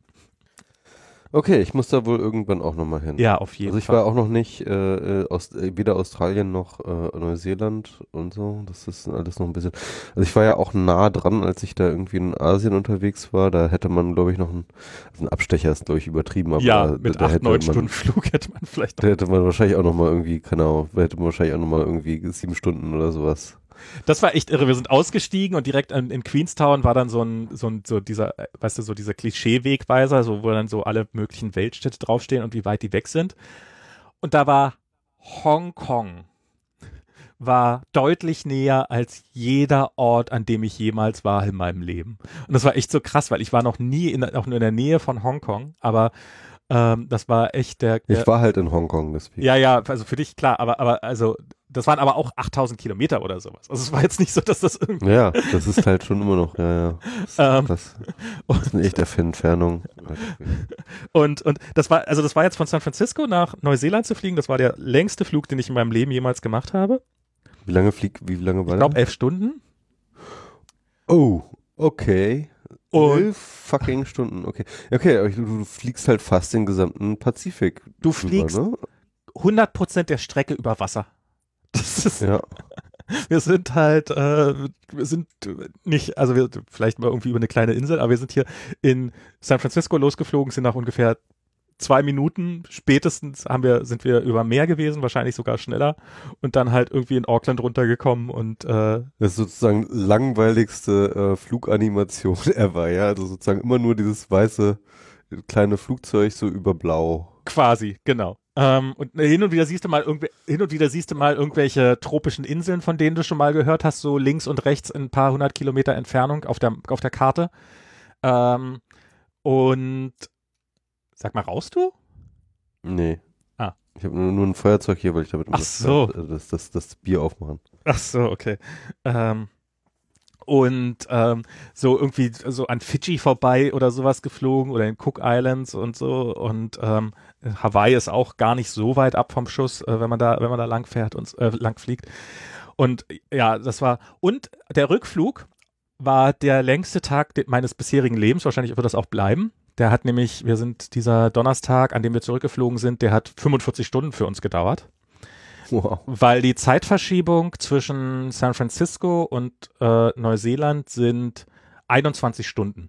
Okay, ich muss da wohl irgendwann auch nochmal hin. Ja, auf jeden Fall. Also ich Fall. war auch noch nicht äh, äh, aus, äh, weder Australien noch äh, Neuseeland und so. Das ist alles noch ein bisschen. Also ich war ja auch nah dran, als ich da irgendwie in Asien unterwegs war. Da hätte man, glaube ich, noch einen, also ein Abstecher ist, glaube ich, übertrieben, aber ja, mit da acht, hätte neun man, Stunden Flug hätte man vielleicht da hätte man wahrscheinlich auch nochmal irgendwie, genau, da hätte man wahrscheinlich auch nochmal irgendwie sieben Stunden oder sowas. Das war echt irre. Wir sind ausgestiegen und direkt in, in Queenstown war dann so ein, so ein, so dieser, weißt du, so dieser Klischee-Wegweiser, so, wo dann so alle möglichen Weltstädte draufstehen und wie weit die weg sind. Und da war Hongkong, war deutlich näher als jeder Ort, an dem ich jemals war in meinem Leben. Und das war echt so krass, weil ich war noch nie in, auch nur in der Nähe von Hongkong, aber ähm, das war echt der, der. Ich war halt in Hongkong, deswegen. Ja, ja, also für dich klar, aber, aber also, das waren aber auch achttausend Kilometer oder sowas. Also es war jetzt nicht so, dass das irgendwie. Ja, das ist halt schon immer noch, ja, ja. Das, ähm, das, das ist eine echte Entfernung. Und, und das war, also das war jetzt von San Francisco nach Neuseeland zu fliegen, das war der längste Flug, den ich in meinem Leben jemals gemacht habe. Wie lange fliegt, wie lange war Ich glaube elf Stunden. Oh, okay. Und elf fucking Stunden, okay. Okay, aber du, du fliegst halt fast den gesamten Pazifik. du drüber, fliegst ne? hundert Prozent der Strecke über Wasser. Das ist, Ja. wir sind halt, äh, wir sind nicht, also wir, vielleicht mal irgendwie über eine kleine Insel, aber wir sind hier in San Francisco losgeflogen, sind nach ungefähr zwei Minuten spätestens haben wir, sind wir über Meer gewesen, wahrscheinlich sogar schneller und dann halt irgendwie in Auckland runtergekommen und äh, Das ist sozusagen langweiligste äh, Fluganimation ever, ja. Also sozusagen immer nur dieses weiße kleine Flugzeug so über Blau. quasi, genau. Ähm, und hin und wieder siehst du mal irgendw- hin und wieder siehst du mal irgendwelche tropischen Inseln, von denen du schon mal gehört hast, so links und rechts in ein paar hundert Kilometer Entfernung auf der, auf der Karte. Ähm, und sag mal, rauchst du? Nee. Ah. Ich habe nur, nur ein Feuerzeug hier, weil ich damit Ach so. das, das, das, das Bier aufmachen. Ach so, okay. Ähm, und ähm, so irgendwie so an Fidschi vorbei oder sowas geflogen oder in Cook Islands und so und ähm, Hawaii ist auch gar nicht so weit ab vom Schuss, äh, wenn man da wenn man da lang fährt und äh, lang fliegt. Und ja, das war und der Rückflug war der längste Tag de- meines bisherigen Lebens, wahrscheinlich wird das auch bleiben. Der hat nämlich, wir sind dieser Donnerstag, an dem wir zurückgeflogen sind, der hat fünfundvierzig Stunden für uns gedauert. Wow. Weil die Zeitverschiebung zwischen San Francisco und äh, Neuseeland sind einundzwanzig Stunden.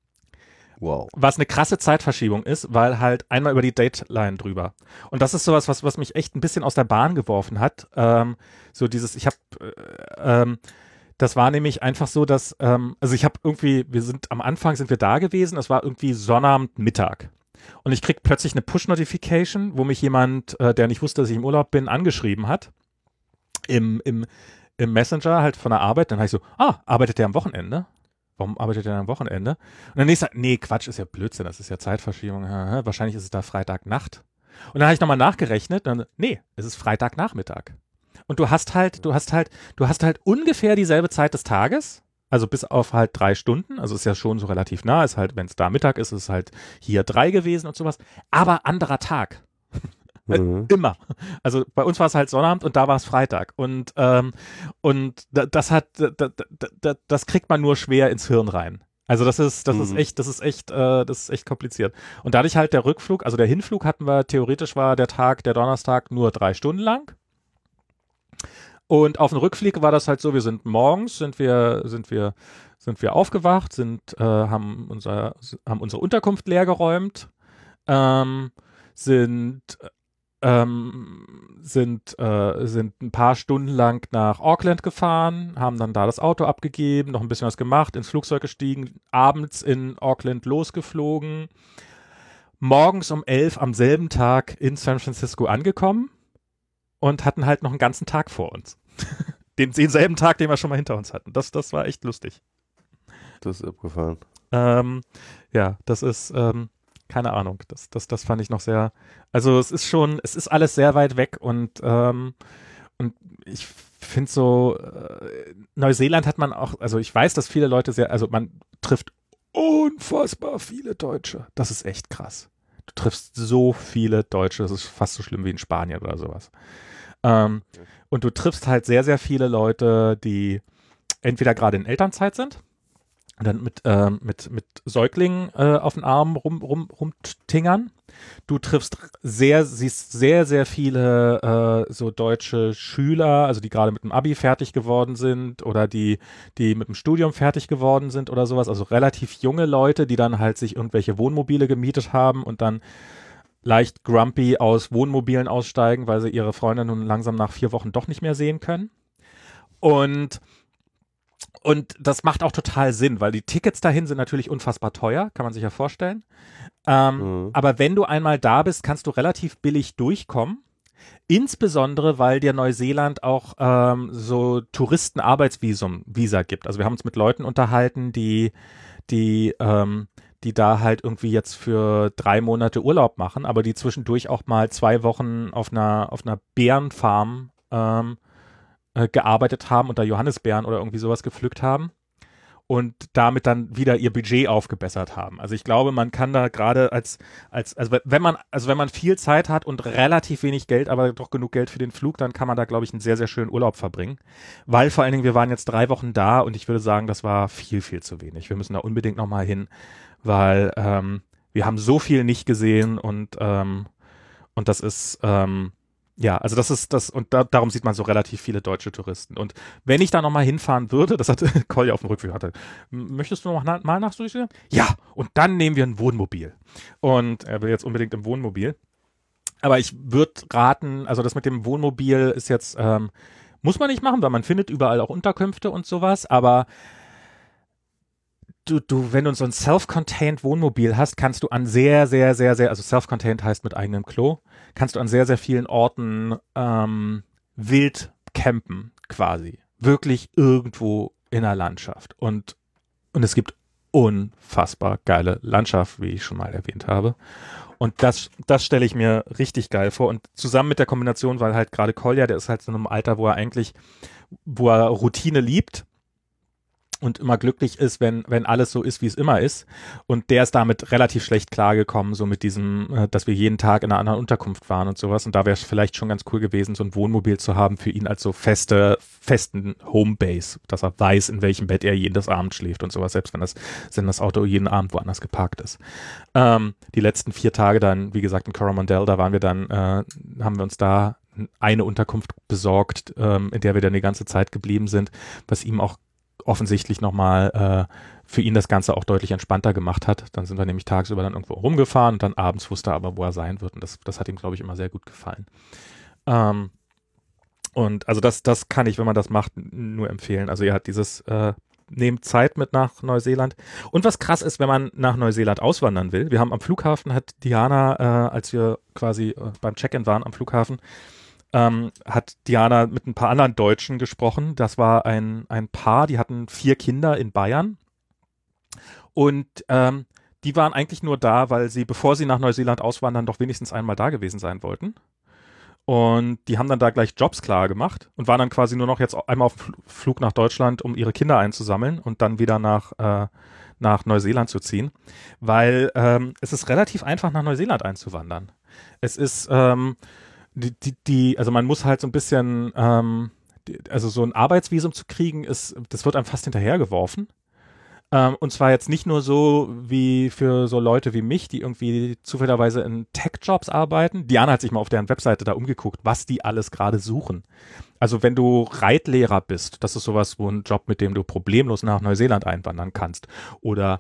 Wow. Was eine krasse Zeitverschiebung ist, weil halt einmal über die Dateline drüber. Und das ist sowas, was, was mich echt ein bisschen aus der Bahn geworfen hat. Ähm, so dieses, ich habe, äh, ähm, das war nämlich einfach so, dass, ähm, also ich habe irgendwie, wir sind am Anfang sind wir da gewesen, es war irgendwie Sonnabend Mittag. Und ich krieg plötzlich eine Push-Notification, wo mich jemand, äh, der nicht wusste, dass ich im Urlaub bin, angeschrieben hat. Im, im, im Messenger halt von der Arbeit. Dann habe ich so, ah, arbeitet der am Wochenende? Warum arbeitet der am Wochenende? Und dann nächster, nee, Quatsch, ist ja Blödsinn, das ist ja Zeitverschiebung. Wahrscheinlich ist es da Freitagnacht. Und dann habe ich nochmal nachgerechnet, dann, nee, es ist Freitagnachmittag. Und du hast halt, du hast halt, du hast halt ungefähr dieselbe Zeit des Tages. Also bis auf halt drei Stunden, also ist ja schon so relativ nah, ist halt, wenn es da Mittag ist, ist es halt hier drei gewesen und sowas, aber anderer Tag. Mhm. Immer. Also bei uns war es halt Sonnabend und da war es Freitag und ähm, und da, das hat da, da, da, das kriegt man nur schwer ins Hirn rein. Also das ist das Mhm. ist echt das ist echt äh, das ist echt kompliziert. Und dadurch halt der Rückflug, also der Hinflug hatten wir theoretisch war der Tag, der Donnerstag nur drei Stunden lang. Und auf dem Rückflug war das halt so, wir sind morgens, sind wir, sind wir, sind wir aufgewacht, sind, äh, haben unser, haben unsere Unterkunft leergeräumt, ähm, sind, ähm, sind, äh, sind ein paar Stunden lang nach Auckland gefahren, haben dann da das Auto abgegeben, noch ein bisschen was gemacht, ins Flugzeug gestiegen, abends in Auckland losgeflogen, morgens um elf am selben Tag in San Francisco angekommen. Und hatten halt noch einen ganzen Tag vor uns. Den, denselben Tag, den wir schon mal hinter uns hatten. Das, das war echt lustig. Das ist abgefahren. Ähm, ja, das ist, ähm, keine Ahnung. Das, das, das fand ich noch sehr, also es ist schon, es ist alles sehr weit weg und, ähm, und ich finde so, äh, Neuseeland hat man auch, also ich weiß, dass viele Leute sehr, also man trifft unfassbar viele Deutsche. Das ist echt krass. Du triffst so viele Deutsche, das ist fast so schlimm wie in Spanien oder sowas. Ähm, und du triffst halt sehr, sehr viele Leute, die entweder gerade in Elternzeit sind und dann mit, ähm, mit, mit Säuglingen äh, auf den Arm rum, rum, rumtingern. Du triffst sehr, siehst sehr, sehr viele äh, so deutsche Schüler, also die gerade mit dem Abi fertig geworden sind oder die, die mit dem Studium fertig geworden sind oder sowas. Also relativ junge Leute, die dann halt sich irgendwelche Wohnmobile gemietet haben und dann leicht grumpy aus Wohnmobilen aussteigen, weil sie ihre Freunde nun langsam nach vier Wochen doch nicht mehr sehen können. Und Und das macht auch total Sinn, weil die Tickets dahin sind natürlich unfassbar teuer, kann man sich ja vorstellen. Ähm, mhm. Aber wenn du einmal da bist, kannst du relativ billig durchkommen. Insbesondere, weil dir Neuseeland auch ähm, so Touristenarbeitsvisum Visa gibt. Also wir haben uns mit Leuten unterhalten, die, die, ähm, die da halt irgendwie jetzt für drei Monate Urlaub machen, aber die zwischendurch auch mal zwei Wochen auf einer, auf einer Bärenfarm ähm, gearbeitet haben und da Johannisbeeren oder irgendwie sowas gepflückt haben und damit dann wieder ihr Budget aufgebessert haben. Also ich glaube, man kann da gerade als, als, also wenn man, also wenn man viel Zeit hat und relativ wenig Geld, aber doch genug Geld für den Flug, dann kann man da, glaube ich, einen sehr, sehr schönen Urlaub verbringen. Weil vor allen Dingen, wir waren jetzt drei Wochen da und ich würde sagen, das war viel, viel zu wenig. Wir müssen da unbedingt nochmal hin, weil ähm, wir haben so viel nicht gesehen und, ähm, und das ist, ähm, ja, also das ist das, und da, darum sieht man so relativ viele deutsche Touristen. Und wenn ich da nochmal hinfahren würde, das hat Colli auf dem Rückweg hatte, möchtest du noch na, mal nach Südtirol? Ja, und dann nehmen wir ein Wohnmobil. Und er will jetzt unbedingt im Wohnmobil. Aber ich würde raten, also das mit dem Wohnmobil ist jetzt, ähm, muss man nicht machen, weil man findet überall auch Unterkünfte und sowas, aber Du, du, wenn du so ein self-contained Wohnmobil hast, kannst du an sehr, sehr, sehr, sehr, also self-contained heißt mit eigenem Klo, kannst du an sehr, sehr vielen Orten ähm, wild campen, quasi. Wirklich irgendwo in der Landschaft. Und, und es gibt unfassbar geile Landschaft, wie ich schon mal erwähnt habe. Und das, das stelle ich mir richtig geil vor. Und zusammen mit der Kombination, weil halt gerade Kolja, der ist halt so in einem Alter, wo er eigentlich, wo er Routine liebt, und immer glücklich ist, wenn wenn alles so ist, wie es immer ist. Und der ist damit relativ schlecht klargekommen, so mit diesem, äh, dass wir jeden Tag in einer anderen Unterkunft waren und sowas. Und da wäre es vielleicht schon ganz cool gewesen, so ein Wohnmobil zu haben für ihn als so feste, festen Homebase, dass er weiß, in welchem Bett er jedes Abend schläft und sowas, selbst wenn das, wenn das Auto jeden Abend woanders geparkt ist. Ähm, die letzten vier Tage dann, wie gesagt, in Coromandel, da waren wir dann, äh, haben wir uns da eine Unterkunft besorgt, ähm, in der wir dann die ganze Zeit geblieben sind, was ihm auch offensichtlich nochmal äh, für ihn das Ganze auch deutlich entspannter gemacht hat. Dann sind wir nämlich tagsüber dann irgendwo rumgefahren und dann abends wusste er aber, wo er sein wird. Und das, das hat ihm, glaube ich, immer sehr gut gefallen. Ähm, und also das, das kann ich, wenn man das macht, nur empfehlen. Also er hat dieses, äh, nehmt Zeit mit nach Neuseeland. Und was krass ist, wenn man nach Neuseeland auswandern will. Wir haben am Flughafen, hat Diana, äh, als wir quasi äh, beim Check-in waren am Flughafen, Ähm, hat Diana mit ein paar anderen Deutschen gesprochen. Das war ein, ein Paar, die hatten vier Kinder in Bayern. Und ähm, die waren eigentlich nur da, weil sie, bevor sie nach Neuseeland auswandern, doch wenigstens einmal da gewesen sein wollten. Und die haben dann da gleich Jobs klar gemacht und waren dann quasi nur noch jetzt einmal auf dem Flug nach Deutschland, um ihre Kinder einzusammeln und dann wieder nach, äh, nach Neuseeland zu ziehen. Weil ähm, es ist relativ einfach, nach Neuseeland einzuwandern. Es ist ähm, Die, die, die, also man muss halt so ein bisschen, ähm, die, also so ein Arbeitsvisum zu kriegen, ist, das wird einem fast hinterhergeworfen. Ähm, und zwar jetzt nicht nur so wie für so Leute wie mich, die irgendwie zufälligerweise in Tech-Jobs arbeiten. Diana hat sich mal auf deren Webseite da umgeguckt, was die alles gerade suchen. Also wenn du Reitlehrer bist, das ist sowas, wo ein Job, mit dem du problemlos nach Neuseeland einwandern kannst. Oder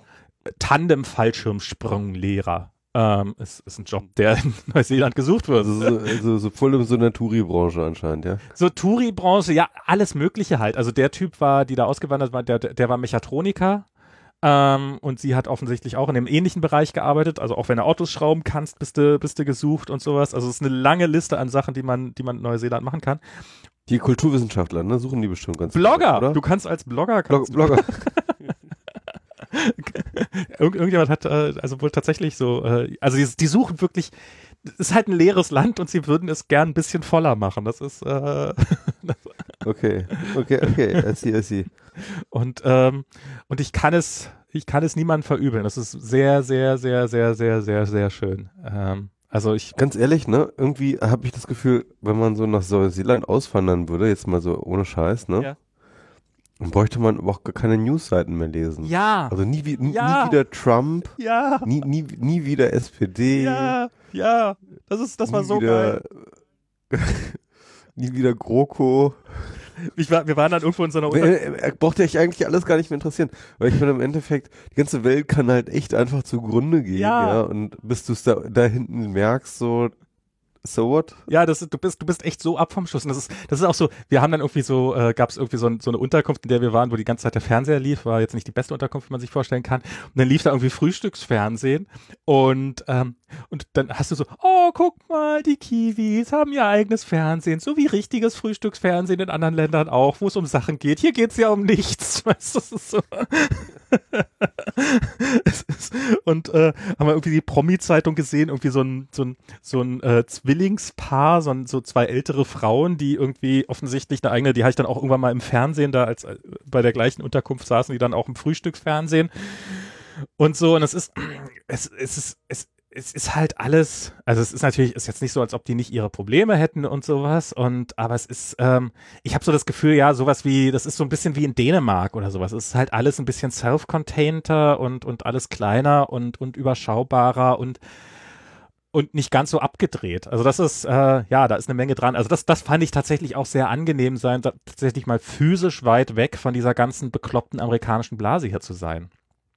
Tandem-Fallschirmsprunglehrer. Ähm, es ist ein Job, der in Neuseeland gesucht wird. Also so, also so voll in so einer Touri-Branche anscheinend, ja? So Touri-Branche, ja, alles Mögliche halt. Also der Typ war, die da ausgewandert war, der, der war Mechatroniker ähm, und sie hat offensichtlich auch in dem ähnlichen Bereich gearbeitet. Also auch wenn du Autos schrauben kannst, bist du, bist du gesucht und sowas. Also es ist eine lange Liste an Sachen, die man, die man in Neuseeland machen kann. Die Kulturwissenschaftler, ne, suchen die bestimmt ganz Blogger! gut, oder? Du kannst als Blogger... Kannst Blogger. Irgend, irgendjemand hat äh, also wohl tatsächlich so, äh, also die, die suchen wirklich, es ist halt ein leeres Land und sie würden es gern ein bisschen voller machen. Das ist äh, Okay, okay, okay, I see, I see. Und, ähm, und ich kann es, ich kann es niemandem verübeln. Das ist sehr, sehr, sehr, sehr, sehr, sehr, sehr schön. Ähm, also ich. Ganz ehrlich, ne, irgendwie habe ich das Gefühl, wenn man so nach Neuseeland auswandern würde, jetzt mal so ohne Scheiß, ne, Ja. dann bräuchte man aber auch gar keine Newsseiten mehr lesen. Ja. Also nie, wie- nie, Ja. nie wieder Trump, Ja. nie, nie, nie wieder S P D, Ja. Ja. Das ist, das war nie so wieder, geil. nie wieder GroKo. Ich war, wir waren dann irgendwo in so einer Unter Er, er braucht ja eigentlich alles gar nicht mehr interessieren. Weil ich meine, im Endeffekt, die ganze Welt kann halt echt einfach zugrunde gehen, Ja. ja. Und bis du es da, da hinten merkst, so, so what? Ja, das ist, du bist, du bist echt so ab vom Schuss. Und das ist, das ist auch so, wir haben dann irgendwie so, äh, gab es irgendwie so, ein, so eine Unterkunft, in der wir waren, wo die ganze Zeit der Fernseher lief, war jetzt nicht die beste Unterkunft, wie man sich vorstellen kann. Und dann lief da irgendwie Frühstücksfernsehen und, ähm, und dann hast du so, oh, guck mal, die Kiwis haben ihr eigenes Fernsehen, so wie richtiges Frühstücksfernsehen in anderen Ländern auch, wo es um Sachen geht. Hier geht's ja um nichts, weißt du, das ist so. Es ist, und äh, haben wir irgendwie die Promi-Zeitung gesehen, irgendwie so ein, so ein, so ein äh, Zwillingspaar, so, ein, so zwei ältere Frauen, die irgendwie offensichtlich eine eigene, die habe ich dann auch irgendwann mal im Fernsehen da, als äh, bei der gleichen Unterkunft saßen, die dann auch im Frühstücksfernsehen und so. Und es ist, es, es ist, es, es ist halt alles, also es ist natürlich, ist jetzt nicht so, als ob die nicht ihre Probleme hätten und sowas, und aber es ist, ähm, ich habe so das Gefühl, ja, sowas wie, das ist so ein bisschen wie in Dänemark oder sowas. Es ist halt alles ein bisschen self-containter und, und alles kleiner und, und überschaubarer und und nicht ganz so abgedreht. Also das ist, äh, ja, da ist eine Menge dran. Also das, das fand ich tatsächlich auch sehr angenehm sein, da, tatsächlich mal physisch weit weg von dieser ganzen bekloppten amerikanischen Blase hier zu sein.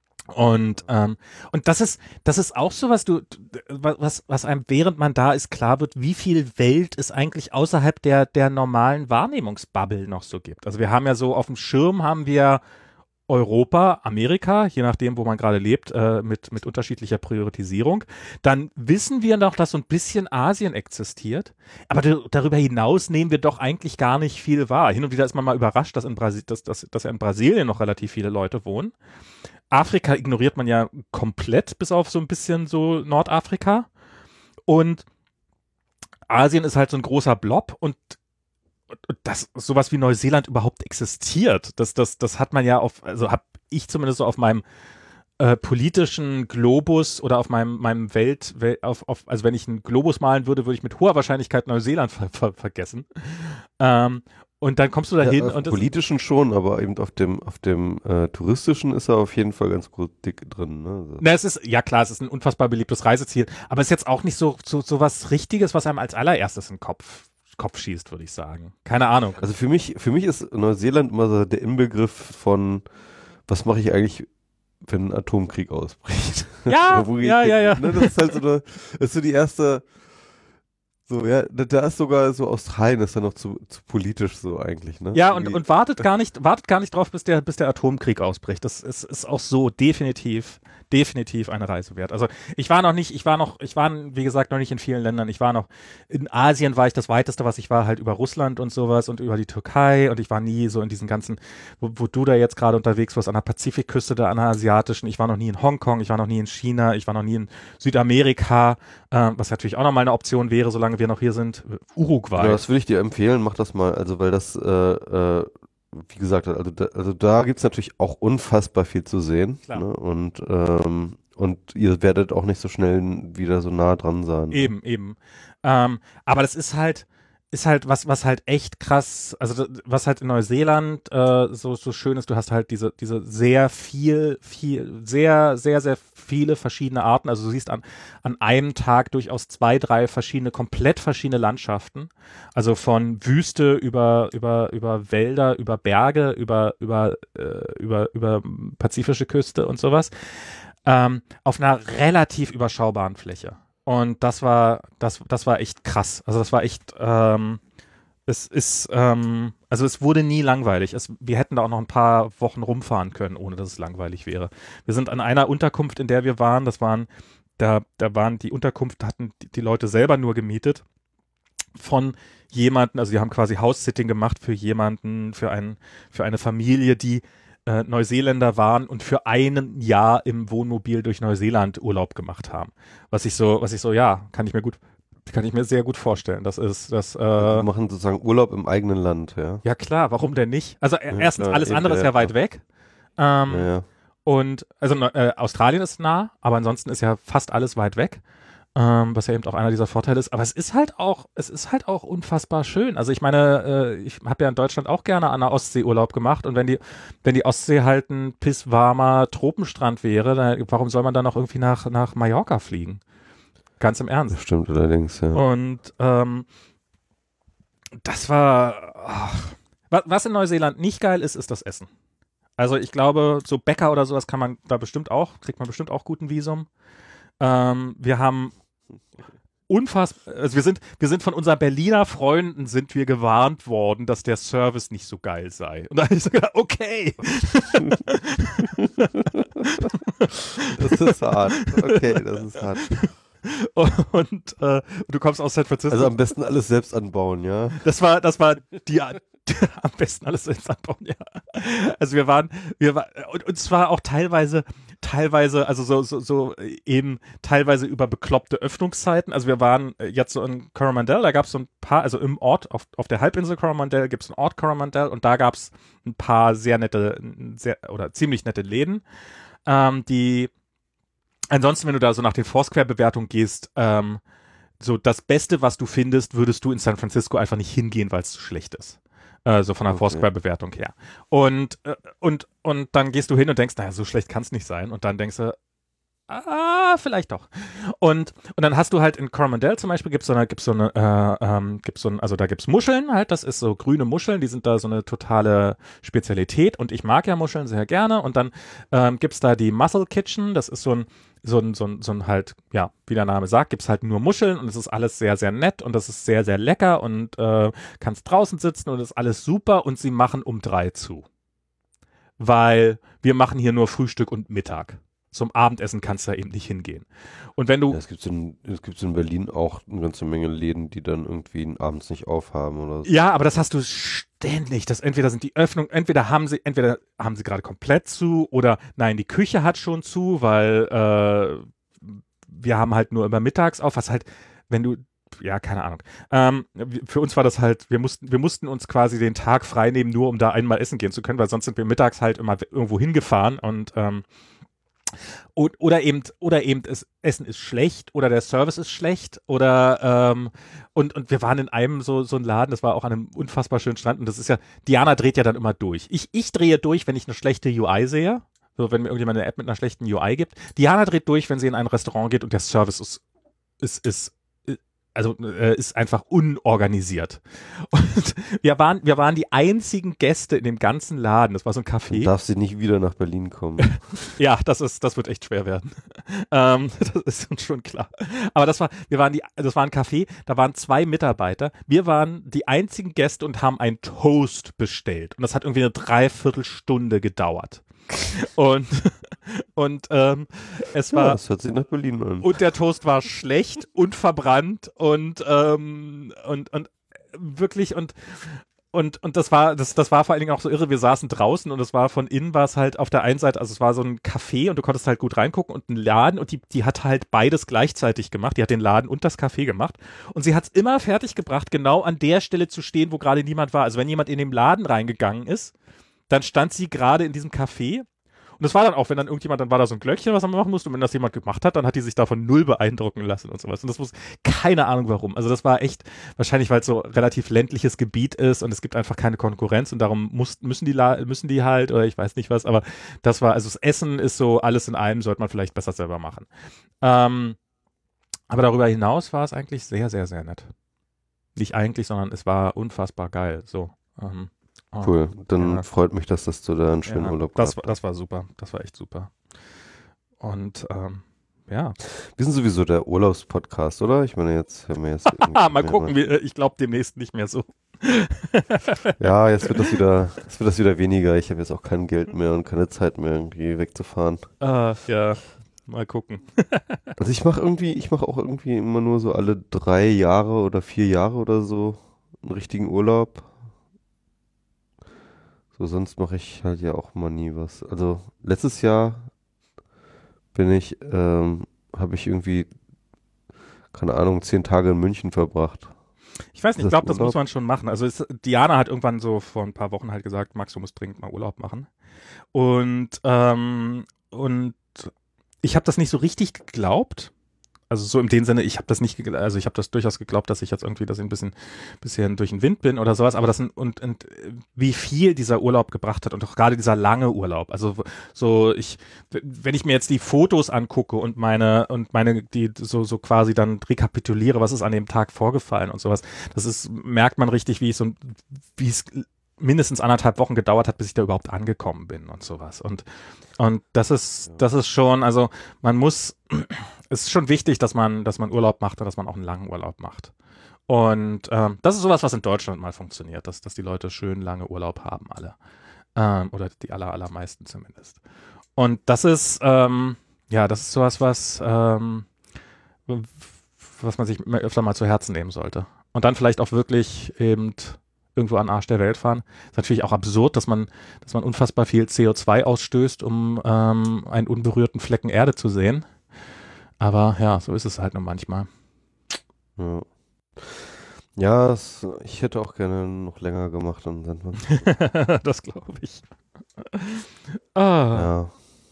Und ähm, und das ist das ist auch so, was du was was einem, während man da ist, klar wird, wie viel Welt es eigentlich außerhalb der der normalen Wahrnehmungsbubble noch so gibt. Also wir haben ja so auf dem Schirm haben wir Europa, Amerika, je nachdem, wo man gerade lebt, äh, mit mit unterschiedlicher Priorisierung. Dann wissen wir noch, dass so ein bisschen Asien existiert, aber d- darüber hinaus nehmen wir doch eigentlich gar nicht viel wahr. Hin und wieder ist man mal überrascht, dass in Brasi dass, dass, dass in Brasilien noch relativ viele Leute wohnen. Afrika ignoriert man ja komplett, bis auf so ein bisschen so Nordafrika. Und Asien ist halt so ein großer Blob und, und dass sowas wie Neuseeland überhaupt existiert, das, das, das hat man ja auf, also habe ich zumindest so auf meinem äh, politischen Globus oder auf meinem, meinem Welt, Wel- auf, auf, also wenn ich einen Globus malen würde, würde ich mit hoher Wahrscheinlichkeit Neuseeland ver ver vergessen. Ähm, Und dann kommst du da Ja, hin auf und dem das, politischen schon, aber eben auf dem, auf dem äh, touristischen ist er auf jeden Fall ganz gut dick drin. Ne? Also. na, es ist, ja klar, es ist ein unfassbar beliebtes Reiseziel, aber es ist jetzt auch nicht so, so, so was Richtiges, was einem als allererstes in den Kopf, Kopf schießt, würde ich sagen. Keine Ahnung. Also für mich, für mich ist Neuseeland immer so der Inbegriff von, was mache ich eigentlich, wenn ein Atomkrieg ausbricht? Ja, Wo ja, geht- ja, ja. Ne, das ist halt so, eine, das ist so die erste, so, ja, da, da ist sogar so Australien ist dann noch zu, zu politisch so eigentlich, ne? Ja, und, Irgendwie- und wartet gar nicht, wartet gar nicht drauf, bis der, bis der Atomkrieg ausbricht. Das ist, ist auch so definitiv, definitiv eine Reise wert. Also ich war noch nicht, ich war noch, ich war, wie gesagt, noch nicht in vielen Ländern. Ich war noch, in Asien war ich das weiteste, was ich war, halt über Russland und sowas und über die Türkei, und ich war nie so in diesen ganzen, wo, wo du da jetzt gerade unterwegs warst, an der Pazifikküste, da an der asiatischen. Ich war noch nie in Hongkong, ich war noch nie in China, ich war noch nie in Südamerika, äh, was natürlich auch nochmal eine Option wäre, solange wir noch hier sind. Uruguay. Ja, das würde ich dir empfehlen, mach das mal, also weil das, äh, äh, wie gesagt, also da, also da gibt's natürlich auch unfassbar viel zu sehen. Klar. Ne? Und, ähm, und ihr werdet auch nicht so schnell wieder so nah dran sein. Eben, eben. Ähm, aber das ist halt, ist halt was, was halt echt krass, also d- was halt in Neuseeland äh, so, so schön ist, du hast halt diese, diese sehr viel, viel, sehr, sehr, sehr viele verschiedene Arten. Also du siehst an, an einem Tag durchaus zwei, drei verschiedene, komplett verschiedene Landschaften. Also von Wüste über, über, über Wälder, über Berge, über, über, äh, über, über pazifische Küste und sowas. Ähm, auf einer relativ überschaubaren Fläche. Und das war, das, das war echt krass. Also das war echt, ähm, es ist, ähm, also es wurde nie langweilig. Es, wir hätten da auch noch ein paar Wochen rumfahren können, ohne dass es langweilig wäre. Wir sind an einer Unterkunft, in der wir waren, das waren, da, da waren die Unterkunft, hatten die, die Leute selber nur gemietet von jemanden, also die haben quasi House-Sitting gemacht für jemanden, für einen, für eine Familie, die äh, Neuseeländer waren und für ein Jahr im Wohnmobil durch Neuseeland Urlaub gemacht haben. Was ich so, was ich so, ja, kann ich mir gut, kann ich mir sehr gut vorstellen. Das ist, das, äh, Wir machen sozusagen Urlaub im eigenen Land, ja. ja klar, warum denn nicht? Also äh, Ja, erstens, klar, alles eben, andere ist ja, ja weit klar. weg. Ähm, Ja, ja. Und also äh, Australien ist nah, aber ansonsten ist ja fast alles weit weg. Ähm, was ja eben auch einer dieser Vorteile ist. Aber es ist halt auch, es ist halt auch unfassbar schön. Also ich meine, äh, ich habe ja in Deutschland auch gerne an der Ostsee Urlaub gemacht und wenn die, wenn die Ostsee halt ein pisswarmer Tropenstrand wäre, dann, warum soll man dann noch irgendwie nach, nach Mallorca fliegen? Ganz im Ernst. Das stimmt allerdings, ja. Und ähm, das war, ach, was, was in Neuseeland nicht geil ist, ist das Essen. Also ich glaube, so Bäcker oder sowas kann man da bestimmt auch, kriegt man bestimmt auch guten Visum. Ähm, wir haben unfassbar, also wir sind, wir sind von unseren Berliner Freunden sind wir gewarnt worden, dass der Service nicht so geil sei. Und da habe ich so gedacht, okay. Das ist hart. Okay, das ist hart. Und äh, du kommst aus San Francisco. Also am besten alles selbst anbauen, ja. Das war, das war die am besten alles selbst anbauen, ja. Also wir waren, wir waren, und, und zwar auch teilweise, teilweise, also so, so, so eben teilweise über bekloppte Öffnungszeiten. Also wir waren jetzt so in Coromandel, da gab es so ein paar, also im Ort, auf, auf der Halbinsel Coromandel gibt es einen Ort Coromandel und da gab es ein paar sehr nette, sehr, oder ziemlich nette Läden, ähm, die ansonsten, wenn du da so nach den Foursquare-Bewertungen gehst, ähm, so das Beste, was du findest, würdest du in San Francisco einfach nicht hingehen, weil es zu schlecht ist. Äh, so von der Okay. Foursquare-Bewertung her. Und, äh, und, und dann gehst du hin und denkst, naja, so schlecht kann es nicht sein. Und dann denkst du, ah, vielleicht doch. Und, und dann hast du halt in Coromandel zum Beispiel gibt's so eine, gibt's so eine, äh, ähm, gibt's so ein, also da gibt's Muscheln halt, das ist so grüne Muscheln, die sind da so eine totale Spezialität und ich mag ja Muscheln sehr gerne und dann ähm, gibt's da die Mussel Kitchen, das ist so ein, so ein, so ein, so ein halt, ja, wie der Name sagt, gibt's halt nur Muscheln und es ist alles sehr, sehr nett und das ist sehr, sehr lecker und äh, kannst draußen sitzen und ist alles super und sie machen um drei zu. Weil wir machen hier nur Frühstück und Mittag. Zum Abendessen kannst du da eben nicht hingehen. Und wenn du. Ja, es gibt in, es gibt in Berlin auch eine ganze Menge Läden, die dann irgendwie abends nicht aufhaben oder so. Ja, aber das hast du ständig. Das entweder sind die Öffnungen, entweder haben sie, entweder haben sie gerade komplett zu oder nein, die Küche hat schon zu, weil äh, wir haben halt nur immer mittags auf, was halt, wenn du. Ja, keine Ahnung. Ähm, für uns war das halt, wir mussten, wir mussten uns quasi den Tag frei nehmen, nur um da einmal essen gehen zu können, weil sonst sind wir mittags halt immer irgendwo hingefahren und ähm, oder eben, oder eben das Essen ist schlecht oder der Service ist schlecht oder ähm, und, und wir waren in einem so, so ein Laden, das war auch an einem unfassbar schönen Strand und das ist ja, Diana dreht ja dann immer durch. Ich, ich drehe durch, wenn ich eine schlechte U I sehe, so wenn mir irgendjemand eine App mit einer schlechten U I gibt. Diana dreht durch, wenn sie in ein Restaurant geht und der Service ist, ist, ist also äh, ist einfach unorganisiert. Und wir waren, wir waren die einzigen Gäste in dem ganzen Laden. Das war so ein Dann Café. darf sie nicht wieder nach Berlin kommen. Ja, das ist, das wird echt schwer werden. Ähm, das ist uns schon klar. Aber das war, wir waren die, das war ein Café, da waren zwei Mitarbeiter. Wir waren die einzigen Gäste und haben einen Toast bestellt. Und das hat irgendwie eine Dreiviertelstunde gedauert. Und, und ähm, es war. Ja, das hört sich nach Berlin an. Und der Toast war schlecht und verbrannt und, ähm, und, und wirklich und, und, und das war, das, das war vor allen Dingen auch so irre. Wir saßen draußen und es war von innen war es halt auf der einen Seite, also es war so ein Café und du konntest halt gut reingucken und ein Laden und die, die hat halt beides gleichzeitig gemacht. Die hat den Laden und das Café gemacht und sie hat es immer fertig gebracht, genau an der Stelle zu stehen, wo gerade niemand war. Also wenn jemand in den Laden reingegangen ist, dann stand sie gerade in diesem Café. Und das war dann auch, wenn dann irgendjemand, dann war da so ein Glöckchen, was man machen musste. Und wenn das jemand gemacht hat, dann hat die sich davon null beeindrucken lassen und sowas. Und das muss, keine Ahnung warum. Also das war echt, wahrscheinlich, weil es so relativ ländliches Gebiet ist und es gibt einfach keine Konkurrenz und darum muss, müssen die, müssen die halt, oder ich weiß nicht was, aber das war, also das Essen ist so, alles in einem sollte man vielleicht besser selber machen. Ähm, aber darüber hinaus war es eigentlich sehr, sehr, sehr nett. Nicht eigentlich, sondern es war unfassbar geil. So, ähm, Oh, cool, dann ja. freut mich, dass, dass du da einen schönen ja, Urlaub das, gehabt war, das war super, das war echt super. Und ähm, ja. Wir sind sowieso der Urlaubspodcast, oder? Ich meine, jetzt haben wir jetzt. Mal gucken, wie, ich glaube demnächst nicht mehr so. Ja, jetzt wird das wieder, jetzt wird das wieder weniger. Ich habe jetzt auch kein Geld mehr und keine Zeit mehr, irgendwie wegzufahren. Ah, ja, mal gucken. Also ich mache irgendwie, ich mache auch irgendwie immer nur so alle drei Jahre oder vier Jahre oder so einen richtigen Urlaub. So, sonst mache ich halt ja auch mal nie was. Also letztes Jahr bin ich, ähm, habe ich irgendwie, keine Ahnung, zehn Tage in München verbracht. Ich weiß nicht, ich Ist das glaube, das muss Urlaub? man schon machen. Also es, Diana hat irgendwann so vor ein paar Wochen halt gesagt, Max, du musst dringend mal Urlaub machen. Und, ähm, und ich habe das nicht so richtig geglaubt. Also so in dem Sinne, ich habe das nicht, gegl- also ich habe das durchaus geglaubt, dass ich jetzt irgendwie, dass ich ein bisschen, bisschen durch den Wind bin oder sowas, aber das und, und, und wie viel dieser Urlaub gebracht hat und auch gerade dieser lange Urlaub. Also so ich, wenn ich mir jetzt die Fotos angucke und meine und meine die so so quasi dann rekapituliere, was ist an dem Tag vorgefallen und sowas, das ist merkt man richtig, wie ich so wie es mindestens anderthalb Wochen gedauert hat, bis ich da überhaupt angekommen bin und sowas. Und und das ist das ist schon, also man muss es ist schon wichtig, dass man, dass man Urlaub macht und dass man auch einen langen Urlaub macht. Und ähm, das ist sowas, was in Deutschland mal funktioniert, dass, dass die Leute schön lange Urlaub haben, alle. Ähm, oder die aller, allermeisten zumindest. Und das ist, ähm, ja, das ist sowas, was, ähm, was man sich öfter mal zu Herzen nehmen sollte. Und dann vielleicht auch wirklich eben irgendwo an den Arsch der Welt fahren. Ist natürlich auch absurd, dass man, dass man unfassbar viel C O zwei ausstößt, um ähm, einen unberührten Flecken Erde zu sehen. Aber ja, so ist es halt nur manchmal. Ja, ja es, ich hätte auch gerne noch länger gemacht in Sendung. Das glaube ich. Ah. Ja.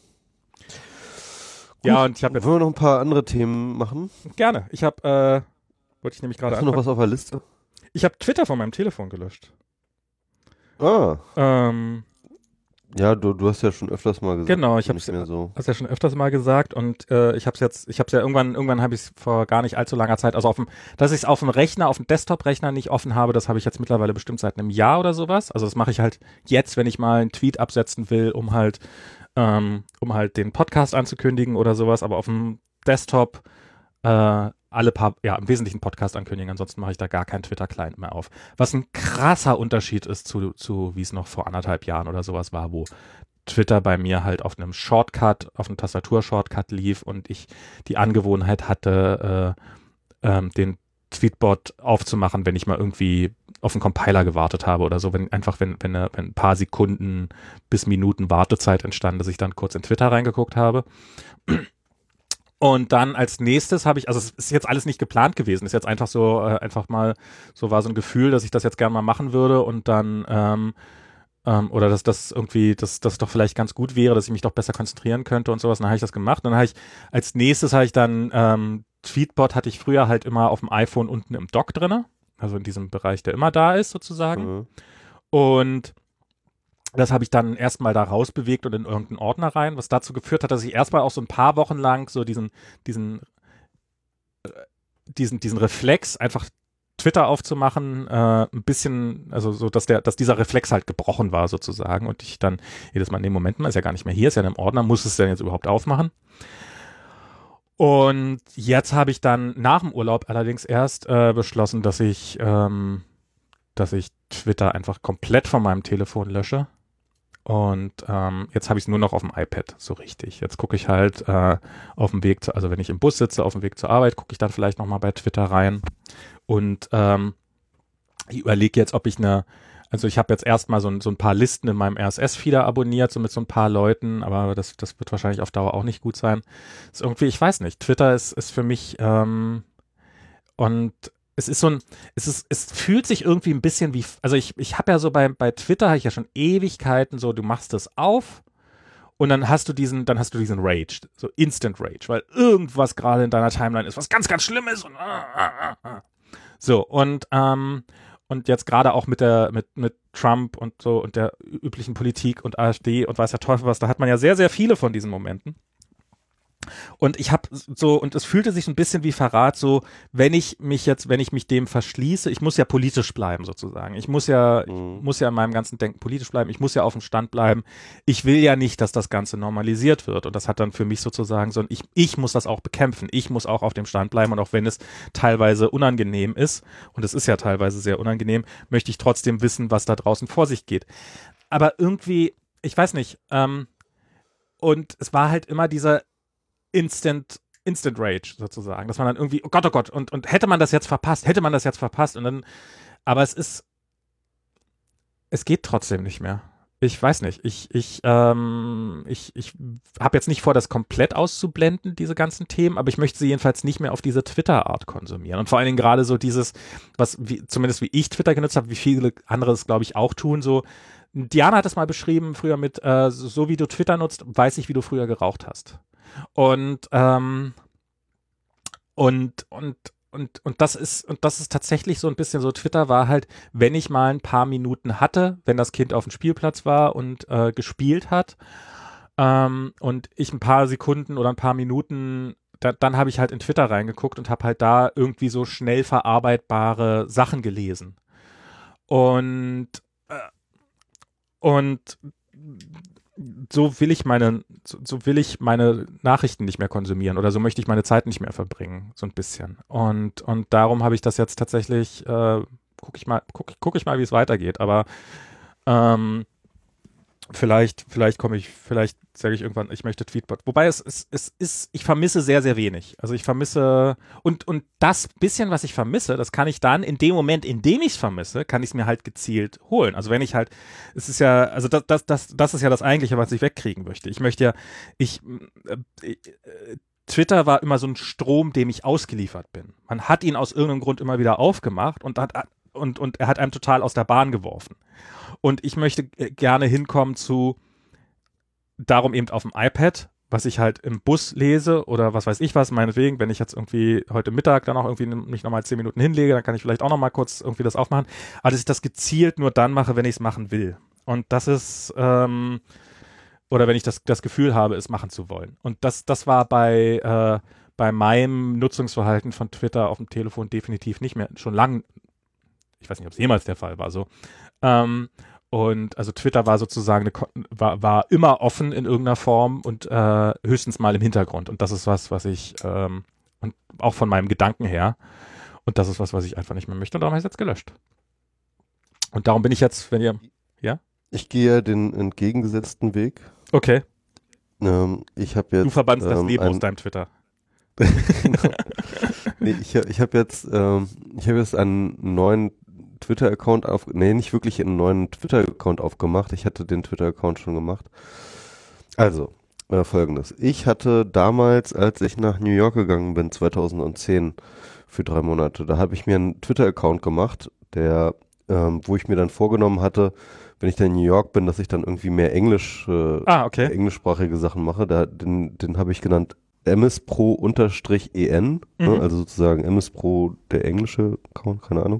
Ja, Gut, und ich habe jetzt wollen wir noch ein paar andere Themen machen? gerne. Ich habe, äh, wollte ich nämlich gerade Hast du noch anfangen. was auf der Liste? Ich habe Twitter von meinem Telefon gelöscht. Ah, Ähm, ja, du, du hast ja schon öfters mal gesagt. Genau, ich nicht hab's- mehr so. hast ja schon öfters mal gesagt und äh, ich habe es jetzt, ich habe es ja irgendwann, irgendwann habe ich es vor gar nicht allzu langer Zeit, also auf dem, dass ich es auf dem Rechner, auf dem Desktop-Rechner nicht offen habe, das habe ich jetzt mittlerweile bestimmt seit einem Jahr oder sowas. Also das mache ich halt jetzt, wenn ich mal einen Tweet absetzen will, um halt, ähm, um halt den Podcast anzukündigen oder sowas, aber auf dem Desktop äh, alle paar, ja, im Wesentlichen Podcast ankündigen, ansonsten mache ich da gar keinen Twitter-Client mehr auf. Was ein krasser Unterschied ist zu, zu wie es noch vor anderthalb Jahren oder sowas war, wo Twitter bei mir halt auf einem Shortcut, auf einem Tastatur-Shortcut lief und ich die Angewohnheit hatte, äh, ähm, den Tweetbot aufzumachen, wenn ich mal irgendwie auf einen Compiler gewartet habe oder so, wenn einfach, wenn, wenn, eine, wenn ein paar Sekunden bis Minuten Wartezeit entstand, dass ich dann kurz in Twitter reingeguckt habe. Und dann als nächstes habe ich, also es ist jetzt alles nicht geplant gewesen, ist jetzt einfach so, äh, einfach mal, so war so ein Gefühl, dass ich das jetzt gerne mal machen würde und dann, ähm, ähm, oder dass das irgendwie, dass das doch vielleicht ganz gut wäre, dass ich mich doch besser konzentrieren könnte und sowas. Und dann habe ich das gemacht. Und dann habe ich, als nächstes habe ich dann, ähm, Tweetbot hatte ich früher halt immer auf dem iPhone unten im Dock drinne, also in diesem Bereich, der immer da ist sozusagen. Mhm. Und das habe ich dann erstmal da rausbewegt und in irgendeinen Ordner rein, was dazu geführt hat, dass ich erstmal auch so ein paar Wochen lang so diesen, diesen, äh, diesen, diesen Reflex, einfach Twitter aufzumachen, äh, ein bisschen, also so, dass der, dass dieser Reflex halt gebrochen war sozusagen und ich dann jedes Mal, nee, Moment mal, ist ja gar nicht mehr hier, ist ja in einem Ordner, muss es denn jetzt überhaupt aufmachen? Und jetzt habe ich dann nach dem Urlaub allerdings erst äh, beschlossen, dass ich, ähm, dass ich Twitter einfach komplett von meinem Telefon lösche. Und ähm, jetzt habe ich es nur noch auf dem iPad, so richtig. Jetzt gucke ich halt äh, auf dem Weg, zu, also wenn ich im Bus sitze, auf dem Weg zur Arbeit, gucke ich dann vielleicht nochmal bei Twitter rein. Und ähm, ich überlege jetzt, ob ich eine, also ich habe jetzt erstmal so, ein- so ein paar Listen in meinem R S S-Feeder abonniert, so mit so ein paar Leuten, aber das, das wird wahrscheinlich auf Dauer auch nicht gut sein. Ist irgendwie, ich weiß nicht, Twitter ist, ist für mich ähm, und es ist so ein, es ist, es fühlt sich irgendwie ein bisschen wie, also ich, ich habe ja so bei, bei Twitter habe ich ja schon Ewigkeiten so, du machst es auf und dann hast du diesen, dann hast du diesen Rage, so Instant Rage, weil irgendwas gerade in deiner Timeline ist, was ganz, ganz schlimm ist und ah, ah, ah. So, und ähm, und jetzt gerade auch mit der, mit, mit Trump und so und der üblichen Politik und AfD und weiß der Teufel was, da hat man ja sehr, sehr viele von diesen Momenten. Und ich habe so, und es fühlte sich ein bisschen wie Verrat, so, wenn ich mich jetzt, wenn ich mich dem verschließe, ich muss ja politisch bleiben sozusagen. Ich muss ja, Mhm. ich muss ja in meinem ganzen Denken politisch bleiben, ich muss ja auf dem Stand bleiben. Ich will ja nicht, dass das Ganze normalisiert wird. Und das hat dann für mich sozusagen so ein, ich, ich muss das auch bekämpfen. Ich muss auch auf dem Stand bleiben. Und auch wenn es teilweise unangenehm ist, und es ist ja teilweise sehr unangenehm, möchte ich trotzdem wissen, was da draußen vor sich geht. Aber irgendwie, ich weiß nicht, ähm, und es war halt immer dieser Instant, Instant Rage sozusagen, dass man dann irgendwie, oh Gott, oh Gott, und, und hätte man das jetzt verpasst, hätte man das jetzt verpasst und dann, aber es ist, es geht trotzdem nicht mehr. Ich weiß nicht. Ich, ich, ähm, ich, ich habe jetzt nicht vor, das komplett auszublenden, diese ganzen Themen, aber ich möchte sie jedenfalls nicht mehr auf diese Twitter-Art konsumieren. Und vor allen Dingen gerade so dieses, was wie, zumindest wie ich Twitter genutzt habe, wie viele andere es, glaube ich, auch tun, so. Diana hat es mal beschrieben früher mit, äh, so, so wie du Twitter nutzt, weiß ich, wie du früher geraucht hast. Und, ähm, und, und, und, und das ist, und das ist tatsächlich so ein bisschen so, Twitter war halt, wenn ich mal ein paar Minuten hatte, wenn das Kind auf dem Spielplatz war und äh, gespielt hat, ähm, und ich ein paar Sekunden oder ein paar Minuten, da, dann habe ich halt in Twitter reingeguckt und habe halt da irgendwie so schnell verarbeitbare Sachen gelesen. Und, äh, und so will ich meine, so, so will ich meine Nachrichten nicht mehr konsumieren oder so möchte ich meine Zeit nicht mehr verbringen, so ein bisschen. Und, und darum habe ich das jetzt tatsächlich, äh, gucke ich mal, gucke guck ich mal, wie es weitergeht. Aber ähm, vielleicht, vielleicht komme ich, vielleicht sage ich irgendwann, ich möchte Tweetbot. Wobei es, es, es ist, ich vermisse sehr, sehr wenig. Also ich vermisse, und, und das bisschen, was ich vermisse, das kann ich dann in dem Moment, in dem ich es vermisse, kann ich es mir halt gezielt holen. Also wenn ich halt, es ist ja, also das, das, das, das ist ja das Eigentliche, was ich wegkriegen möchte. Ich möchte ja, ich, äh, äh, Twitter war immer so ein Strom, dem ich ausgeliefert bin. Man hat ihn aus irgendeinem Grund immer wieder aufgemacht und hat, und, und er hat einem total aus der Bahn geworfen. Und ich möchte gerne hinkommen zu, darum eben auf dem iPad, was ich halt im Bus lese oder was weiß ich was, meinetwegen, wenn ich jetzt irgendwie heute Mittag dann auch irgendwie mich nochmal zehn Minuten hinlege, dann kann ich vielleicht auch nochmal kurz irgendwie das aufmachen. Aber dass ich das gezielt nur dann mache, wenn ich es machen will. Und das ist, ähm, oder wenn ich das, das Gefühl habe, es machen zu wollen. Und das, das war bei, äh, bei meinem Nutzungsverhalten von Twitter auf dem Telefon definitiv nicht mehr, schon lang, ich weiß nicht, ob es jemals der Fall war, so. Ähm, und also Twitter war sozusagen, eine, war, war immer offen in irgendeiner Form und äh, höchstens mal im Hintergrund. Und das ist was, was ich, ähm, und auch von meinem Gedanken her, und das ist was, was ich einfach nicht mehr möchte. Und darum habe ich es jetzt gelöscht. Und darum bin ich jetzt, wenn ihr, ja? Ich gehe ja den entgegengesetzten Weg. Okay. Ähm, ich habe jetzt. Du verbannst ähm, das Leben ein, aus deinem Twitter. genau. Nee, ich ich habe jetzt, ähm, ich habe jetzt einen neuen Twitter-Account auf, nee, nicht wirklich einen neuen Twitter-Account aufgemacht. Ich hatte den Twitter-Account schon gemacht. Also, äh, folgendes. Ich hatte damals, als ich nach New York gegangen bin, zweitausendzehn, für drei Monate, da habe ich mir einen Twitter-Account gemacht, der, ähm, wo ich mir dann vorgenommen hatte, wenn ich dann in New York bin, dass ich dann irgendwie mehr Englisch, äh, Ah, okay. englischsprachige Sachen mache. Da, den den habe ich genannt mspro-en, Mhm. ne, also sozusagen mspro der englische Account, keine Ahnung.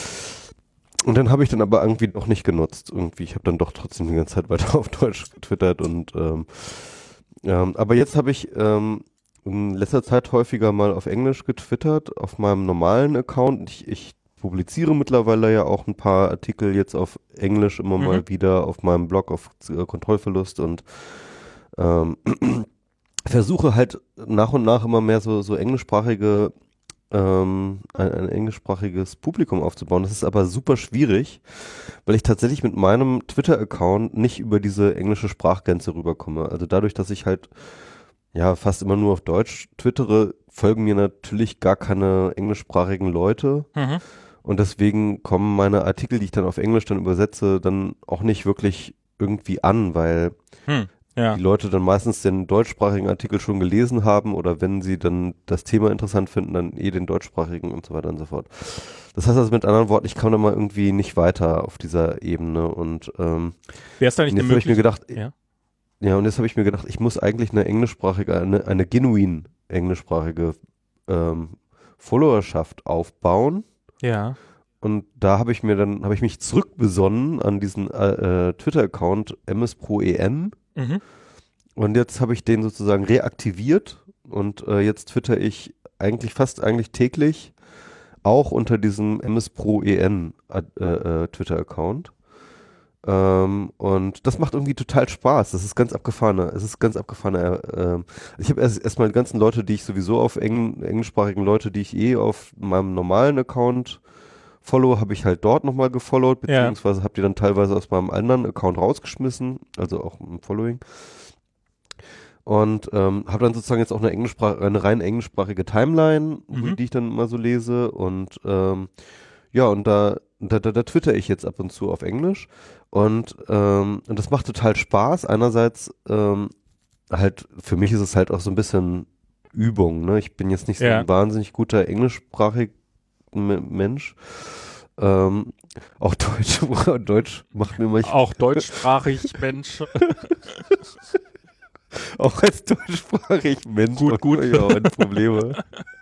Und dann habe ich dann aber irgendwie noch nicht genutzt. Irgendwie, ich habe dann doch trotzdem die ganze Zeit weiter auf Deutsch getwittert und ähm, ähm, aber jetzt habe ich ähm, in letzter Zeit häufiger mal auf Englisch getwittert, auf meinem normalen Account. Ich, ich publiziere mittlerweile ja auch ein paar Artikel jetzt auf Englisch immer Mhm. mal wieder auf meinem Blog auf äh, Kontrollverlust und ähm, versuche halt nach und nach immer mehr so, so englischsprachige ähm, ein, ein englischsprachiges Publikum aufzubauen. Das ist aber super schwierig, weil ich tatsächlich mit meinem Twitter-Account nicht über diese englische Sprachgrenze rüberkomme. Also dadurch, dass ich halt ja fast immer nur auf Deutsch twittere, folgen mir natürlich gar keine englischsprachigen Leute. Mhm. Und deswegen kommen meine Artikel, die ich dann auf Englisch dann übersetze, dann auch nicht wirklich irgendwie an, weil Hm. Ja. die Leute dann meistens den deutschsprachigen Artikel schon gelesen haben oder wenn sie dann das Thema interessant finden, dann eh den deutschsprachigen und so weiter und so fort. Das heißt also mit anderen Worten, ich komme da mal irgendwie nicht weiter auf dieser Ebene und ähm, Wäre es da nicht und eine jetzt habe ich mir Möglichkeit? gedacht, Ja. ja, und jetzt habe ich mir gedacht, ich muss eigentlich eine englischsprachige, eine, eine genuin englischsprachige ähm, Followerschaft aufbauen. Ja. Und da habe ich mir dann, habe ich mich zurückbesonnen an diesen äh, äh, Twitter-Account msproen. Mhm. Und jetzt habe ich den sozusagen reaktiviert und äh, jetzt twitter ich eigentlich fast eigentlich täglich auch unter diesem msproen äh, äh, Twitter-Account. Ähm, und das macht irgendwie total Spaß. Das ist ganz abgefahrene. Es ist ganz abgefahrene. Äh, ich habe erst erstmal die ganzen Leute, die ich sowieso auf Eng, englischsprachigen Leute, die ich eh auf meinem normalen Account follow, habe ich halt dort nochmal gefollowt, beziehungsweise ja. habe die dann teilweise aus meinem anderen Account rausgeschmissen, also auch im Following. Und ähm, habe dann sozusagen jetzt auch eine Englischsprach eine rein englischsprachige Timeline, mhm. die ich dann mal so lese. Und ähm, ja, und da da, da, da twitter ich jetzt ab und zu auf Englisch und, ähm, und das macht total Spaß. Einerseits ähm, halt, für mich ist es halt auch so ein bisschen Übung, ne? Ich bin jetzt nicht so Ja. ein wahnsinnig guter englischsprachiger Mensch. Ähm, auch Deutsch, Deutsch macht mir manchmal... Auch deutschsprachig, Mensch. Auch als deutschsprachig Mensch Gut, gut. mache ich auch Probleme.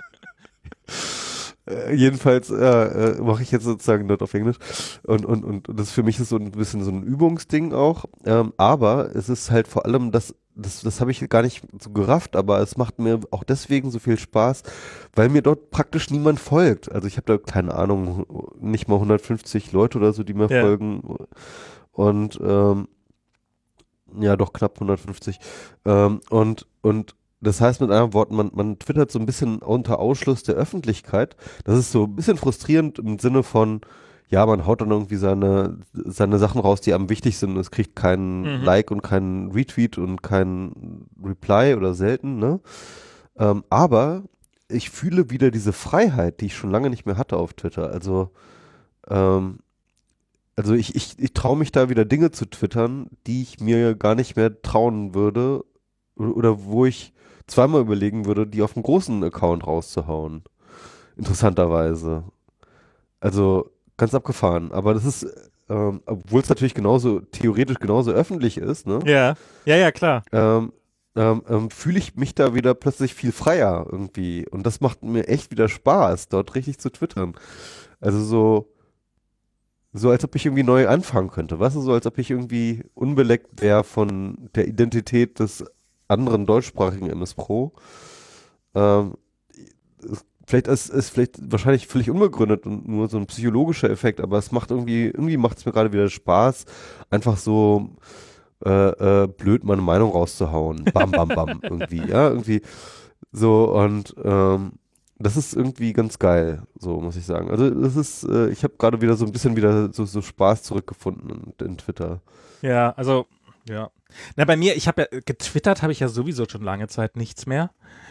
äh, jedenfalls äh, äh, mache ich jetzt sozusagen dort auf Englisch und, und, und, und das für mich ist so ein bisschen so ein Übungsding auch, ähm, aber es ist halt vor allem das, das, das habe ich gar nicht so gerafft, aber es macht mir auch deswegen so viel Spaß, weil mir dort praktisch niemand folgt. Also ich habe da, keine Ahnung, nicht mal hundertfünfzig Leute oder so, die mir Ja. folgen und ähm, ja, doch knapp hundertfünfzig. Ähm, und, und das heißt mit anderen Worten, man, man twittert so ein bisschen unter Ausschluss der Öffentlichkeit. Das ist so ein bisschen frustrierend im Sinne von, ja, man haut dann irgendwie seine, seine Sachen raus, die einem wichtig sind. Es kriegt keinen Mhm. Like und keinen Retweet und keinen Reply oder selten, ne? Ähm, aber ich fühle wieder diese Freiheit, die ich schon lange nicht mehr hatte auf Twitter. Also, ähm, Also ich, ich, ich traue mich da wieder Dinge zu twittern, die ich mir gar nicht mehr trauen würde oder, oder wo ich zweimal überlegen würde, die auf einem großen Account rauszuhauen. Interessanterweise. Also ganz abgefahren. Aber das ist, ähm, obwohl es natürlich genauso, theoretisch genauso öffentlich ist, ne? Ja, ja, ja, klar. Ähm, ähm, ähm, fühle ich mich da wieder plötzlich viel freier irgendwie. Und das macht mir echt wieder Spaß, dort richtig zu twittern. Also so, so als ob ich irgendwie neu anfangen könnte, weißt du, so als ob ich irgendwie unbeleckt wäre von der Identität des anderen deutschsprachigen M S Pro. Ähm, es- vielleicht ist es vielleicht wahrscheinlich völlig unbegründet und nur so ein psychologischer Effekt, aber es macht irgendwie, irgendwie macht es mir gerade wieder Spaß, einfach so äh, äh, blöd meine Meinung rauszuhauen. Bam, bam, bam, irgendwie, ja, irgendwie so und ähm, das ist irgendwie ganz geil, so muss ich sagen. Also das ist, äh, ich habe gerade wieder so ein bisschen wieder so, so Spaß zurückgefunden in, in Twitter. Ja, also, ja. Na, bei mir, ich habe ja, getwittert habe ich ja sowieso schon lange Zeit nichts mehr.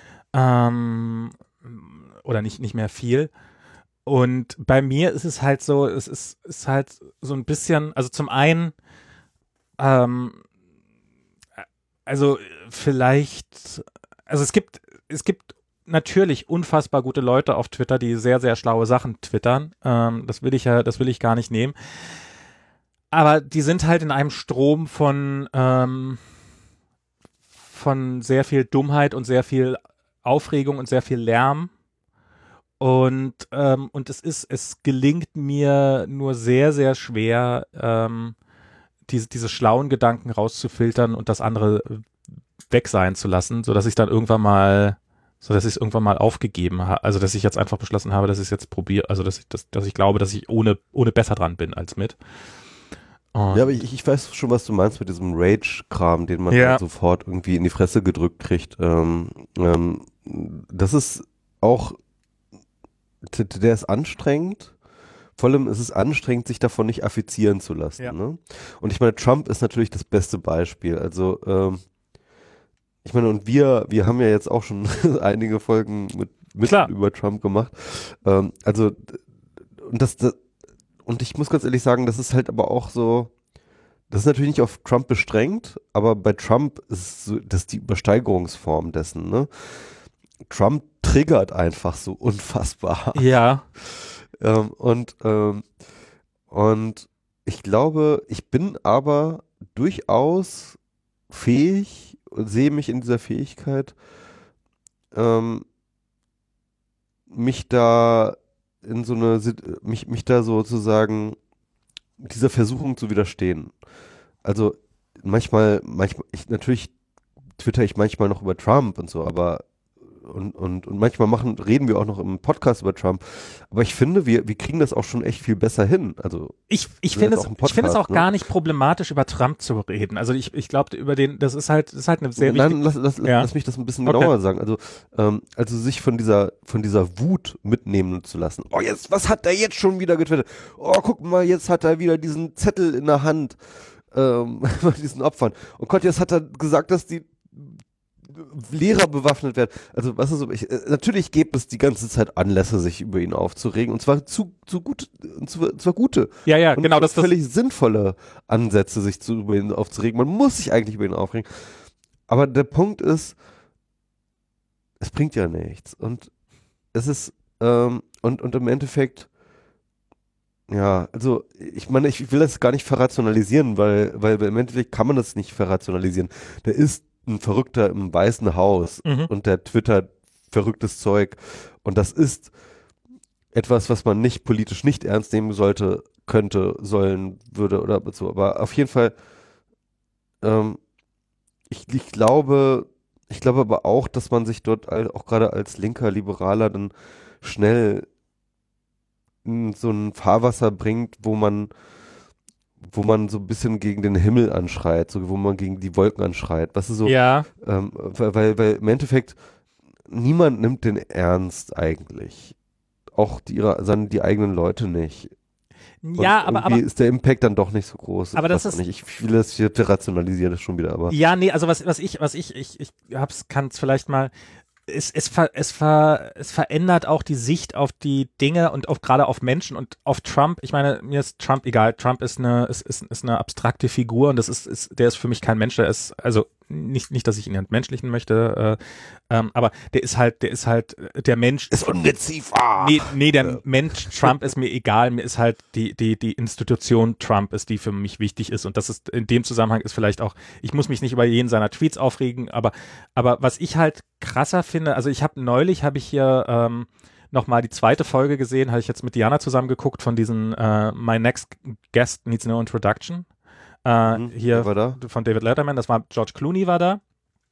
Ähm, oder nicht, nicht mehr viel. Und bei mir ist es halt so, es ist, ist halt so ein bisschen, also zum einen, ähm, also vielleicht, also es gibt, es gibt natürlich unfassbar gute Leute auf Twitter, die sehr, sehr schlaue Sachen twittern. Ähm, das will ich ja, das will ich gar nicht nehmen. Aber die sind halt in einem Strom von, ähm, von sehr viel Dummheit und sehr viel Aufregung und sehr viel Lärm. Und, ähm, und es ist, es gelingt mir nur sehr, sehr schwer, ähm, diese, diese schlauen Gedanken rauszufiltern und das andere weg sein zu lassen, sodass ich dann irgendwann mal, so dass ich es irgendwann mal aufgegeben habe, also dass ich jetzt einfach beschlossen habe, dass ich es jetzt probiere, also dass ich, dass, dass ich glaube, dass ich ohne, ohne besser dran bin als mit. Und Ja, aber ich, ich weiß schon, was du meinst mit diesem Rage-Kram, den man Ja. halt sofort irgendwie in die Fresse gedrückt kriegt. Ähm, ähm, das ist auch, t- t- der ist anstrengend. Vor allem ist es anstrengend, sich davon nicht affizieren zu lassen. Ja. Ne? Und ich meine, Trump ist natürlich das beste Beispiel. Also, ähm, ich meine, und wir, wir haben ja jetzt auch schon einige Folgen mit, mit Klar. über Trump gemacht. Ähm, also, d- und das, das, und ich muss ganz ehrlich sagen, das ist halt aber auch so, das ist natürlich nicht auf Trump beschränkt, aber bei Trump ist es so, das ist die Übersteigerungsform dessen, ne? Trump triggert einfach so unfassbar. Ja. Ähm, und, ähm, und ich glaube, ich bin aber durchaus fähig und sehe mich in dieser Fähigkeit, ähm, mich da in so eine, Sit- mich, mich da sozusagen dieser Versuchung zu widerstehen. Also manchmal, manchmal, ich, natürlich twitter ich manchmal noch über Trump und so, aber und, und, und manchmal machen, reden wir auch noch im Podcast über Trump. Aber ich finde, wir, wir kriegen das auch schon echt viel besser hin. Also Ich, ich Wir finde sind es, auch ein ich finde es auch Podcast, ne? gar nicht problematisch, über Trump zu reden. Also ich, ich glaube, über den, das ist halt, das ist halt eine sehr wichtige. Nein, lass, lass, Ja. lass mich das ein bisschen Okay. genauer sagen. Also, ähm, also sich von dieser, von dieser Wut mitnehmen zu lassen. Oh, jetzt, was hat er jetzt schon wieder getwittert? Oh, guck mal, jetzt hat er wieder diesen Zettel in der Hand, ähm, bei diesen Opfern. Oh Gott, jetzt hat er gesagt, dass die Lehrer bewaffnet werden. Also was ist so, ich, natürlich gibt es die ganze Zeit Anlässe, sich über ihn aufzuregen und zwar zu, zu gut, und zwar, zwar gute. Ja, ja, und genau. Das völlig das sinnvolle Ansätze, sich zu, über ihn aufzuregen. Man muss sich eigentlich über ihn aufregen. Aber der Punkt ist, es bringt ja nichts. Und es ist, ähm, und, und im Endeffekt, ja, also ich meine, ich will das gar nicht verrationalisieren, weil, weil im Endeffekt kann man das nicht verrationalisieren. Der ist ein Verrückter im Weißen Haus Mhm. und der twittert verrücktes Zeug und das ist etwas, was man nicht politisch nicht ernst nehmen sollte, könnte, sollen, würde oder so. Aber auf jeden Fall, ähm, ich, ich glaube, ich glaube aber auch, dass man sich dort all, auch gerade als linker Liberaler dann schnell in so ein Fahrwasser bringt, wo man, wo man so ein bisschen gegen den Himmel anschreit, so wo man gegen die Wolken anschreit. Was ist so, Ja. ähm, weil, weil, weil im Endeffekt niemand nimmt den ernst eigentlich. Auch die, ihre, sondern die eigenen Leute nicht. Und Ja, aber, irgendwie aber ist der Impact dann doch nicht so groß. Aber Ich das weiß auch ist- nicht. Ich will das hier rationalisieren, das schon wieder, aber. ja, nee, also was, was ich, was ich, ich, ich hab's, kann's vielleicht mal, es, es, ver, es, ver, es verändert auch die Sicht auf die Dinge und auch gerade auf Menschen und auf Trump. Ich meine, mir ist Trump egal. Trump ist eine, ist, ist, ist eine abstrakte Figur und das ist, ist, der ist für mich kein Mensch. Der ist, also nicht, nicht, dass ich ihn entmenschlichen möchte, äh, ähm, aber der ist halt, der ist halt äh, der Mensch. Ist ungeziefer! Nee, nee, der Ja. Mensch Trump ist mir egal. Mir ist halt die, die, die Institution Trump ist, die für mich wichtig ist. Und das ist, in dem Zusammenhang ist vielleicht auch, ich muss mich nicht über jeden seiner Tweets aufregen, aber, aber was ich halt krasser finde, also ich habe neulich, habe ich hier, ähm, nochmal die zweite Folge gesehen, habe ich jetzt mit Diana zusammen geguckt von diesen äh, My Next Guest Needs No Introduction. Äh, Mhm, hier wer war da? von David Letterman, das war George Clooney war da.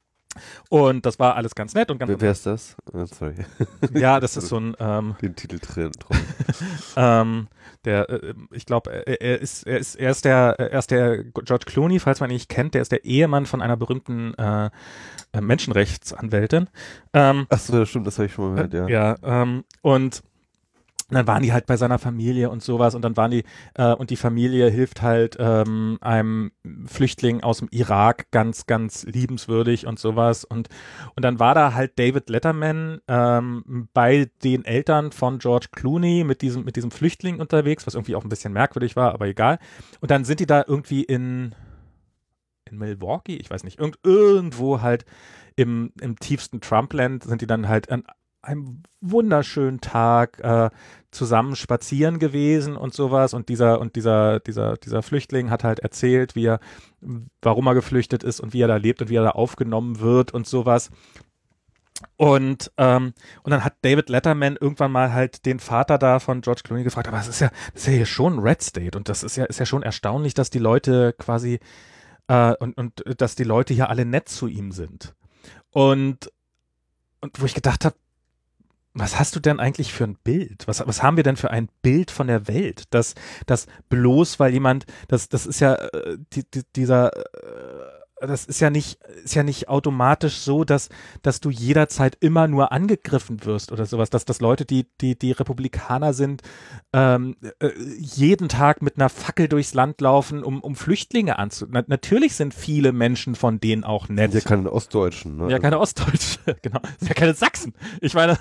Und das war alles ganz nett und ganz, Wer, wer ist das? Oh, sorry. ja, das ist so ein, ähm, Den Titel drin. ähm, der, äh, ich glaube, er, er ist, er ist, er ist der, er ist der George Clooney, falls man ihn nicht kennt, der ist der Ehemann von einer berühmten äh, äh, Menschenrechtsanwältin. Ähm, Achso, das stimmt, das habe ich schon mal gehört, ja. ja, ähm, und dann waren die halt bei seiner Familie und sowas und dann waren die, äh, und die Familie hilft halt ähm, einem Flüchtling aus dem Irak ganz, ganz liebenswürdig und sowas und, und dann war da halt David Letterman ähm, bei den Eltern von George Clooney mit diesem, mit diesem Flüchtling unterwegs, was irgendwie auch ein bisschen merkwürdig war, aber egal. Und dann sind die da irgendwie in, in Milwaukee, ich weiß nicht, irgend, irgendwo halt im, im tiefsten Trumpland sind die dann halt an einem wunderschönen Tag äh, zusammen spazieren gewesen und sowas und dieser und dieser dieser dieser Flüchtling hat halt erzählt, wie er warum er geflüchtet ist und wie er da lebt und wie er da aufgenommen wird und sowas. Und ähm, und dann hat David Letterman irgendwann mal halt den Vater da von George Clooney gefragt, aber es ist ja das ist ja hier schon ein Red State und das ist ja ist ja schon erstaunlich, dass die Leute quasi äh, und und dass die Leute hier alle nett zu ihm sind. Und und wo ich gedacht habe, was hast du denn eigentlich für ein Bild? Was, was haben wir denn für ein Bild von der Welt? Das, das bloß, weil jemand, das, das ist ja, äh, die, die, dieser, äh, das ist ja nicht, ist ja nicht automatisch so, dass, dass du jederzeit immer nur angegriffen wirst oder sowas, dass, dass Leute, die, die, die Republikaner sind, ähm, äh, jeden Tag mit einer Fackel durchs Land laufen, um, um Flüchtlinge anzu. Na, natürlich sind viele Menschen von denen auch nett. Ja, keine Ostdeutschen, ne? Ja, keine Ostdeutsche, genau. Ja, keine Sachsen. Ich meine,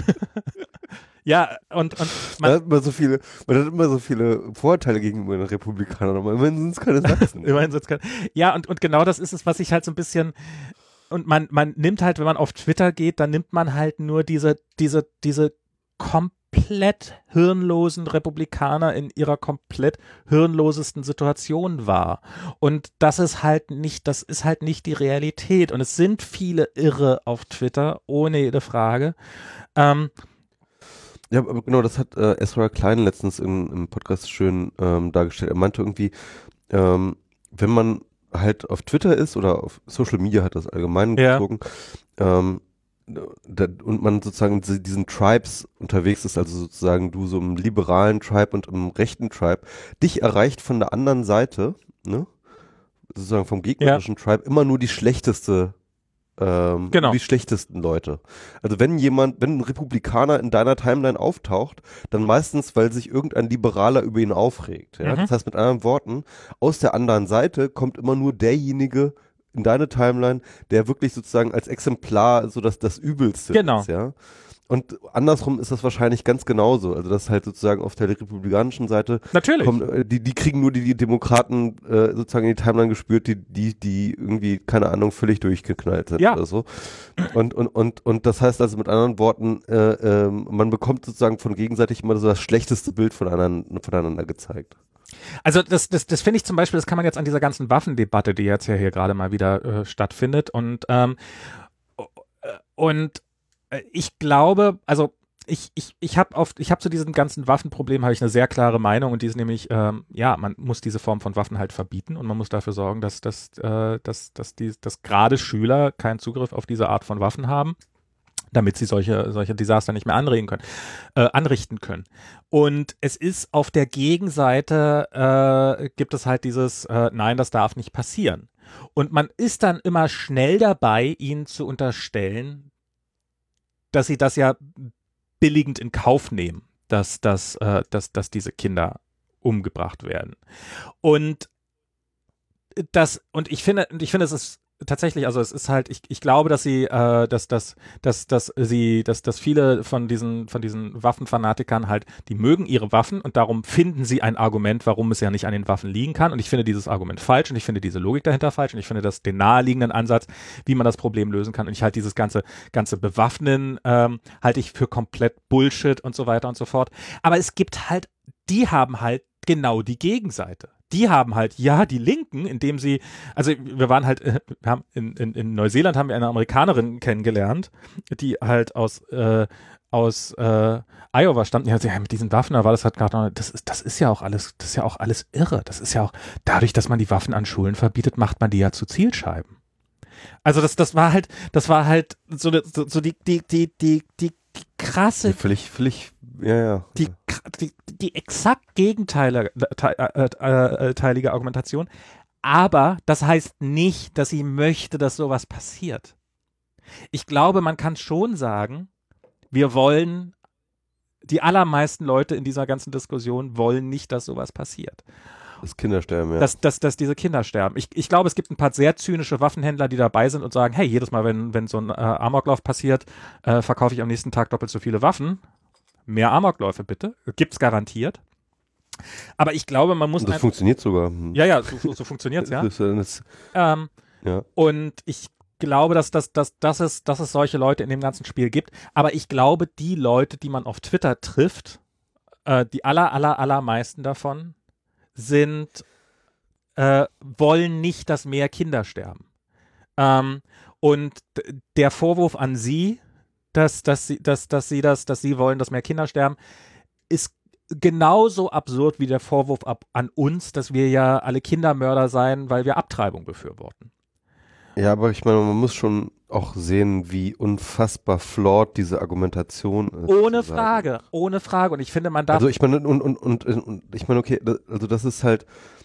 ja, und, und Man man, hat immer so viele, man hat immer so viele Vorurteile gegenüber den Republikanern, aber immerhin sind es keine Sachsen. immerhin sind's kein, ja, und, und genau das ist es, was ich halt so ein bisschen, und man, man nimmt halt, wenn man auf Twitter geht, dann nimmt man halt nur diese, diese, diese komplett hirnlosen Republikaner in ihrer komplett hirnlosesten Situation wahr. Und das ist halt nicht, das ist halt nicht die Realität. Und es sind viele Irre auf Twitter, ohne jede Frage. Ähm, Ja, aber genau, das hat äh, Ezra Klein letztens in, im Podcast schön ähm, dargestellt. Er meinte irgendwie, ähm, wenn man halt auf Twitter ist oder auf Social Media hat das allgemein Ja. gezogen, ähm, da, und man sozusagen in diesen Tribes unterwegs ist, also sozusagen du so im liberalen Tribe und im rechten Tribe, dich erreicht von der anderen Seite, ne, sozusagen vom gegnerischen Tribe, immer nur die schlechteste Ähm, Genau. die schlechtesten Leute. Also wenn jemand, wenn ein Republikaner in deiner Timeline auftaucht, dann meistens, weil sich irgendein Liberaler über ihn aufregt. Ja? Mhm. Das heißt mit anderen Worten, aus der anderen Seite kommt immer nur derjenige in deine Timeline, der wirklich sozusagen als Exemplar so das, das Übelste Genau. ist, ja. Und andersrum ist das wahrscheinlich ganz genauso. Also das halt sozusagen auf der republikanischen Seite Natürlich. kommen, die, die kriegen nur die, die Demokraten äh, sozusagen in die Timeline gespürt, die, die, die irgendwie, keine Ahnung, völlig durchgeknallt sind Ja. oder so. Und, und, und, und das heißt also mit anderen Worten, äh, äh, man bekommt sozusagen von gegenseitig immer so das schlechteste Bild voneinander, voneinander gezeigt. Also das, das, das finde ich zum Beispiel, das kann man jetzt an dieser ganzen Waffendebatte, die jetzt ja hier gerade mal wieder äh, stattfindet und ähm, und äh, ich glaube, also ich, ich, ich habe auf, ich habe zu diesem ganzen Waffenproblem habe ich eine sehr klare Meinung und die ist nämlich, ähm, ja, man muss diese Form von Waffen halt verbieten und man muss dafür sorgen, dass, dass, äh, dass, dass, die, dass gerade Schüler keinen Zugriff auf diese Art von Waffen haben, damit sie solche, solche Desaster nicht mehr anregen können, äh, anrichten können. Und es ist auf der Gegenseite, äh, gibt es halt dieses, äh, nein, das darf nicht passieren. Und man ist dann immer schnell dabei, ihnen zu unterstellen, dass sie das ja billigend in Kauf nehmen, dass, dass, äh, dass, dass diese Kinder umgebracht werden. Und das, und ich finde, und ich finde, es ist tatsächlich, also es ist halt, ich, ich glaube, dass sie, äh, dass, dass, dass, dass sie, dass, dass viele von diesen, von diesen Waffenfanatikern halt, die mögen ihre Waffen und darum finden sie ein Argument, warum es ja nicht an den Waffen liegen kann. Und ich finde dieses Argument falsch und ich finde diese Logik dahinter falsch und ich finde das den naheliegenden Ansatz, wie man das Problem lösen kann. Und ich halte dieses ganze, ganze Bewaffnen, ähm, halte ich für komplett Bullshit und so weiter und so fort. Aber es gibt halt, die haben halt genau die Gegenseite. Die haben halt, ja, die Linken, indem sie, also wir waren halt, wir haben in, in, in Neuseeland haben wir eine Amerikanerin kennengelernt, die halt aus, äh, aus äh, Iowa stammt, die hat gesagt, ja, mit diesen Waffen, da war das halt gerade noch, das ist, das ist ja auch alles, das ist ja auch alles irre. Das ist ja auch, dadurch, dass man die Waffen an Schulen verbietet, macht man die ja zu Zielscheiben. Also das, das war halt, das war halt so, so, so die, die, die, die, die krasse, Völlig, völlig, ja, ja. die, die, die exakt gegenteilige äh, äh, äh, Argumentation, aber das heißt nicht, dass sie möchte, dass sowas passiert. Ich glaube, man kann schon sagen, wir wollen, die allermeisten Leute in dieser ganzen Diskussion wollen nicht, dass sowas passiert. Das Kindersterben, ja. Dass, dass, dass diese Kinder sterben. Ich, ich glaube, es gibt ein paar sehr zynische Waffenhändler, die dabei sind und sagen, hey, jedes Mal, wenn, wenn so ein äh, Amoklauf passiert, äh, verkaufe ich am nächsten Tag doppelt so viele Waffen. Mehr Amokläufe bitte. Gibt's garantiert. Aber ich glaube, man muss... Und das ein, funktioniert sogar. Ja, ja, so, so, so funktioniert's, ja. Das, das, ähm, ja. Und ich glaube, dass, dass, dass, dass, es, dass es solche Leute in dem ganzen Spiel gibt. Aber ich glaube, die Leute, die man auf Twitter trifft, äh, die aller, aller, allermeisten davon sind, äh, wollen nicht, dass mehr Kinder sterben. Ähm, und d- der Vorwurf an sie, dass, dass, sie, dass, dass, sie das, dass sie wollen, dass mehr Kinder sterben, ist genauso absurd wie der Vorwurf ab, an uns, dass wir ja alle Kindermörder seien, weil wir Abtreibung befürworten. Ja, aber ich meine, man muss schon auch sehen, wie unfassbar flawed diese Argumentation ist. Ohne Frage, ohne Frage. Und ich finde, man darf... Also ich meine, und, und, und, und ich meine, okay, also das ist halt,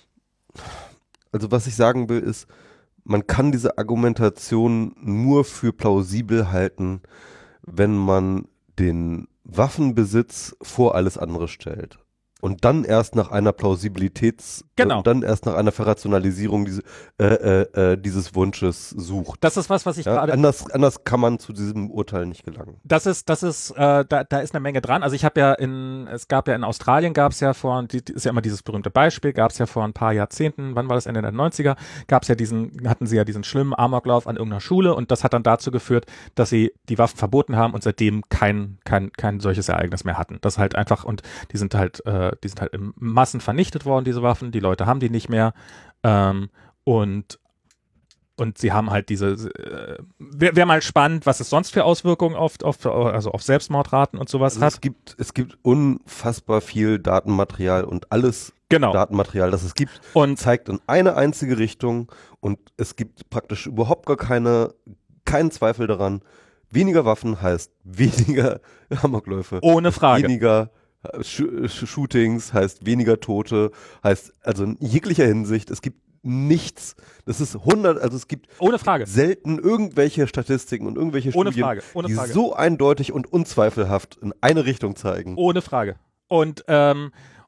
also was ich sagen will, ist, man kann diese Argumentation nur für plausibel halten, wenn man den Waffenbesitz vor alles andere stellt. Und dann erst nach einer Plausibilitäts, Genau. und dann erst nach einer Verrationalisierung diese, äh, äh, äh, dieses Wunsches sucht. Das ist was, was ich Ja, gerade... anders, anders kann man zu diesem Urteil nicht gelangen. Das ist, das ist, äh, da, da ist eine Menge dran. Also ich habe ja in, es gab ja in Australien, gab es ja vor, die, ist ja immer dieses berühmte Beispiel, gab es ja vor ein paar Jahrzehnten, wann war das, Ende der neunziger, gab es ja diesen, hatten sie ja diesen schlimmen Amoklauf an irgendeiner Schule und das hat dann dazu geführt, dass sie die Waffen verboten haben und seitdem kein, kein, kein solches Ereignis mehr hatten. Das halt einfach, und die sind halt, äh, die sind halt in Massen vernichtet worden, diese Waffen, die Leute haben die nicht mehr, ähm, und Und sie haben halt diese, äh, wäre wär mal spannend, was es sonst für Auswirkungen auf, auf, also auf Selbstmordraten und sowas Also hat. es gibt, es gibt unfassbar viel Datenmaterial und alles Genau. Datenmaterial, das es gibt, Und zeigt in eine einzige Richtung und es gibt praktisch überhaupt gar keine, keinen Zweifel daran. Weniger Waffen heißt weniger Amokläufe. ohne Frage. Weniger Sh Sh Shootings heißt weniger Tote, heißt also in jeglicher Hinsicht, es gibt nichts, das ist hundert, also es gibt Ohne Frage. selten irgendwelche Statistiken und irgendwelche Ohne Studien, Frage. Ohne die Frage. so eindeutig und unzweifelhaft in eine Richtung zeigen. Ohne Frage. Und, ähm,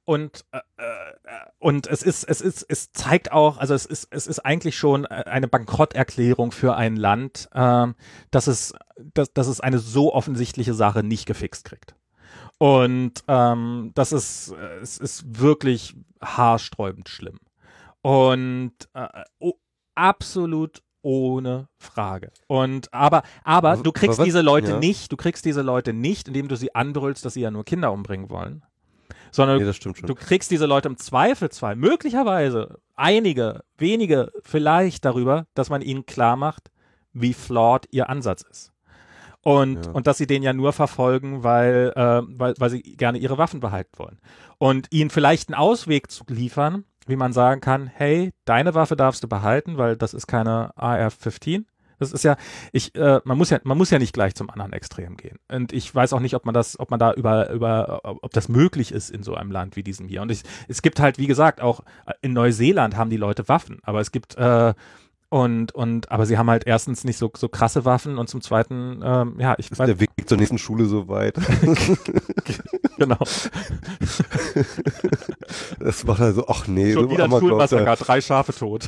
und äh, und es ist es ist es zeigt auch, also es ist es ist eigentlich schon eine Bankrotterklärung für ein Land, ähm, dass es dass, dass es eine so offensichtliche Sache nicht gefixt kriegt. Und ähm, das ist es ist wirklich haarsträubend schlimm. Und äh, oh, absolut ohne Frage. Und aber, aber du kriegst was, diese Leute ja. nicht, du kriegst diese Leute nicht, indem du sie anbrüllst, dass sie ja nur Kinder umbringen wollen. Sondern nee, das stimmt schon. Du kriegst diese Leute im Zweifelsfall, möglicherweise, einige, wenige, vielleicht darüber, dass man ihnen klar macht, wie flawed ihr Ansatz ist. Und, ja. und dass sie den ja nur verfolgen, weil, äh, weil, weil sie gerne ihre Waffen behalten wollen. Und ihnen vielleicht einen Ausweg zu liefern, wie man sagen kann, hey, deine Waffe darfst du behalten, weil das ist keine A R fünfzehn. Das ist ja, ich, äh, man muss ja, man muss ja nicht gleich zum anderen Extrem gehen. Und ich weiß auch nicht, ob man das, ob man da über, über, ob das möglich ist in so einem Land wie diesem hier. Und ich, es gibt halt, wie gesagt, auch in Neuseeland haben die Leute Waffen, aber es gibt, äh, Und, und, aber sie haben halt erstens nicht so, so krasse Waffen und zum zweiten, ähm, ja, ich weiß. Ist der Weg zur nächsten Schule so weit? Genau. Das macht also, ach nee. Schon so wieder ein Schulmassaker, drei Schafe tot.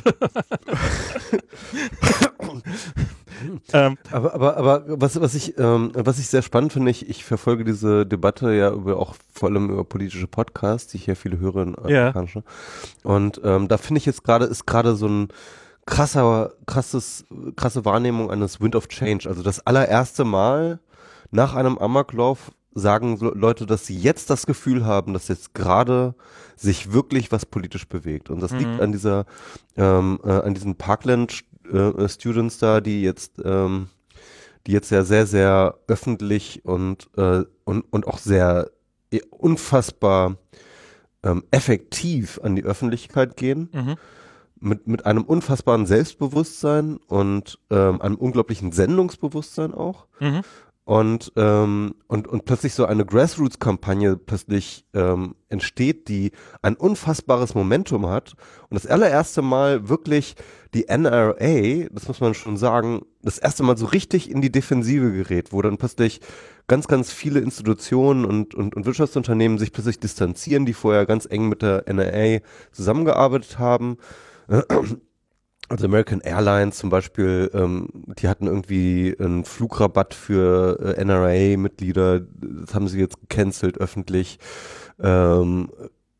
ähm, aber, aber, aber was, was ich, ähm, was ich sehr spannend finde, ich, ich verfolge diese Debatte ja über, auch vor allem über politische Podcasts, die ich ja viele höre in amerikanische. Yeah. Und ähm, da finde ich jetzt gerade, ist gerade so ein krasser, krasses, krasse Wahrnehmung eines Wind of Change. Also das allererste Mal nach einem Amoklauf sagen Leute, dass sie jetzt das Gefühl haben, dass jetzt gerade sich wirklich was politisch bewegt. Und das mhm. liegt an dieser, ähm, äh, an diesen Parkland-Students äh, da, die jetzt, ähm, die jetzt ja sehr, sehr öffentlich und, äh, und, und auch sehr äh, unfassbar ähm, effektiv an die Öffentlichkeit gehen. Mhm. Mit, mit einem unfassbaren Selbstbewusstsein und ähm, einem unglaublichen Sendungsbewusstsein auch. Mhm. Und, ähm, und, und plötzlich so eine Grassroots-Kampagne plötzlich ähm, entsteht, die ein unfassbares Momentum hat. Und das allererste Mal wirklich die N R A, das muss man schon sagen, das erste Mal so richtig in die Defensive gerät, wo dann plötzlich ganz, ganz viele Institutionen und, und, und Wirtschaftsunternehmen sich plötzlich distanzieren, die vorher ganz eng mit der N R A zusammengearbeitet haben. Also American Airlines zum Beispiel, ähm, die hatten irgendwie einen Flugrabatt für äh, N R A-Mitglieder, das haben sie jetzt gecancelt öffentlich. Ähm,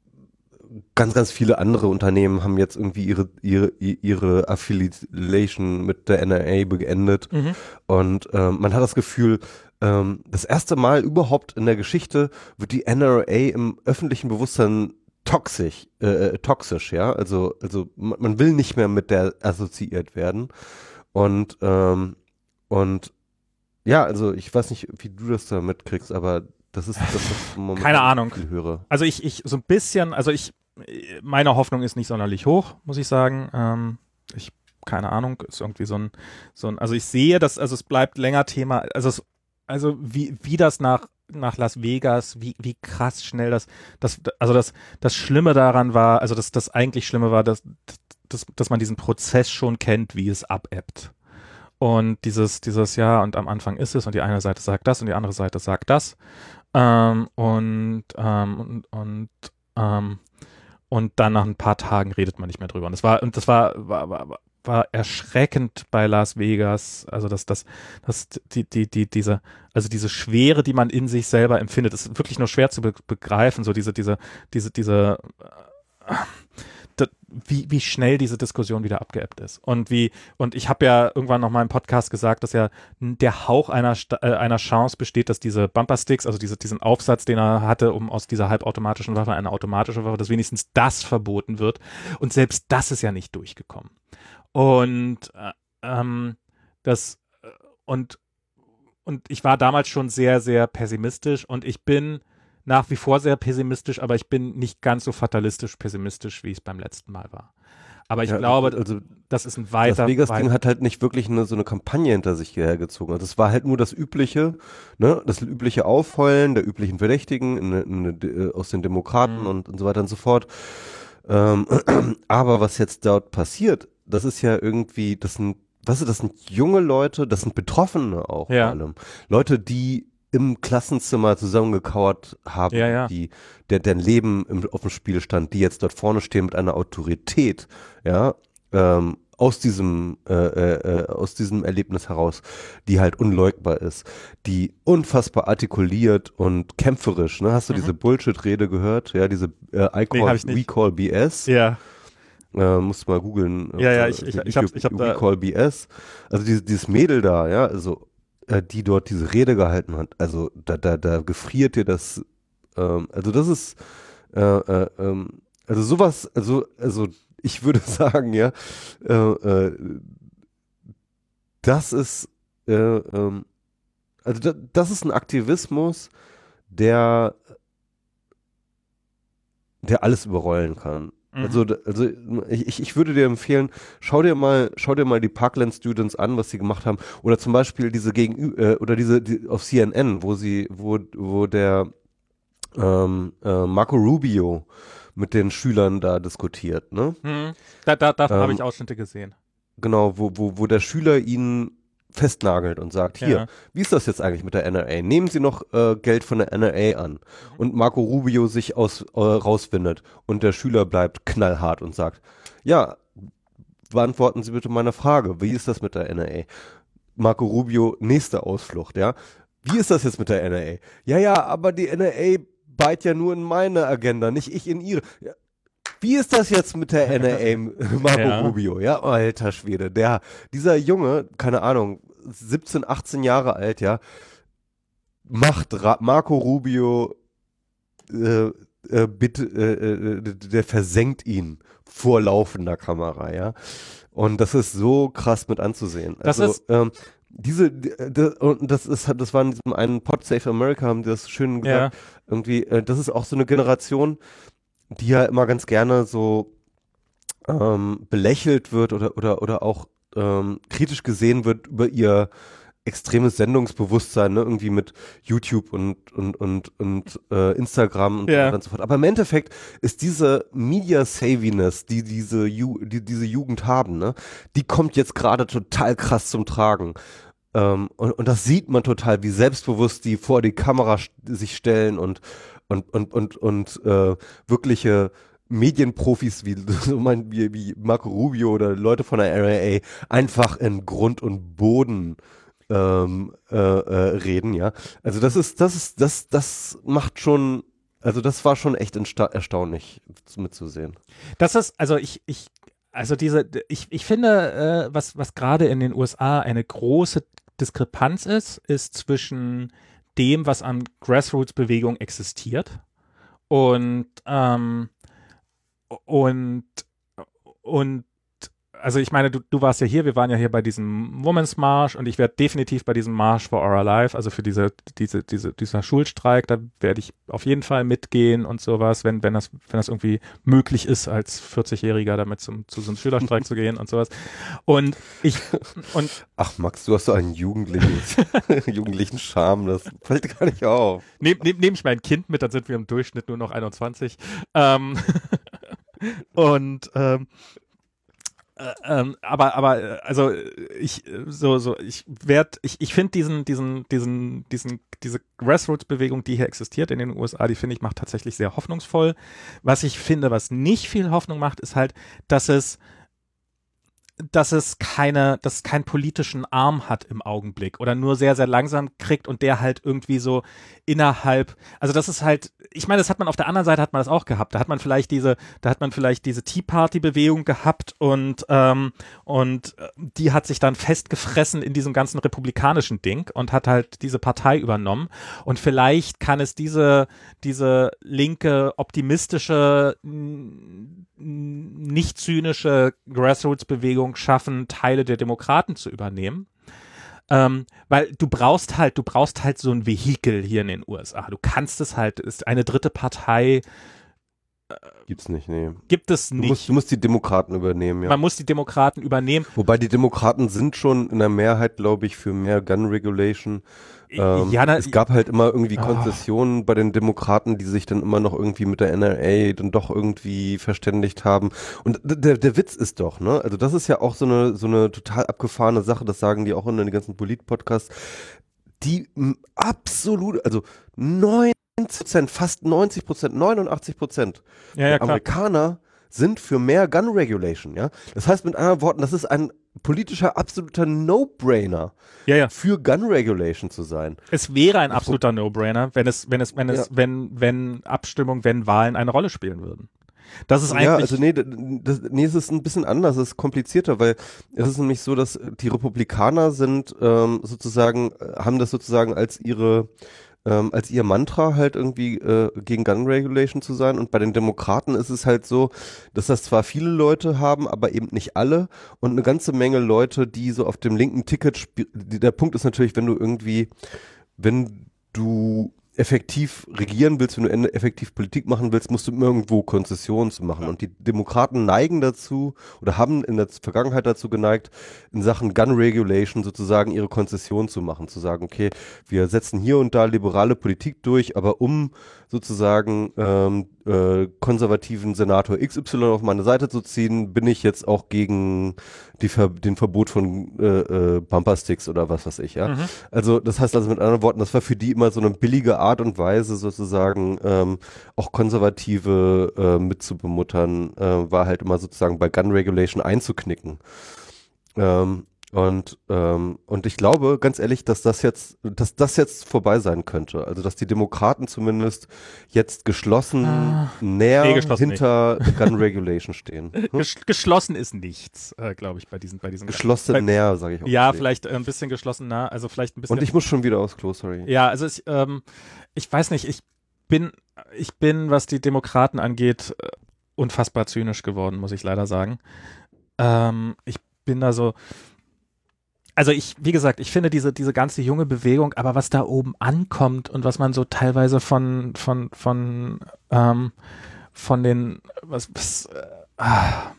ganz, ganz viele andere Unternehmen haben jetzt irgendwie ihre ihre ihre Affiliation mit der N R A beendet. Mhm. Und ähm, man hat das Gefühl, ähm, das erste Mal überhaupt in der Geschichte wird die N R A im öffentlichen Bewusstsein toxisch, äh, toxisch, ja, also, also man, man will nicht mehr mit der assoziiert werden und, ähm, und ja, also ich weiß nicht, wie du das da mitkriegst, aber das ist das, was ich im Moment keine Ahnung viel höre. Also ich, ich so ein bisschen, also ich, meine Hoffnung ist nicht sonderlich hoch, muss ich sagen, ähm, ich, keine Ahnung, ist irgendwie so ein, so ein, also ich sehe, dass, also es bleibt länger Thema, also es, also wie, wie das nach nach Las Vegas, wie, wie krass schnell das, das, also das, das Schlimme daran war, also das, das eigentlich Schlimme war, dass, dass, dass man diesen Prozess schon kennt, wie es abebbt. Und dieses, dieses, ja, und am Anfang ist es und die eine Seite sagt das und die andere Seite sagt das. Ähm, und, ähm, und, und, ähm, und dann nach ein paar Tagen redet man nicht mehr drüber. Und das war, und das war, war, war, war erschreckend bei Las Vegas, also dass das, das, die, die, die, diese, also diese Schwere, die man in sich selber empfindet, ist wirklich nur schwer zu be- begreifen, so diese, diese, diese, diese, äh, das, wie, wie schnell diese Diskussion wieder abgeebbt ist. Und wie, und ich habe ja irgendwann noch mal im Podcast gesagt, dass ja der Hauch einer, äh, einer Chance besteht, dass diese Bumpersticks, also diese, diesen Aufsatz, den er hatte, um aus dieser halbautomatischen Waffe eine automatische Waffe, dass wenigstens das verboten wird. Und selbst das ist ja nicht durchgekommen. Und äh, ähm, das äh, und und ich war damals schon sehr, sehr pessimistisch und ich bin nach wie vor sehr pessimistisch, aber ich bin nicht ganz so fatalistisch pessimistisch, wie ich es beim letzten Mal war. Aber ich ja, glaube, also das ist ein weiter... Das Vegas-Ding hat halt nicht wirklich eine, so eine Kampagne hinter sich hergezogen. Also es war halt nur das Übliche, ne, das übliche Aufheulen der üblichen Verdächtigen in, in, in, aus den Demokraten mhm. und, und so weiter und so fort. Ähm, aber was jetzt dort passiert, das ist ja irgendwie, das sind, weißt du, das sind junge Leute, das sind Betroffene auch ja. vor allem. Leute, die im Klassenzimmer zusammengekauert haben, Ja, ja. die, der, deren Leben im, auf dem Spiel stand, die jetzt dort vorne stehen mit einer Autorität, ja, ähm, aus diesem, äh, äh, aus diesem Erlebnis heraus, die halt unleugbar ist, die unfassbar artikuliert und kämpferisch, ne? Hast du Mhm. diese Bullshit-Rede gehört? Ja, diese äh, I Nee, call, hab ich nicht. We call B S. Ja. Äh, musst du mal googeln. Ja, ja, äh, ich- ich- YouTube, ich hab- ich hab We da- call B S. Also dieses, dieses Mädel da, ja, also äh, die dort diese Rede gehalten hat, also da, da, da gefriert dir das, ähm, also das ist, äh, äh, ähm, also sowas, also, also ich würde sagen, ja, äh, äh, das ist, äh, ähm, also da, das ist ein Aktivismus, der, der alles überrollen kann. Mhm. Also, d- also ich, ich würde dir empfehlen, schau dir mal, schau dir mal die Parkland Students an, was sie gemacht haben, oder zum Beispiel diese gegenüber äh, oder diese die, auf C N N, wo sie, wo, wo der ähm, äh, Marco Rubio mit den Schülern da diskutiert, ne? Mhm. Da, da, da Ähm, habe ich Ausschnitte gesehen. Genau, wo, wo, wo der Schüler ihn festnagelt und sagt, hier, Ja. wie ist das jetzt eigentlich mit der N R A? Nehmen Sie noch äh, Geld von der N R A an. Und Marco Rubio sich aus, äh, rausfindet und der Schüler bleibt knallhart und sagt, ja, beantworten Sie bitte meine Frage, wie ist das mit der N R A? Marco Rubio, nächste Ausflucht, ja. Wie ist das jetzt mit der N R A? Ja, ja, aber die N R A beißt ja nur in meine Agenda, nicht ich in ihre. Ja. Wie ist das jetzt mit der N R A, Marco Ja. Rubio? Ja, alter Schwede, der, dieser Junge, keine Ahnung, siebzehn, achtzehn Jahre alt, ja, macht Ra Marco Rubio, äh, äh, bitte, äh, äh, der versenkt ihn vor laufender Kamera, ja. Und das ist so krass mit anzusehen. Das Also, ist- ähm, diese, die- das, und das ist, das war in diesem einen Pod Save America, haben die das schön gesagt, irgendwie, äh, das ist auch so eine Generation, die ja immer ganz gerne so ähm, belächelt wird oder, oder, oder auch ähm, kritisch gesehen wird über ihr extremes Sendungsbewusstsein, ne? Irgendwie mit YouTube und, und, und, und äh, Instagram und Ja. so weiter und so fort. Aber im Endeffekt ist diese Media Saviness, die diese, Ju die diese Jugend haben, ne? Die kommt jetzt gerade total krass zum Tragen. Ähm, und, und das sieht man total, wie selbstbewusst die vor die Kamera st sich stellen und, und, und, und, und äh, wirkliche Medienprofis wie, so mein, wie, wie Marco Rubio oder Leute von der R A einfach in Grund und Boden ähm, äh, äh, reden, ja. Also das ist, das ist, das, das macht schon, also das war schon echt erstaunlich mitzusehen. Das ist, also ich, ich, also diese, ich, ich finde, äh, was, was gerade in den U S A eine große Diskrepanz ist, ist zwischen dem, was an Grassroots-Bewegung existiert und, ähm, und, und, also ich meine, du, du warst ja hier, wir waren ja hier bei diesem Women's March und ich werde definitiv bei diesem March for Our Life, also für diese, diese, diese, dieser Schulstreik, da werde ich auf jeden Fall mitgehen und sowas, wenn, wenn das, wenn das irgendwie möglich ist, als vierzigjähriger damit zum, zu so einem Schülerstreik zu gehen und sowas. Und ich, und Ach Max, du hast so einen jugendlichen, jugendlichen Charme, das fällt gar nicht auf. nehme nehm, nehm ich mein Kind mit, dann sind wir im Durchschnitt nur noch einundzwanzig. Ähm, und, ähm, Äh, ähm, aber, aber, äh, also ich, äh, so, so, ich werde, ich, ich finde diesen, diesen, diesen, diesen, diese Grassroots-Bewegung, die hier existiert in den U S A, die finde ich macht tatsächlich sehr hoffnungsvoll. Was ich finde, was nicht viel Hoffnung macht, ist halt, dass es, dass es keine, dass es keinen politischen Arm hat im Augenblick oder nur sehr, sehr langsam kriegt und der halt irgendwie so innerhalb, also das ist halt, ich meine, das hat man auf der anderen Seite hat man das auch gehabt. Da hat man vielleicht diese, da hat man vielleicht diese Tea Party Bewegung gehabt und ähm, und die hat sich dann festgefressen in diesem ganzen republikanischen Ding und hat halt diese Partei übernommen und vielleicht kann es diese diese linke optimistische nicht zynische Grassroots-Bewegung schaffen, Teile der Demokraten zu übernehmen. Ähm, weil du brauchst halt, du brauchst halt so ein Vehikel hier in den U S A. Du kannst es halt, ist eine dritte Partei. Äh, Gibt's nicht, nee. Gibt es Du nicht. musst, du musst die Demokraten übernehmen, ja. Man muss die Demokraten übernehmen. Wobei die Demokraten sind schon in der Mehrheit, glaube ich, für mehr Gun Regulation. Ähm, ja, na, es gab halt immer irgendwie oh. Konzessionen bei den Demokraten, die sich dann immer noch irgendwie mit der N R A dann doch irgendwie verständigt haben. Und der, der Witz ist doch, ne? Also das ist ja auch so eine, so eine total abgefahrene Sache, das sagen die auch in den ganzen Polit-Podcasts. die m, absolut, also neunzig Prozent, fast neunzig Prozent, neunundachtzig Prozent Ja, ja, der klar. Amerikaner sind für mehr Gun Regulation, ja. Das heißt mit anderen Worten, das ist ein politischer absoluter No-Brainer, Ja, ja. für Gun Regulation zu sein. Es wäre ein absoluter No-Brainer, wenn es, wenn es, wenn es, Ja. wenn, wenn Abstimmung, wenn Wahlen eine Rolle spielen würden. Das ist eigentlich. Ja, also nee, das, nee, es ist ein bisschen anders, es ist komplizierter, weil es ist nämlich so, dass die Republikaner sind ähm, sozusagen, haben das sozusagen als ihre, ähm, als ihr Mantra halt irgendwie äh, gegen Gun Regulation zu sein, und bei den Demokraten ist es halt so, dass das zwar viele Leute haben, aber eben nicht alle, und eine ganze Menge Leute, die so auf dem linken Ticket spielen. Der Punkt ist natürlich, wenn du irgendwie, wenn du effektiv regieren willst, wenn du ende- effektiv Politik machen willst, musst du irgendwo Konzessionen machen. Ja. Und die Demokraten neigen dazu oder haben in der Vergangenheit dazu geneigt, in Sachen Gun Regulation sozusagen ihre Konzession zu machen, zu sagen, okay, wir setzen hier und da liberale Politik durch, aber um sozusagen ähm, äh, konservativen Senator X Y auf meine Seite zu ziehen, bin ich jetzt auch gegen die Ver den Verbot von äh, äh, Bumpersticks oder was weiß ich, ja. Mhm. Also das heißt also mit anderen Worten, das war für die immer so eine billige Art und Weise sozusagen ähm, auch Konservative äh, mitzubemuttern, äh, war halt immer sozusagen bei Gun Regulation einzuknicken. Ähm, und ähm, und ich glaube, ganz ehrlich, dass das jetzt, dass das jetzt vorbei sein könnte. Also dass die Demokraten zumindest jetzt geschlossen Ah, näher nee, geschlossen hinter Gun Regulation stehen. Hm? Gesch geschlossen ist nichts, äh, glaube ich, bei diesen, bei diesen. Geschlossen bei, näher, sage ich auch. Ja, deswegen. vielleicht äh, ein bisschen geschlossener, also vielleicht ein bisschen. Und ich muss schon wieder aufs Klo, sorry. Ja, also ich, ähm, ich weiß nicht, ich bin, ich bin, was die Demokraten angeht, äh, unfassbar zynisch geworden, muss ich leider sagen. Ähm, ich bin da so, also ich, wie gesagt, ich finde diese, diese ganze junge Bewegung, aber was da oben ankommt und was man so teilweise von, von, von, ähm, von den, was, was äh, ah,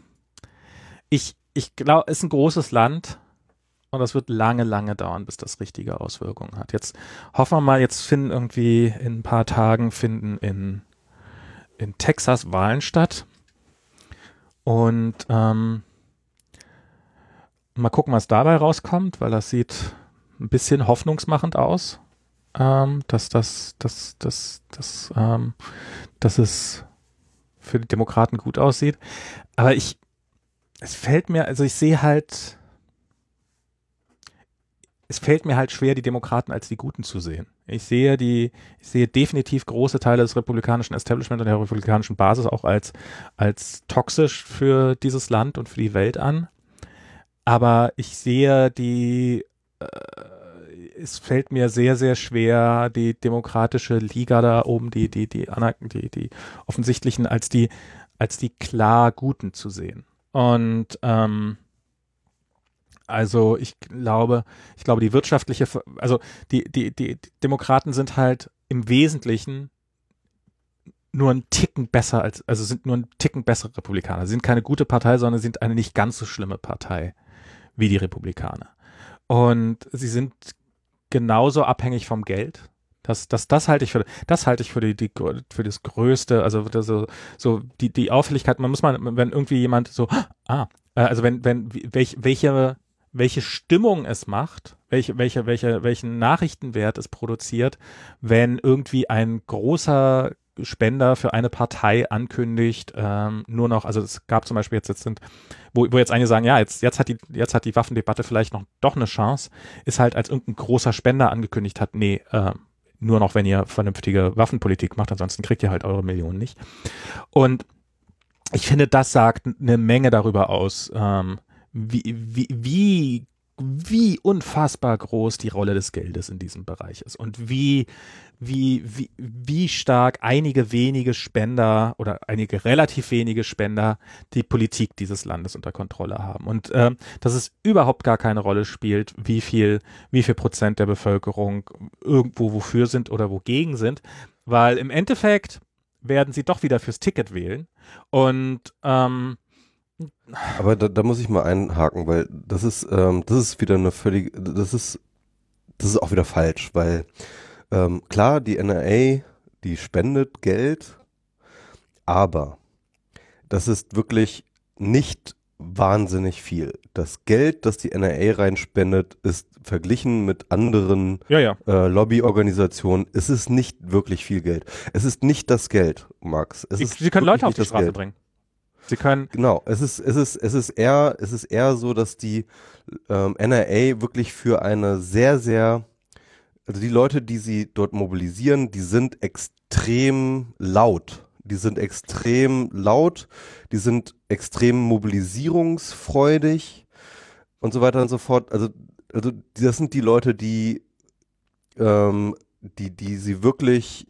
ich, ich glaube, es ist ein großes Land. Und das wird lange, lange dauern, bis das richtige Auswirkungen hat. Jetzt hoffen wir mal, jetzt finden irgendwie in ein paar Tagen finden in, in Texas Wahlen statt. Und ähm, mal gucken, was dabei rauskommt, weil das sieht ein bisschen hoffnungsmachend aus, ähm, dass das, dass, dass, dass, ähm, dass es für die Demokraten gut aussieht. Aber ich, es fällt mir, also ich sehe halt, es fällt mir halt schwer, die Demokraten als die Guten zu sehen. Ich sehe die, ich sehe definitiv große Teile des republikanischen Establishment und der republikanischen Basis auch als, als toxisch für dieses Land und für die Welt an. Aber ich sehe die, äh, es fällt mir sehr, sehr schwer, die demokratische Liga da oben, die, die, die, die, die offensichtlichen als die, als die klar Guten zu sehen. Und, ähm, Also ich glaube, ich glaube, die wirtschaftliche, also die, die, die, die Demokraten sind halt im Wesentlichen nur ein Ticken besser als, also sind nur ein Ticken bessere Republikaner. Sie sind keine gute Partei, sondern sind eine nicht ganz so schlimme Partei wie die Republikaner. Und sie sind genauso abhängig vom Geld. Das, das, das halte ich für, das halte ich für die, die, für das Größte, also so, so die, die Auffälligkeit. Man muss mal, wenn irgendwie jemand so, ah, also wenn, wenn, welch, welche welche Stimmung es macht, welche, welche, welche, welchen Nachrichtenwert es produziert, wenn irgendwie ein großer Spender für eine Partei ankündigt, ähm, nur noch, also es gab zum Beispiel jetzt, jetzt sind, wo, wo jetzt einige sagen, ja, jetzt, jetzt hat die, jetzt hat die Waffendebatte vielleicht noch doch eine Chance, ist halt, als irgendein großer Spender angekündigt hat, nee, äh, nur noch, wenn ihr vernünftige Waffenpolitik macht, ansonsten kriegt ihr halt eure Millionen nicht. Und ich finde, das sagt eine Menge darüber aus, ähm, Wie, wie, wie, wie unfassbar groß die Rolle des Geldes in diesem Bereich ist und wie, wie, wie, wie stark einige wenige Spender oder einige relativ wenige Spender die Politik dieses Landes unter Kontrolle haben. Und ähm, dass es überhaupt gar keine Rolle spielt, wie viel, wie viel Prozent der Bevölkerung irgendwo wofür sind oder wogegen sind, weil im Endeffekt werden sie doch wieder fürs Ticket wählen und ähm, Aber da, da muss ich mal einhaken, weil das ist, ähm, das ist wieder eine völlig, das ist, das ist auch wieder falsch, weil ähm, klar, die N R A, die spendet Geld, aber das ist wirklich nicht wahnsinnig viel. Das Geld, das die N R A reinspendet, ist verglichen mit anderen Ja, ja. äh, Lobbyorganisationen, ist es nicht wirklich viel Geld. Es ist nicht das Geld, Max. Es Sie, ist Sie können wirklich Leute auf nicht die das Straße Geld. bringen. Sie können, Genau, es ist, es ist, es ist eher, es ist eher so, dass die ähm, N R A wirklich für eine sehr, sehr, also die Leute, die sie dort mobilisieren, die sind extrem laut. Die sind extrem laut, die sind extrem mobilisierungsfreudig und so weiter und so fort. Also, also das sind die Leute, die, ähm, die, die sie wirklich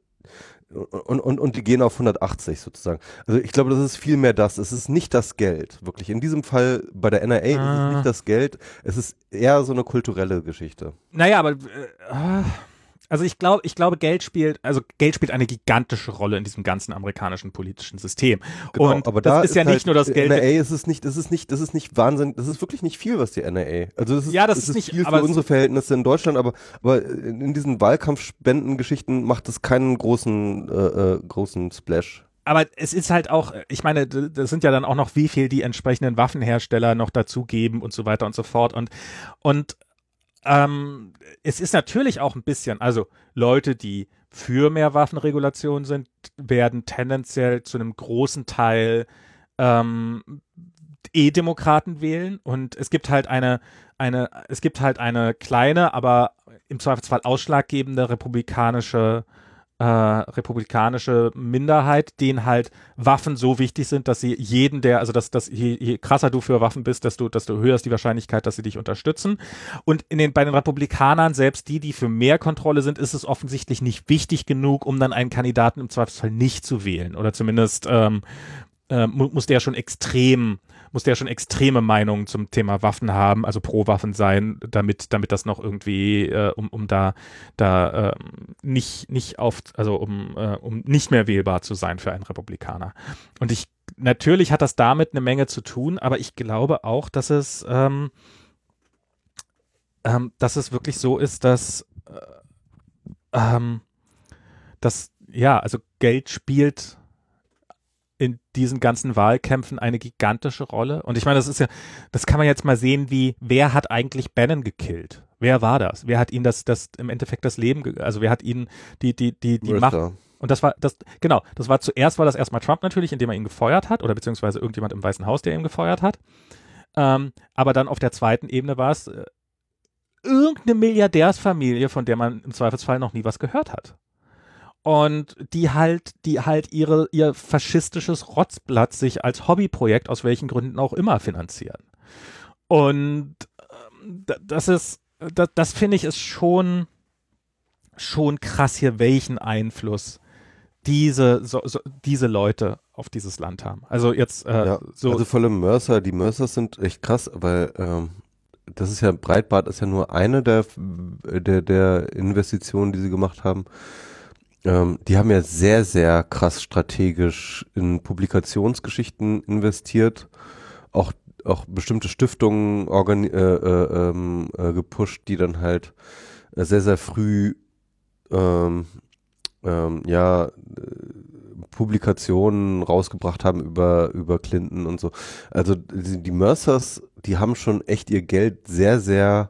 und, und, und die gehen auf hundertachtzig sozusagen. Also ich glaube, das ist viel mehr das. Es ist nicht das Geld, wirklich. In diesem Fall bei der N R A ist es äh, nicht das Geld, es ist eher so eine kulturelle Geschichte. naja, aber, äh, also ich glaube, ich glaube, Geld spielt, also Geld spielt eine gigantische Rolle in diesem ganzen amerikanischen politischen System. Genau, Und aber das da ist ja halt, nicht nur das Geld. N R A ist es nicht, das ist nicht, das ist nicht Wahnsinn, das ist wirklich nicht viel, was die N R A. Also das ist, Ja, das das ist nicht- viel aber für es- unsere Verhältnisse in Deutschland, aber, aber in diesen Wahlkampfspendengeschichten macht es keinen großen, äh, äh, großen Splash. Aber es ist halt auch, ich meine, d- das sind ja dann auch noch, wie viel die entsprechenden Waffenhersteller noch dazugeben und so weiter und so fort. Und, und ähm, es ist natürlich auch ein bisschen, also Leute, die für mehr Waffenregulation sind, werden tendenziell zu einem großen Teil ähm, E-Demokraten wählen. Und es gibt halt eine, eine, es gibt halt eine kleine, aber im Zweifelsfall ausschlaggebende republikanische äh, republikanische Minderheit, denen halt Waffen so wichtig sind, dass sie jeden, der, also dass, dass je, je krasser du für Waffen bist, desto, desto höher ist die Wahrscheinlichkeit, dass sie dich unterstützen. Und in den, bei den Republikanern, selbst die, die für mehr Kontrolle sind, ist es offensichtlich nicht wichtig genug, um dann einen Kandidaten im Zweifelsfall nicht zu wählen. Oder zumindest ähm, äh, mu muss der schon extrem muss der schon extreme Meinungen zum Thema Waffen haben, also pro Waffen sein, damit, damit das noch irgendwie, äh, um, um da, da äh, nicht, nicht auf, also um, äh, um nicht mehr wählbar zu sein für einen Republikaner. Und ich, natürlich hat das damit eine Menge zu tun, aber ich glaube auch, dass es, ähm, ähm, dass es wirklich so ist, dass, äh, ähm, dass, ja, also Geld spielt in diesen ganzen Wahlkämpfen eine gigantische Rolle. Und ich meine, das ist ja, das kann man jetzt mal sehen, wie, wer hat eigentlich Bannon gekillt? Wer war das? Wer hat ihn das, das im Endeffekt das Leben, ge also wer hat ihn die, die, die, die Macht? Und das war, das, genau, das war zuerst war das erstmal Trump natürlich, indem er ihn gefeuert hat, oder beziehungsweise irgendjemand im Weißen Haus, der ihn gefeuert hat. Ähm, aber dann auf der zweiten Ebene war es äh, irgendeine Milliardärsfamilie, von der man im Zweifelsfall noch nie was gehört hat. Und die halt, die halt ihre, ihr faschistisches Rotzblatt sich als Hobbyprojekt aus welchen Gründen auch immer finanzieren. Und ähm, das ist, das, das finde ich ist schon, schon krass hier, welchen Einfluss diese, so, so, diese Leute auf dieses Land haben. Also jetzt, äh, ja, so. Also vor allem Mercer, die Mercers sind echt krass, weil, ähm, das ist ja, Breitbart ist ja nur eine der, der, der Investitionen, die sie gemacht haben. Ähm, die haben ja sehr, sehr krass strategisch in Publikationsgeschichten investiert, auch, auch bestimmte Stiftungen organi äh, äh, ähm, äh, gepusht, die dann halt sehr, sehr früh ähm, ähm, ja, äh, Publikationen rausgebracht haben über, über Clinton und so. Also die, die Mercers, die haben schon echt ihr Geld sehr, sehr,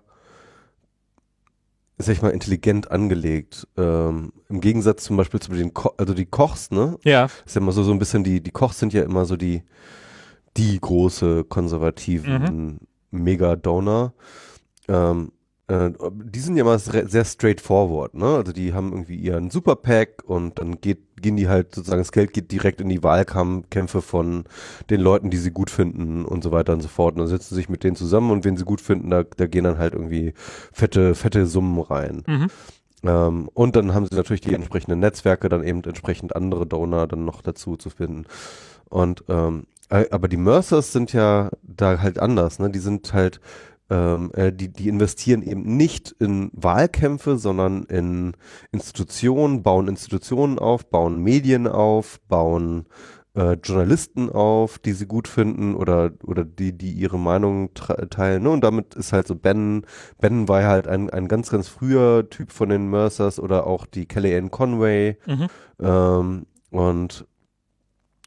sag ich mal, intelligent angelegt. Ähm, Im Gegensatz zum Beispiel zu den, Ko also die Kochs, ne? Ja. Ist ja immer so, so ein bisschen die, die Kochs sind ja immer so die, die große konservativen Mhm. Mega-Donor. Ähm, äh, die sind ja immer sehr straightforward, ne? Also die haben irgendwie ihren Super-PAC und dann geht, gehen die halt sozusagen, das Geld geht direkt in die Wahlkämpfe von den Leuten, die sie gut finden und so weiter und so fort. Und dann setzen sie sich mit denen zusammen und wen sie gut finden, da, da gehen dann halt irgendwie fette, fette Summen rein. Mhm. Ähm, und dann haben sie natürlich die entsprechenden Netzwerke, dann eben entsprechend andere Donor dann noch dazu zu finden. Und ähm, aber die Mercers sind ja da halt anders, ne? Die sind halt Ähm, äh, die, die investieren eben nicht in Wahlkämpfe, sondern in Institutionen, bauen Institutionen auf, bauen Medien auf, bauen äh, Journalisten auf, die sie gut finden oder, oder die, die ihre Meinung teilen. Ne? Und damit ist halt so Ben, Ben war ja halt ein, ein ganz, ganz früher Typ von den Mercers oder auch die Kellyanne Conway. Mhm. Ähm, und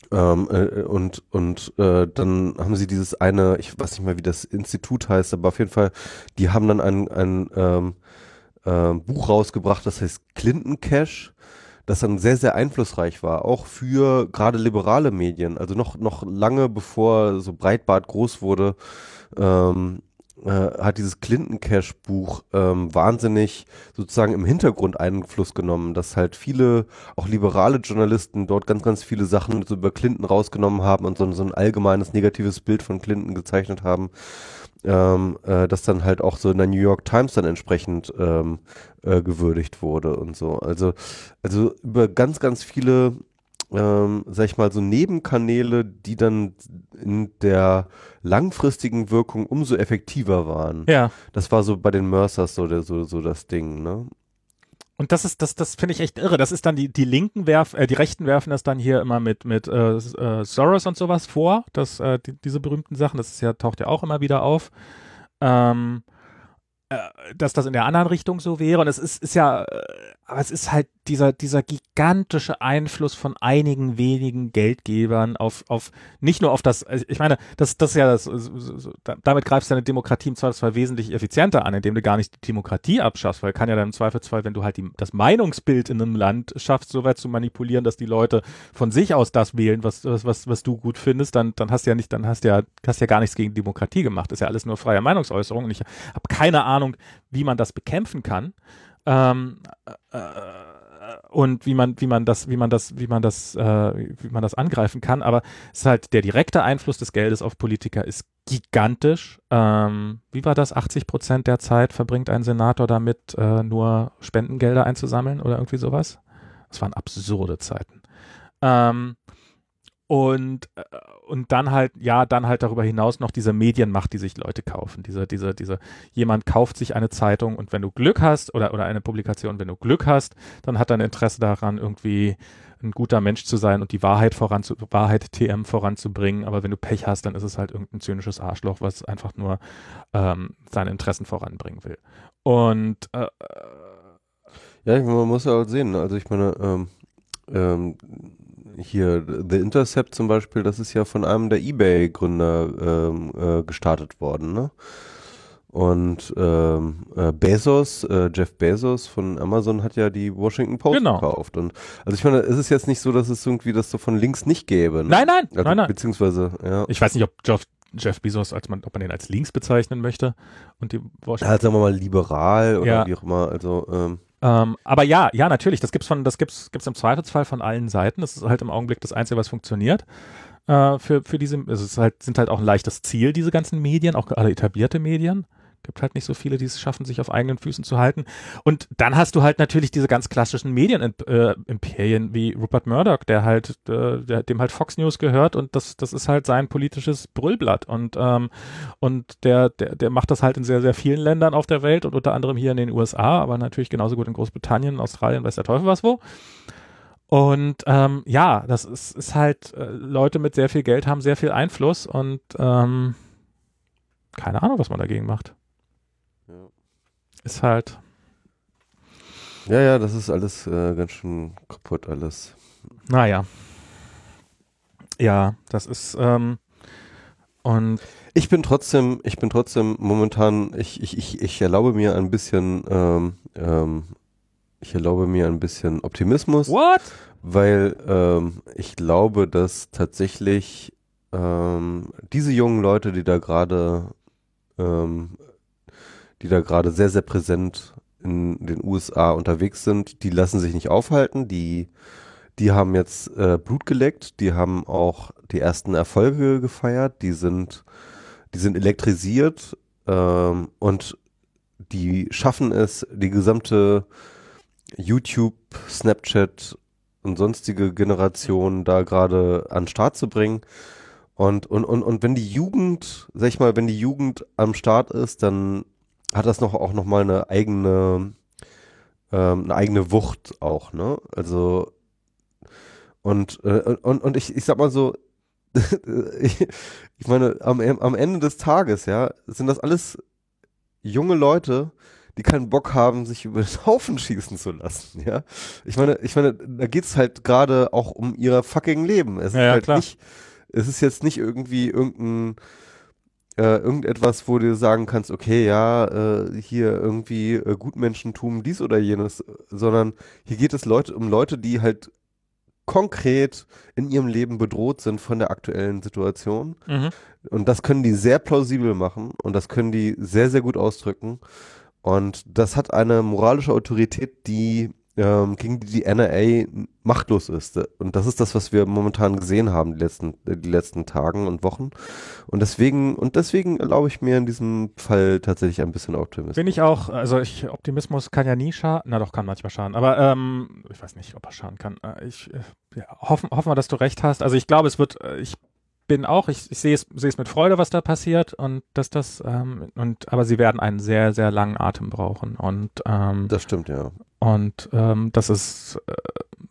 Ähm, äh, und und äh, dann haben sie dieses eine, ich weiß nicht mehr, wie das Institut heißt, aber auf jeden Fall, die haben dann ein, ein ähm, äh, Buch rausgebracht, das heißt Clinton Cash, das dann sehr, sehr einflussreich war, auch für gerade liberale Medien. Also noch, noch lange bevor so Breitbart groß wurde, ähm, äh, hat dieses Clinton Cash Buch ähm, wahnsinnig sozusagen im Hintergrund Einfluss genommen, dass halt viele, auch liberale Journalisten dort ganz, ganz viele Sachen so über Clinton rausgenommen haben und so, so ein allgemeines negatives Bild von Clinton gezeichnet haben, ähm, äh, das dann halt auch so in der New York Times dann entsprechend ähm, äh, gewürdigt wurde und so. Also, also über ganz, ganz viele, ähm, sag ich mal, so Nebenkanäle, die dann in der langfristigen Wirkung umso effektiver waren. Ja. Das war so bei den Mercers so, der, so, so das Ding, ne? Und das ist, das, das finde ich echt irre. Das ist dann die, die Linken werfen, äh, die Rechten werfen das dann hier immer mit, mit äh, äh, Soros und sowas vor, das, äh, die, diese berühmten Sachen, das ist ja, taucht ja auch immer wieder auf. Ähm, äh, dass das in der anderen Richtung so wäre. Und es ist, ist ja, äh, aber es ist halt dieser, dieser gigantische Einfluss von einigen wenigen Geldgebern auf, auf, nicht nur auf das, ich meine, das, das ist ja das, so, so, damit greifst du deine Demokratie im Zweifelsfall wesentlich effizienter an, indem du gar nicht die Demokratie abschaffst, weil kann ja dann im Zweifelsfall, wenn du halt die, das Meinungsbild in einem Land schaffst, so weit zu manipulieren, dass die Leute von sich aus das wählen, was, was, was du gut findest, dann, dann hast du ja nicht, dann hast du ja, hast ja gar nichts gegen Demokratie gemacht. Das ist ja alles nur freie Meinungsäußerung und ich habe keine Ahnung, wie man das bekämpfen kann. Ähm, äh, und wie man, wie man das, wie man das, wie man das, äh, wie man das angreifen kann. Aber es ist halt der direkte Einfluss des Geldes auf Politiker ist gigantisch. Ähm, wie war das? achtzig Prozent der Zeit verbringt ein Senator damit, äh, nur Spendengelder einzusammeln oder irgendwie sowas. Das waren absurde Zeiten. Ähm, Und, äh, und dann halt, ja, dann halt darüber hinaus noch diese Medienmacht, die sich Leute kaufen. Diese, diese, diese, jemand kauft sich eine Zeitung und wenn du Glück hast oder, oder eine Publikation, wenn du Glück hast, dann hat er ein Interesse daran, irgendwie ein guter Mensch zu sein und die Wahrheit voranzu, Wahrheit T M voranzubringen. Aber wenn du Pech hast, dann ist es halt irgendein zynisches Arschloch, was einfach nur ähm, seine Interessen voranbringen will. Und, äh, Ja, ich, man muss ja auch sehen, also ich meine, ähm, ähm, hier The Intercept zum Beispiel, das ist ja von einem der eBay-Gründer ähm, äh, gestartet worden, ne? Und ähm, äh, Bezos, äh, Jeff Bezos von Amazon hat ja die Washington Post genau. gekauft. Und also ich meine, es ist jetzt nicht so, dass es irgendwie das so von links nicht gäbe. Ne? Nein, nein, also, nein, nein. Beziehungsweise, ja. Ich weiß nicht, ob Jeff, Jeff Bezos, als man, ob man den als links bezeichnen möchte. Und die Washington. Ja, sagen wir mal liberal oder ja. wie auch immer. Also ähm, Ähm, aber ja, ja, natürlich, das gibt's von, das gibt's, gibt's im Zweifelsfall von allen Seiten. Das ist halt im Augenblick das Einzige, was funktioniert. Äh, für, für diese, also es ist halt, sind halt auch ein leichtes Ziel, diese ganzen Medien, auch alle etablierte Medien. Gibt halt nicht so viele, die es schaffen, sich auf eigenen Füßen zu halten. Und dann hast du halt natürlich diese ganz klassischen Medien-Imperien äh, wie Rupert Murdoch, der halt, äh, der, dem halt Fox News gehört und das, das ist halt sein politisches Brüllblatt. Und, ähm, und der, der, der macht das halt in sehr, sehr vielen Ländern auf der Welt und unter anderem hier in den U S A, aber natürlich genauso gut in Großbritannien, Australien, weiß der Teufel was wo. Und ähm, ja, das ist, ist halt, äh, Leute mit sehr viel Geld haben sehr viel Einfluss und ähm, keine Ahnung, was man dagegen macht. Ja. Ist halt. Ja, ja, das ist alles äh, ganz schön kaputt, alles. Naja. Ja, das ist, ähm, und. Ich bin trotzdem, ich bin trotzdem momentan, ich, ich, ich, ich erlaube mir ein bisschen, ähm, ähm, ich erlaube mir ein bisschen Optimismus. What? Weil ähm, ich glaube, dass tatsächlich ähm, diese jungen Leute, die da gerade ähm, die da gerade sehr, sehr präsent in den U S A unterwegs sind, die lassen sich nicht aufhalten, die, die haben jetzt äh, Blut geleckt, die haben auch die ersten Erfolge gefeiert, die sind, die sind elektrisiert ähm, und die schaffen es, die gesamte YouTube, Snapchat und sonstige Generation da gerade an den Start zu bringen. Und, und, und, und wenn die Jugend, sag ich mal, wenn die Jugend am Start ist, dann hat das noch auch nochmal eine eigene, ähm, eine eigene Wucht auch, ne? Also und, äh, und, und ich, ich sag mal so, ich, ich meine, am, am Ende des Tages, ja, sind das alles junge Leute, die keinen Bock haben, sich über den Haufen schießen zu lassen, ja. Ich meine, ich meine, da geht's halt gerade auch um ihr fucking Leben. Es Ja, ist ja, halt klar. nicht, es ist jetzt nicht irgendwie irgendein, äh, irgendetwas, wo du sagen kannst, okay, ja, äh, hier irgendwie äh, Gutmenschentum, dies oder jenes, sondern hier geht es Leute, um Leute, die halt konkret in ihrem Leben bedroht sind von der aktuellen Situation. Mhm. Und das können die sehr plausibel machen und das können die sehr, sehr gut ausdrücken. Und das hat eine moralische Autorität, die ähm, gegen die die N R A machtlos ist. Und das ist das, was wir momentan gesehen haben, die letzten, die letzten Tagen und Wochen. Und deswegen, und deswegen erlaube ich mir in diesem Fall tatsächlich ein bisschen Optimismus. Bin ich auch, also ich, Optimismus kann ja nie schaden, na doch, kann manchmal schaden, aber ähm, ich weiß nicht, ob er schaden kann. Äh, Ich äh, ja, hoffen, hoffen wir, dass du recht hast. Also ich glaube, es wird, äh, ich bin auch, ich, ich sehe es, sehe es mit Freude, was da passiert und dass das, ähm, und aber sie werden einen sehr, sehr langen Atem brauchen und ähm, Das stimmt, ja. und ähm, das ist, äh,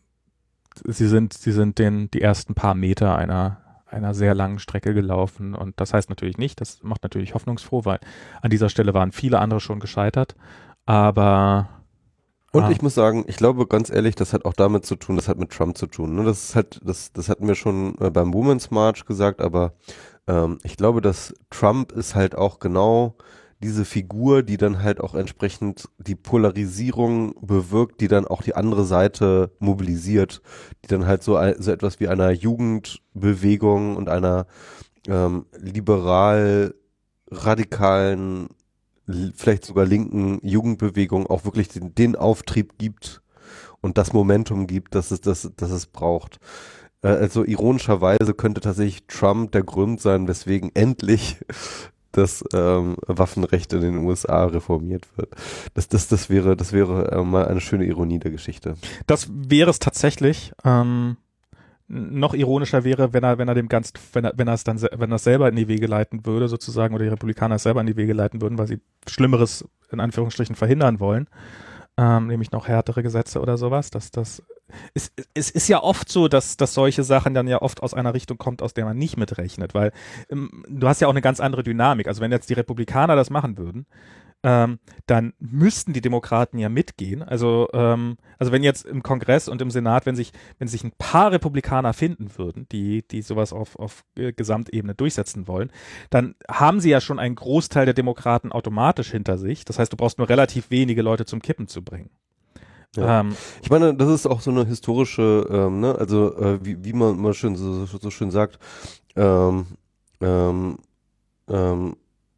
sie sind, sie sind den die ersten paar Meter einer einer sehr langen Strecke gelaufen und das heißt natürlich nicht, das macht natürlich hoffnungsfroh, weil an dieser Stelle waren viele andere schon gescheitert, aber Und ah, ich muss sagen, ich glaube ganz ehrlich, das hat auch damit zu tun, das hat mit Trump zu tun. Ne? Das ist halt, das, das hatten wir schon äh, beim Women's March gesagt, aber ähm, ich glaube, dass Trump ist halt auch genau diese Figur, die dann halt auch entsprechend die Polarisierung bewirkt, die dann auch die andere Seite mobilisiert, die dann halt so, ein- so etwas wie einer Jugendbewegung und einer ähm, liberal radikalen, l- vielleicht sogar linken Jugendbewegung auch wirklich den, den Auftrieb gibt und das Momentum gibt, dass es, das, dass es braucht. Äh, also ironischerweise könnte tatsächlich Trump der Grund sein, weswegen endlich das ähm, Waffenrecht in den U S A reformiert wird. Das, das, das wäre, das wäre äh, mal eine schöne Ironie der Geschichte. das wäre es tatsächlich. Ähm, noch ironischer wäre, wenn er, wenn er dem ganz, wenn er, wenn er es dann, se- wenn er es selber in die Wege leiten würde, sozusagen, oder die Republikaner es selber in die Wege leiten würden, weil sie Schlimmeres in Anführungsstrichen verhindern wollen, ähm, nämlich noch härtere Gesetze oder sowas. Das, das, es, es ist ja oft so, dass, dass solche Sachen dann ja oft aus einer Richtung kommt, aus der man nicht mitrechnet, weil ähm, du hast ja auch eine ganz andere Dynamik. Also wenn jetzt die Republikaner das machen würden, ähm, dann müssten die Demokraten ja mitgehen. Also, ähm, also wenn jetzt im Kongress und im Senat, wenn sich, wenn sich ein paar Republikaner finden würden, die, die sowas auf, auf äh, Gesamtebene durchsetzen wollen, dann haben sie ja schon einen Großteil der Demokraten automatisch hinter sich. Das heißt, du brauchst nur relativ wenige Leute zum Kippen zu bringen. Ja. Ähm, Ich meine, das ist auch so eine historische, ähm, ne, also äh, wie, wie man immer schön so, so so schön sagt, ähm, ähm, ähm,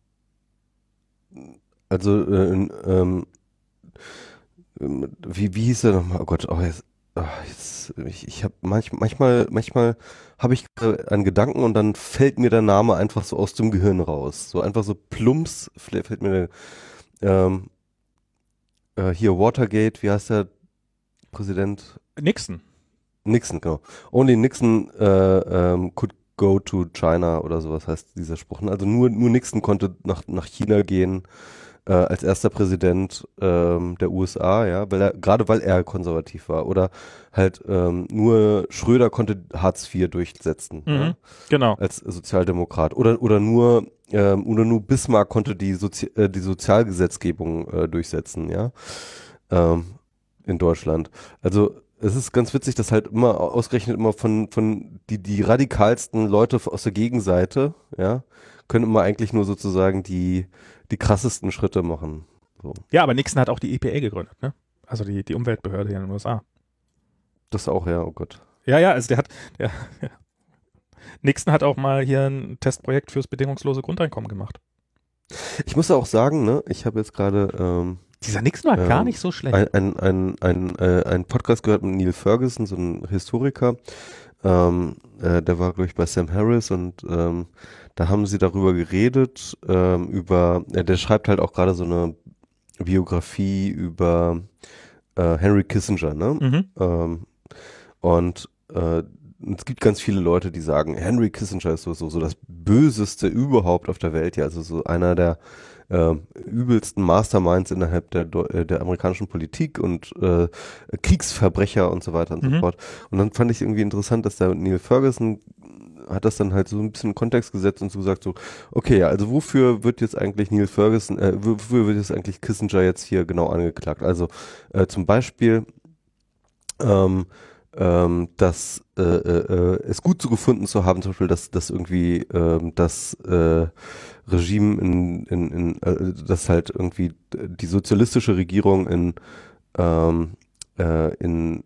also äh, in, ähm, ähm, wie, wie hieß er nochmal? Oh Gott, oh, jetzt, ah, jetzt ich, ich habe manch, manchmal, manchmal habe ich äh, einen Gedanken und dann fällt mir der Name einfach so aus dem Gehirn raus. So einfach so plumps fällt, fällt mir der, ähm, äh, hier Watergate, wie heißt der Präsident? Nixon. Nixon, genau. Only Nixon äh, ähm, could go to China oder sowas heißt dieser Spruch. Ne? Also nur, nur Nixon konnte nach, nach China gehen äh, als erster Präsident ähm, der U S A, ja, weil er, gerade weil er konservativ war. Oder halt ähm, nur Schröder konnte Hartz vier durchsetzen, Mhm. ja, Genau. als Sozialdemokrat. Oder, oder nur ähm, oder nur Bismarck konnte die, Sozi äh, die Sozialgesetzgebung äh, durchsetzen, ja, ähm, in Deutschland. Also es ist ganz witzig, dass halt immer ausgerechnet immer von, von die, die radikalsten Leute aus der Gegenseite, ja, können immer eigentlich nur sozusagen die, die krassesten Schritte machen. So. Ja, aber Nixon hat auch die E P A gegründet, ne? Also die, die Umweltbehörde hier in den U S A. Das auch, ja, oh Gott. Ja, ja, also der hat, der, ja. Nixon hat auch mal hier ein Testprojekt fürs bedingungslose Grundeinkommen gemacht. Ich muss auch sagen, ne, ich habe jetzt gerade ähm, Dieser Nixon war ähm, gar nicht so schlecht. ein, ein, ein, ein, äh, ein Podcast gehört mit Neil Ferguson, so ein Historiker. Ähm, äh, der war, glaube ich, bei Sam Harris und ähm, da haben sie darüber geredet, ähm, über, äh, der schreibt halt auch gerade so eine Biografie über äh, Henry Kissinger, ne? Mhm. Ähm, und äh, es gibt ganz viele Leute, die sagen, Henry Kissinger ist so, so, so das Böseste überhaupt auf der Welt, ja, also so einer der äh, übelsten Masterminds innerhalb der, Deu- der amerikanischen Politik und äh, Kriegsverbrecher und so weiter und Mhm. so fort. Und dann fand ich irgendwie interessant, dass der Neil Ferguson hat das dann halt so ein bisschen in Kontext gesetzt und so gesagt so, okay, ja, also wofür wird jetzt eigentlich Neil Ferguson, äh, wofür wird jetzt eigentlich Kissinger jetzt hier genau angeklagt? Also äh, zum Beispiel, ähm, ähm, dass äh, äh, es gut so gefunden zu haben, zum Beispiel, dass, dass irgendwie ähm, das äh, Regime in, in, in äh, dass halt irgendwie die sozialistische Regierung in ähm, äh, in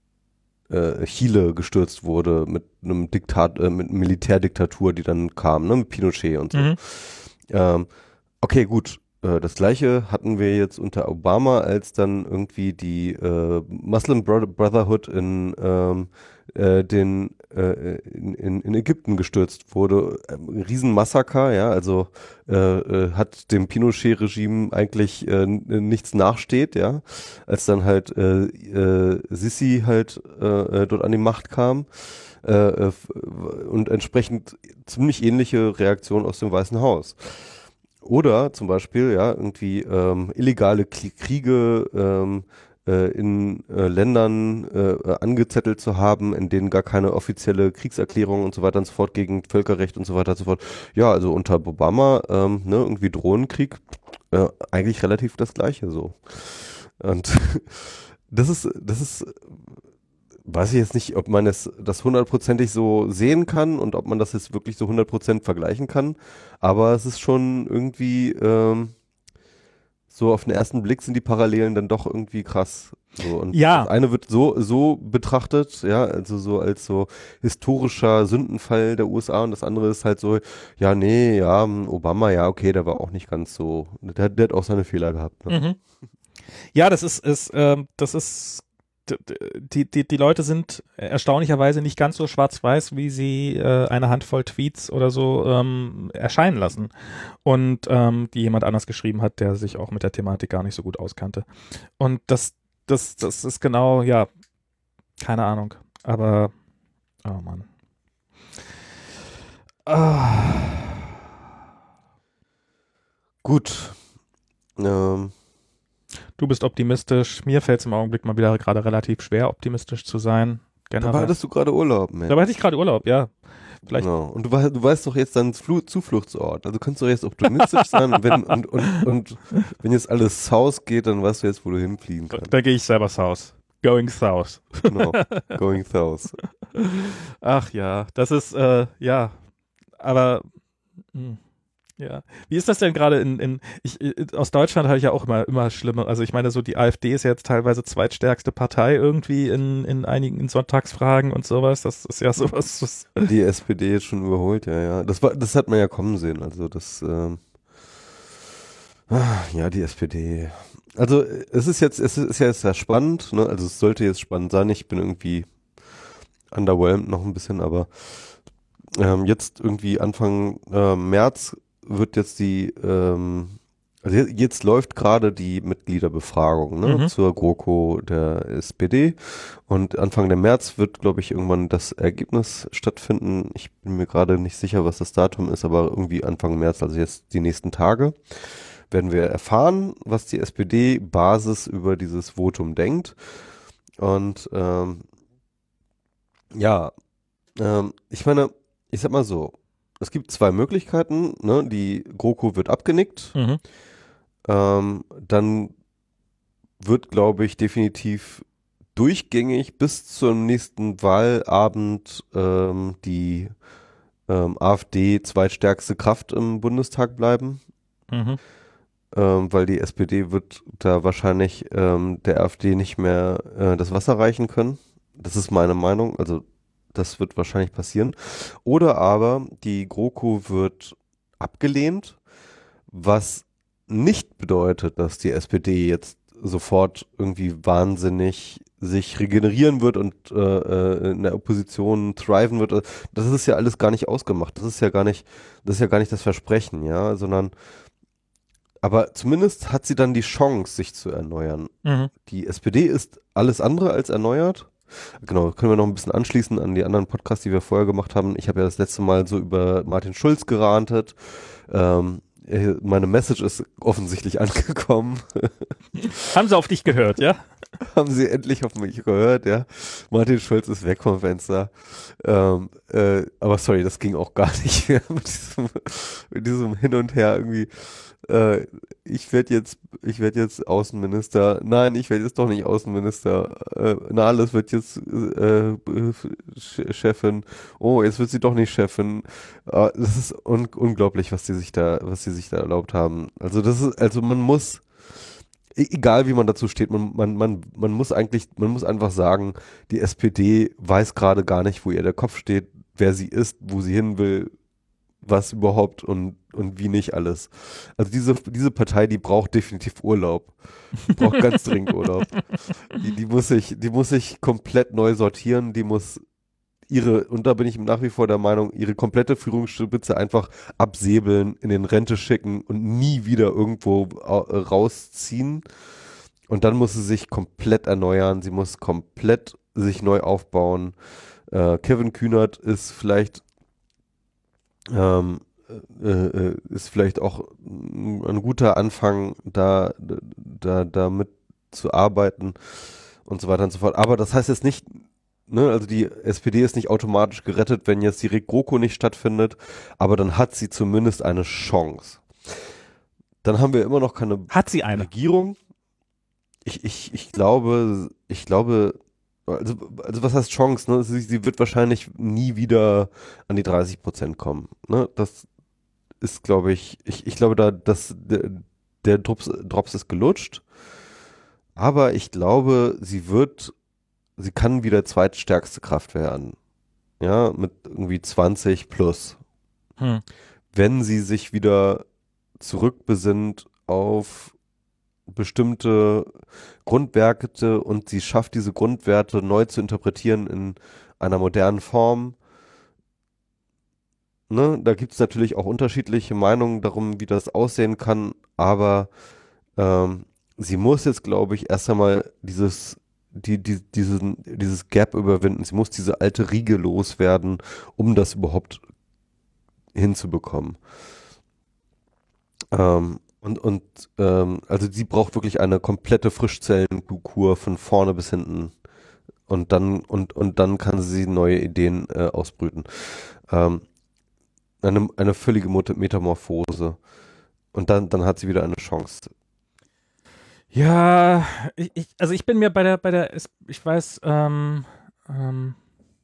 äh, Chile gestürzt wurde mit einem Diktat, äh, mit Militärdiktatur, die dann kam, ne, mit Pinochet und so. Mhm. Ähm, okay, gut. Äh, das Gleiche hatten wir jetzt unter Obama, als dann irgendwie die äh, Muslim Bro- Brotherhood in ähm, äh, den äh, in, in, in Ägypten gestürzt wurde. Ein Riesenmassaker, ja, also äh, äh, hat dem Pinochet-Regime eigentlich äh, nichts nachsteht, ja, als dann halt äh, äh, Sisi halt äh, äh, dort an die Macht kam äh, äh, und entsprechend ziemlich ähnliche Reaktionen aus dem Weißen Haus. Oder zum Beispiel, ja, irgendwie ähm, illegale Klie- Kriege ähm, äh, in äh, Ländern äh, angezettelt zu haben, in denen gar keine offizielle Kriegserklärung und so weiter und so fort gegen Völkerrecht und so weiter und so fort. Ja, also unter Obama, ähm, ne, irgendwie Drohnenkrieg, äh, eigentlich relativ das Gleiche so. Und das ist, das ist, weiß ich jetzt nicht, ob man es das hundertprozentig so sehen kann und ob man das jetzt wirklich so hundert Prozent vergleichen kann, aber es ist schon irgendwie ähm, so auf den ersten Blick sind die Parallelen dann doch irgendwie krass. So, und Ja. das eine wird so so betrachtet, ja, also so als so historischer Sündenfall der U S A und das andere ist halt so, ja, nee, ja, Obama, ja, okay, der war auch nicht ganz so, der, der hat auch seine Fehler gehabt. Ne? Mhm. Ja, das ist, ist ähm, das ist Die, die, die Leute sind erstaunlicherweise nicht ganz so schwarz-weiß, wie sie äh, eine Handvoll Tweets oder so ähm, erscheinen lassen. Und ähm, die jemand anders geschrieben hat, der sich auch mit der Thematik gar nicht so gut auskannte. Und das, das, das ist genau, ja, keine Ahnung. Aber, oh Mann. Ah. Gut. Ähm. Du bist optimistisch. Mir fällt es im Augenblick mal wieder gerade relativ schwer, optimistisch zu sein. Generell. Dabei hattest du gerade Urlaub, Mensch. Dabei hatte ich gerade Urlaub, ja. Vielleicht. Genau. Und du, du weißt doch jetzt deinen Flu- Zufluchtsort. Also kannst du jetzt optimistisch sein. Und wenn, und, und, und wenn jetzt alles south geht, dann weißt du jetzt, wo du hinfliegen kannst. Da gehe ich selber south. Going south. Genau. Going south. Ach ja, das ist, äh, ja. Aber, mh. Ja. Wie ist das denn gerade in, in ich, aus Deutschland habe ich ja auch immer, immer schlimmer, also ich meine so die AfD ist ja jetzt teilweise zweitstärkste Partei irgendwie in, in einigen Sonntagsfragen und sowas, das ist ja sowas. Das die S P D jetzt schon überholt, ja, ja. Das war, das hat man ja kommen sehen, also das, ähm, ja, die S P D. Also es ist jetzt, es ist ja jetzt sehr spannend, ne, also es sollte jetzt spannend sein, ich bin irgendwie underwhelmed noch ein bisschen, aber ähm, jetzt irgendwie Anfang äh, März wird jetzt die, ähm, also jetzt, jetzt läuft gerade die Mitgliederbefragung ne, mhm. zur GroKo der S P D und Anfang der März wird, glaube ich, irgendwann das Ergebnis stattfinden. Ich bin mir gerade nicht sicher, was das Datum ist, aber irgendwie Anfang März, also jetzt die nächsten Tage, werden wir erfahren, was die S P D-Basis über dieses Votum denkt. Und ähm, ja, ähm, ich meine, ich sag mal so, es gibt zwei Möglichkeiten, ne? Die GroKo wird abgenickt, mhm. ähm, dann wird, glaube ich, definitiv durchgängig bis zum nächsten Wahlabend ähm, die ähm, AfD zweitstärkste Kraft im Bundestag bleiben, mhm. ähm, weil die S P D wird da wahrscheinlich ähm, der AfD nicht mehr äh, das Wasser reichen können. Das ist meine Meinung, also das wird wahrscheinlich passieren. Oder aber die GroKo wird abgelehnt, was nicht bedeutet, dass die S P D jetzt sofort irgendwie wahnsinnig sich regenerieren wird und äh, in der Opposition thriven wird. Das ist ja alles gar nicht ausgemacht. Das ist ja gar nicht, das ist ja gar nicht das Versprechen, ja, sondern aber zumindest hat sie dann die Chance, sich zu erneuern. Mhm. Die S P D ist alles andere als erneuert. Genau, können wir noch ein bisschen anschließen an die anderen Podcasts, die wir vorher gemacht haben. Ich habe ja das letzte Mal so über Martin Schulz gerantet. Ähm, meine Message ist offensichtlich angekommen. Haben sie auf dich gehört, ja? haben Sie endlich auf mich gehört, ja. Martin Schulz ist weg vom Fenster. Ähm, äh, aber sorry, das ging auch gar nicht mehr mit diesem, mit diesem Hin und Her irgendwie. Äh, ich werde jetzt, ich werde jetzt Außenminister. Nein, ich werde jetzt doch nicht Außenminister. Äh, Nahles wird jetzt äh, Chefin. Oh, jetzt wird sie doch nicht Chefin. Äh, das ist un unglaublich, was die sich da, was die sich da erlaubt haben. Also das ist, also man muss E- egal wie man dazu steht, man, man, man, man muss eigentlich, man muss einfach sagen, die S P D weiß gerade gar nicht, wo ihr der Kopf steht, wer sie ist, wo sie hin will, was überhaupt und, und wie nicht alles. Also diese, diese Partei, die braucht definitiv Urlaub. Die braucht ganz dringend Urlaub. Die, die muss sich, die muss sich komplett neu sortieren, die muss ihre, und da bin ich nach wie vor der Meinung, ihre komplette Führungsspitze einfach absäbeln, in den Rente schicken und nie wieder irgendwo äh, rausziehen. Und dann muss sie sich komplett erneuern, sie muss komplett sich neu aufbauen. Äh, Kevin Kühnert ist vielleicht ähm, äh, äh, ist vielleicht auch ein guter Anfang, da, da, da mit zu arbeiten und so weiter und so fort. Aber das heißt jetzt nicht, ne, also die S P D ist nicht automatisch gerettet, wenn jetzt die GroKo nicht stattfindet, aber dann hat sie zumindest eine Chance. Dann haben wir immer noch keine Hat sie eine? Regierung. Ich, ich, ich glaube, ich glaube, also, also was heißt Chance, ne? Sie, sie wird wahrscheinlich nie wieder an die dreißig Prozent kommen. Ne? Das ist, glaube ich, ich, ich glaube, da, dass der, der Drops, Drops ist gelutscht. Aber ich glaube, sie wird, sie kann wieder zweitstärkste Kraft werden. Ja, mit irgendwie zwanzig plus. Hm. Wenn sie sich wieder zurückbesinnt auf bestimmte Grundwerte und sie schafft, diese Grundwerte neu zu interpretieren in einer modernen Form. Ne? Da gibt es natürlich auch unterschiedliche Meinungen darum, wie das aussehen kann, aber ähm, sie muss jetzt, glaube ich, erst einmal dieses, die, die, diesen, dieses Gap überwinden. Sie muss diese alte Riege loswerden, um das überhaupt hinzubekommen. Ähm, und und ähm, also sie braucht wirklich eine komplette Frischzellenkur von vorne bis hinten. Und dann, und, und dann kann sie neue Ideen äh, ausbrüten. Ähm, eine, eine völlige Mut- Metamorphose. Und dann, dann hat sie wieder eine Chance. Ja, ich, ich, also ich bin mir bei der, bei der, S- ich weiß, ähm, ähm,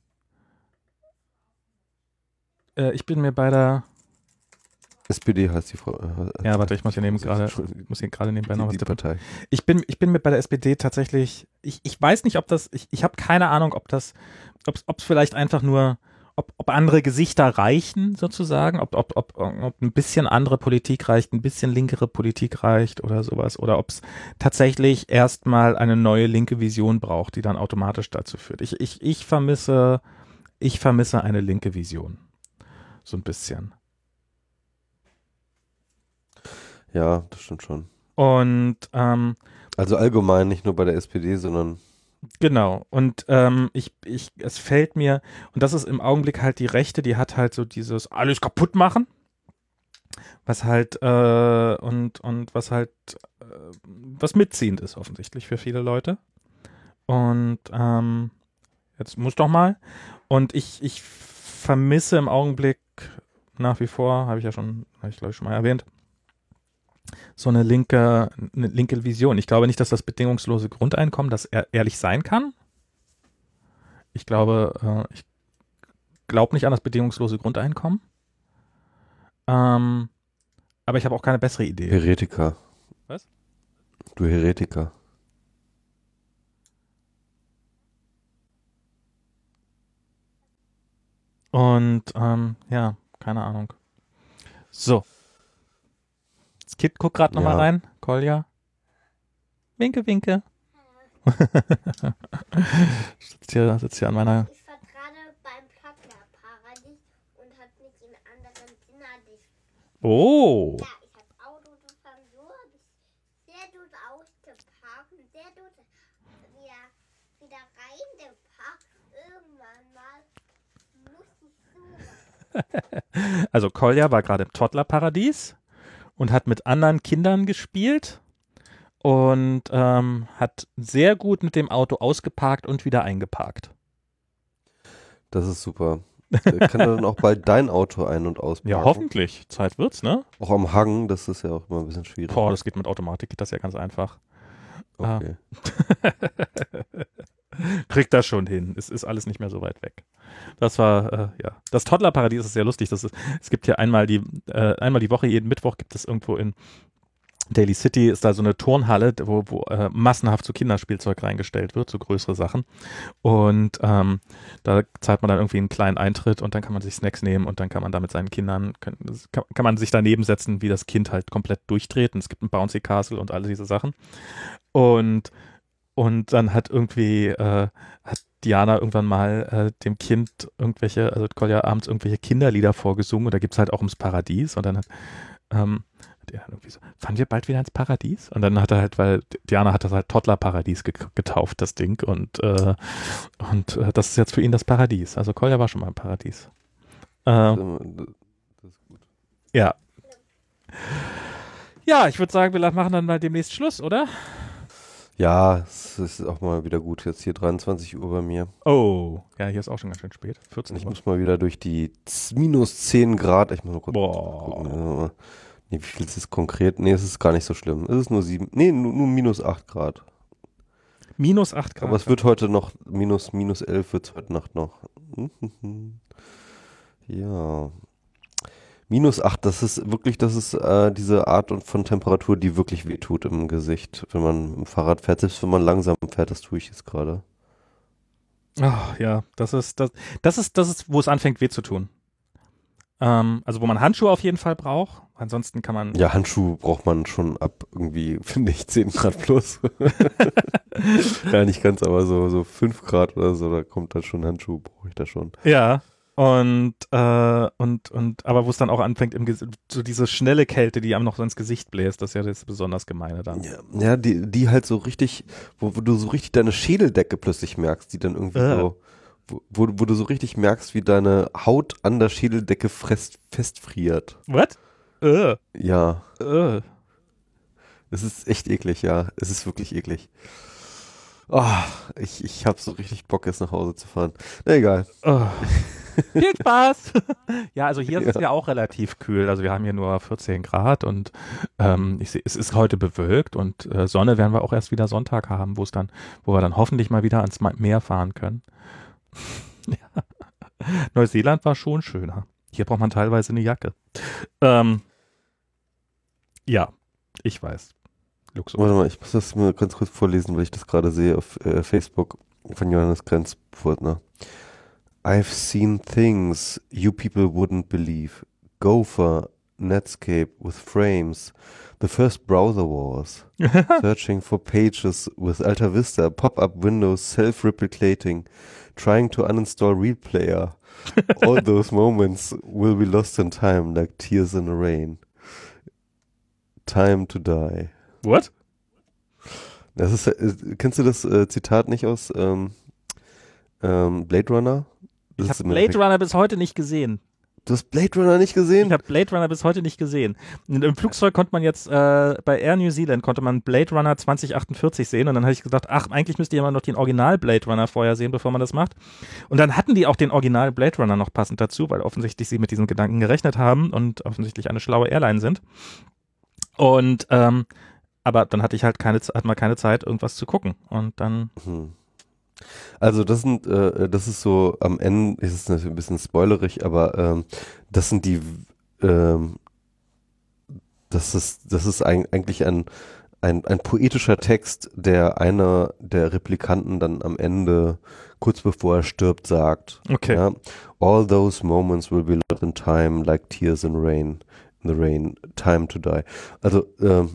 äh, ich bin mir bei der, S P D heißt die Frau. Äh, ja, warte, ich muss hier neben gerade, Entschuldigung, muss hier gerade nebenbei noch die, was die tippen. Partei. Ich bin, ich bin mir bei der S P D tatsächlich, ich, ich weiß nicht, ob das, ich, ich habe keine Ahnung, ob das, ob es vielleicht einfach nur, ob, ob andere Gesichter reichen, sozusagen, ob, ob, ob, ob ein bisschen andere Politik reicht, ein bisschen linkere Politik reicht oder sowas, oder ob es tatsächlich erstmal eine neue linke Vision braucht, die dann automatisch dazu führt. Ich, ich, ich vermisse, ich vermisse eine linke Vision. So ein bisschen. Ja, das stimmt schon. Und ähm, Also allgemein, nicht nur bei der S P D, sondern genau. Und ähm, ich, ich, es fällt mir, und das ist im Augenblick halt die Rechte, die hat halt so dieses alles kaputt machen, was halt äh, und und was halt äh, was mitziehend ist offensichtlich für viele Leute. Und ähm, jetzt muss doch mal. Und ich, ich vermisse im Augenblick nach wie vor, habe ich ja schon, habe ich glaube ich schon mal erwähnt, so eine linke, eine linke Vision. Ich glaube nicht, dass das bedingungslose Grundeinkommen das ehr- ehrlich sein kann. Ich glaube, äh, ich glaube nicht an das bedingungslose Grundeinkommen. Ähm, aber ich habe auch keine bessere Idee. Heretiker. Was? Du Heretiker. Und ähm, ja, keine Ahnung. So. Das Kind guckt gerade nochmal Ja. rein. Kolja. Winke, winke. sitzt, hier, sitzt hier an meiner. Ich war gerade beim Plattner-Paradies und hat mich in anderen Zimmer dich. Oh. Ja, ich habe Auto gefahren, so habe ich sehr gut ausgeparkt und sehr gut wieder, wieder reingeparkt. Irgendwann mal musste ich so. Also Kolja war gerade im Toddlerparadies und hat mit anderen Kindern gespielt. und ähm, hat sehr gut mit dem Auto ausgeparkt und wieder eingeparkt. Das ist super. Kann er dann auch bald dein Auto ein- und ausparken? Ja, hoffentlich. Zeit wird's, ne? Auch am Hang, das ist ja auch immer ein bisschen schwierig. Boah, das geht mit Automatik, geht das ja ganz einfach. Okay. Kriegt das schon hin. Es ist alles nicht mehr so weit weg. Das war, äh, ja. Das Toddlerparadies ist sehr lustig. Das ist, es gibt hier einmal die, äh, einmal die Woche, jeden Mittwoch gibt es irgendwo in Daly City, ist da so eine Turnhalle, wo, wo äh, massenhaft so Kinderspielzeug reingestellt wird, so größere Sachen. Und ähm, da zahlt man dann irgendwie einen kleinen Eintritt und dann kann man sich Snacks nehmen und dann kann man da mit seinen Kindern, kann, kann, kann man sich daneben setzen, wie das Kind halt komplett durchdreht. Und es gibt ein Bouncy Castle und all diese Sachen. Und Und dann hat irgendwie, äh, hat Diana irgendwann mal äh, dem Kind irgendwelche, also Kolja abends irgendwelche Kinderlieder vorgesungen und da gibt es halt auch ums Paradies und dann hat, ähm, hat er irgendwie so, fahren wir bald wieder ins Paradies? Und dann hat er halt, weil Diana hat das halt Toddler-Paradies ge getauft, das Ding und, äh, und äh, das ist jetzt für ihn das Paradies. Also Kolja war schon mal im Paradies. Äh, Das ist gut. ja. Ja, ich würde sagen, wir machen dann mal demnächst Schluss, oder? Ja, es ist auch mal wieder gut. Jetzt hier dreiundzwanzig Uhr bei mir. Oh, ja, hier ist auch schon ganz schön spät. vierzehn Ich Uhr. muss mal wieder durch die z- minus zehn Grad. Ich muss mal kurz Boah. gucken. Äh, Nee, wie viel ist es konkret? Nee, es ist gar nicht so schlimm. Es ist nur sieben. Nee, nur, nur minus acht Grad. Minus acht Grad. Aber es wird heute noch minus, minus elf wird es heute Nacht noch. Ja. Minus acht, das ist wirklich, das ist äh, diese Art und von Temperatur, die wirklich wehtut im Gesicht, wenn man im Fahrrad fährt, selbst wenn man langsam fährt, das tue ich jetzt gerade. Ach, ja, das ist, das, das ist, das ist, wo es anfängt weh zu tun. Ähm, also wo man Handschuhe auf jeden Fall braucht. Ansonsten kann man. Ja, Handschuhe braucht man schon ab irgendwie, finde ich, zehn Grad plus. Ja, nicht ganz, aber so, so fünf Grad oder so, da kommt dann schon Handschuhe, brauche ich da schon. Ja. Und, äh, und, und, aber wo es dann auch anfängt, im Ges so diese schnelle Kälte, die einem noch so ins Gesicht bläst, das ist ja das besonders Gemeine dann. Ja, ja die, die halt so richtig, wo, wo du so richtig deine Schädeldecke plötzlich merkst, die dann irgendwie Äh. so, wo, wo, wo du so richtig merkst, wie deine Haut an der Schädeldecke fest, festfriert. What? Äh. Ja, Äh. es ist echt eklig, ja. Es ist wirklich eklig. Oh, ich, ich habe so richtig Bock, jetzt nach Hause zu fahren. Na egal. Oh. Viel Spaß! Ja, also hier ist es Ja. ja auch relativ kühl. Also wir haben hier nur vierzehn Grad und ähm, ich seh, es ist heute bewölkt und äh, Sonne werden wir auch erst wieder Sonntag haben, wo es dann, wo wir dann hoffentlich mal wieder ans Ma- Meer fahren können. Ja. Neuseeland war schon schöner. Hier braucht man teilweise eine Jacke. Ähm, ja, ich weiß. Luxus. Warte mal, ich muss das mir ganz kurz vorlesen, weil ich das gerade sehe auf äh, Facebook von Johannes Grenzfurtner. I've seen things you people wouldn't believe. Gopher, Netscape with frames. The first browser wars. Searching for pages with Alta Vista. Pop-up windows self-replicating. Trying to uninstall Real Player. All those moments will be lost in time like tears in the rain. Time to die. What? Das ist, äh, kennst du das äh, Zitat nicht aus ähm, ähm, Blade Runner? Das Ich ist habe im Blade Endeffekt- Runner bis heute nicht gesehen. Du hast Blade Runner nicht gesehen? Ich habe Blade Runner bis heute nicht gesehen. Und im Flugzeug konnte man jetzt, äh, bei Air New Zealand konnte man Blade Runner zwanzig achtundvierzig sehen und dann habe ich gedacht, ach, eigentlich müsste jemand noch den Original Blade Runner vorher sehen, bevor man das macht. Und dann hatten die auch den Original Blade Runner noch passend dazu, weil offensichtlich sie mit diesen Gedanken gerechnet haben und offensichtlich eine schlaue Airline sind. Und, ähm, aber dann hatte ich halt keine, hat man keine Zeit, irgendwas zu gucken. Und dann, Hm. Also das sind, äh, das ist so, am Ende ist es natürlich ein bisschen spoilerig, aber ähm, das sind die, ähm, das ist, das ist ein, eigentlich ein, ein, ein poetischer Text, der einer der Replikanten dann am Ende, kurz bevor er stirbt, sagt. okay. Ja? All those moments will be lost in time, like tears in rain, in the rain, time to die. Also, ähm,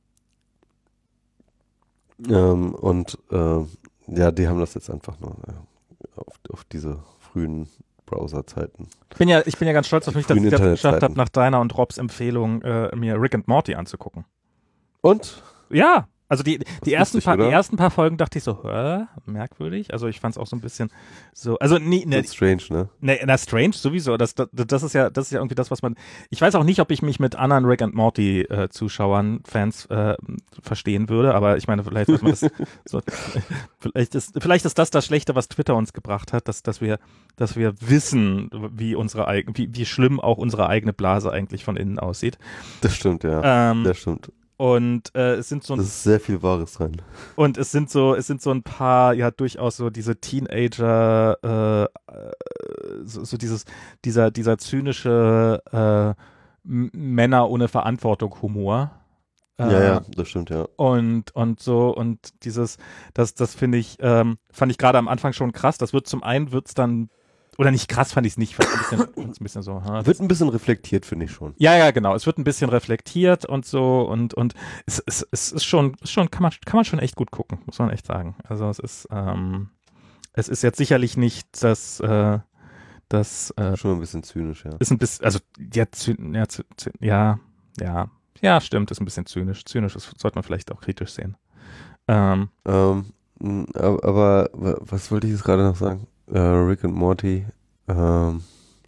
ähm, und äh, ja, die haben das jetzt einfach nur äh, auf, auf diese frühen Browserzeiten. Ich bin ja, ich bin ja ganz stolz auf mich, dass ich Frühen das geschafft Internetzeiten. habe, nach deiner und Robs Empfehlung äh, mir Rick and Morty anzugucken. Und? Ja, Also die, die, ersten lustig, paar, die oder? ersten paar Folgen dachte ich so, hä, merkwürdig. Also ich fand es auch so ein bisschen so, also nee, ne, That's strange, ne? ne, na strange sowieso. Das, das, das ist ja, das ist ja irgendwie das, was man. Ich weiß auch nicht, ob ich mich mit anderen Rick and Morty äh, Zuschauern, Fans äh, verstehen würde, aber ich meine, vielleicht muss man das so, vielleicht ist, vielleicht ist das das Schlechte, was Twitter uns gebracht hat, dass, dass wir, dass wir wissen, wie unsere eigene, wie, wie schlimm auch unsere eigene Blase eigentlich von innen aussieht. Das stimmt, ja. Ähm, das stimmt. Und äh, es sind so ein, Das ist sehr viel Wahres dran. und es sind so es sind so ein paar ja durchaus so diese Teenager äh, äh, so, so dieses dieser dieser zynische äh, M- Männer ohne Verantwortung Humor. Äh, Ja, ja, das stimmt, ja. Und und so und dieses das das finde ich ähm, fand ich gerade am Anfang schon krass. Das wird zum einen wird's dann oder nicht krass fand ich es nicht, fand ein bisschen, fand's ein bisschen so. Ha, Wird ein bisschen reflektiert, finde ich schon. Ja, ja, genau. Es wird ein bisschen reflektiert und so und und es, es, es ist schon, ist schon kann man kann man schon echt gut gucken, muss man echt sagen. Also es ist ähm, es ist jetzt sicherlich nicht das äh, das äh, Schon ein bisschen zynisch, ja. ist ein bisschen also ja zy, ja, zy, zy, ja ja ja stimmt, ist ein bisschen zynisch. Zynisch ist, sollte man vielleicht auch kritisch sehen. Ähm, Ähm, m, aber, aber wa- was wollte ich jetzt gerade noch sagen? Äh, Rick and Morty. Ähm,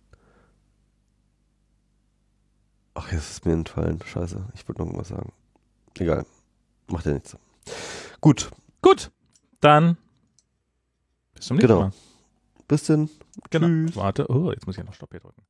ach, jetzt ist mir entfallen. Scheiße, ich wollte noch irgendwas sagen. Egal, macht ja nichts. Gut, gut, dann bis zum nächsten Genau. Mal. bis dann. Genau. Tschüss. Warte, oh, jetzt muss ich ja noch Stopp hier drücken.